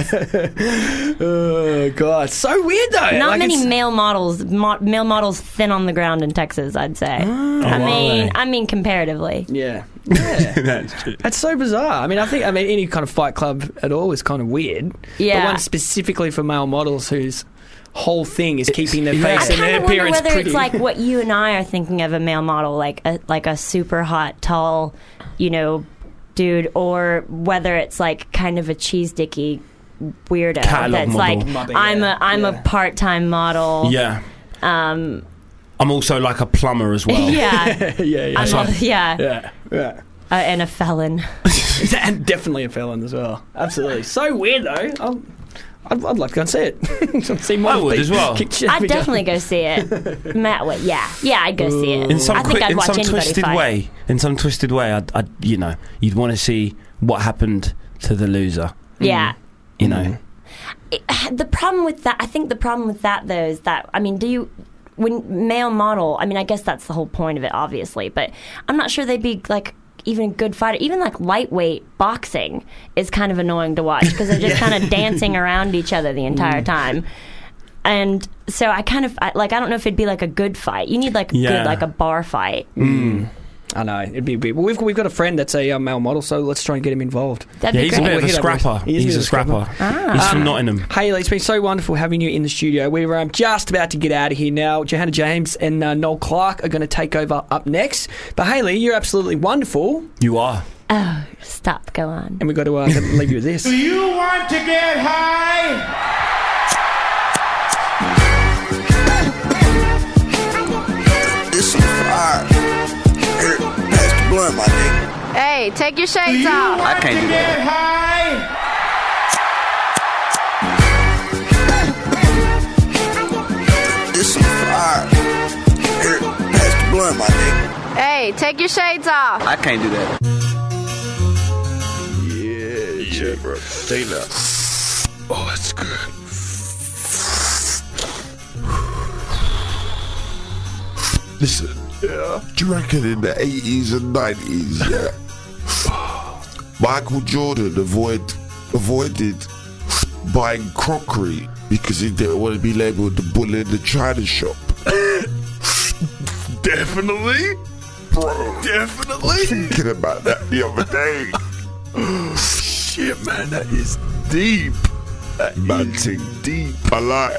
sense. Oh god, so weird though. Not Like, many it's- male models, mo- male models thin on the ground in Texas. I'd say. I are mean, they? I mean comparatively. Yeah, yeah. That's true. That's so bizarre. I mean, I think I mean any kind of fight club at all is kind of weird. Yeah. But one specifically for male models whose whole thing is keeping their yeah. face I and kind their of wonder appearance whether pretty. it's like what you and I are thinking of a male model, like a like a super hot, tall, you know, dude, or whether it's like kind of a cheese dicky weirdo Catalog that's model. like Mother, I'm yeah. a I'm Yeah. a part time model. Yeah, Um. I'm also like a plumber as well. Yeah. yeah, yeah, I'm fine. al- yeah. yeah, yeah. Uh, and a felon. And definitely a felon as well. Absolutely. So weird though. I'll, I'd, I'd like to go and see it. see more I would people as well. kick shit I'd every day. definitely go see it. Matt would. Yeah. Yeah, I'd go see it. In some I think qui- I'd in watch some anybody twisted fight. way, in some twisted way, I'd, I'd you know, you'd want to see what happened to the loser. Yeah. You know, It- the problem with that, I think the problem with that though is that, I mean, do you, when male model, I mean, I guess that's the whole point of it, obviously, but I'm not sure they'd be like even a good fighter. Even like lightweight boxing is kind of annoying to watch because they're just kind of dancing around each other the entire time. And so I kind of I, like I don't know if it'd be like a good fight. You need like a Yeah. good like a bar fight. Mm. I know it'd be weird. Well, we've we've got a friend that's a uh, male model, so let's try and get him involved. That'd yeah, be he's great. a bit of We'll a hit up with- scrapper. he is He's a scrapper. Ah. He's from Um, Nottingham. Haley, it's been so wonderful having you in the studio. We're um, just about to get out of here now. Johanna James and uh, Noel Clark are going to take over up next. But Haley, you're absolutely wonderful, You are. Oh, stop. Go on. and we've got to uh, leave you with this. Do you want to get high? This is fire. blunt, my nigga. Hey, take your shades off. I can't do that. This some fire. Here, pass the blunt, my nigga. Hey, take your shades off. I can't do that. Yeah, yeah, bro. Take that. Oh, that's good. Listen, yeah. Do you reckon in the eighties and nineties, yeah, Michael Jordan avoid, avoided buying crockery because he didn't want to be labelled the bull in the china shop? Definitely, bro. Definitely. I was thinking about that the other day. Shit, man, that is deep. That Man, is ting deep. I like.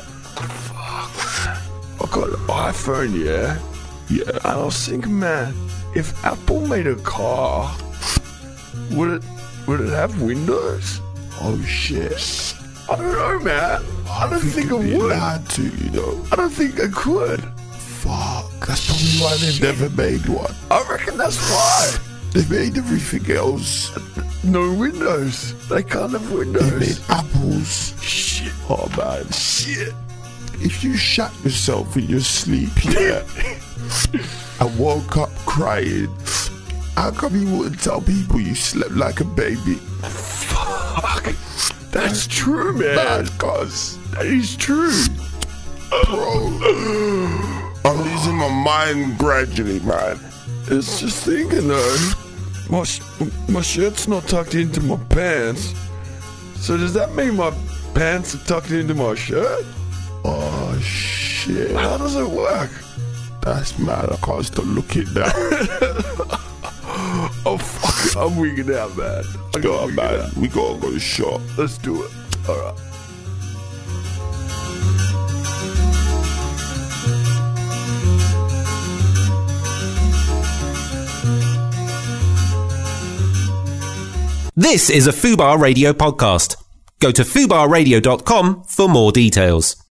I got an iPhone, yeah. Yeah. And I was thinking, man, if Apple made a car, would it would it have windows? Oh shit. I don't know, man. I don't think, think it it'd be would. allowed to, you know. I don't think it could. Fuck. That's probably why they've never made one. I reckon that's why. They made everything else. No windows. They can't have windows. They made apples. Shit. Oh man. Shit. If you shot yourself in your sleep, yeah, and woke up crying, how come you wouldn't tell people you slept like a baby? Fuck. That's true, man. Man, cuz. That is true. Bro. I'm losing my mind gradually, man. It's just thinking though, my, sh- my shirt's not tucked into my pants. So does that mean my pants are tucked into my shirt? Oh shit. How does it work? That's mad. I can't stop looking now. Oh fuck it. I'm wigging out, man. I Go gotta on, wig it man. out. We gotta go shop. Let's do it. Alright. This is a Fubar Radio podcast. Go to fubar radio dot com for more details.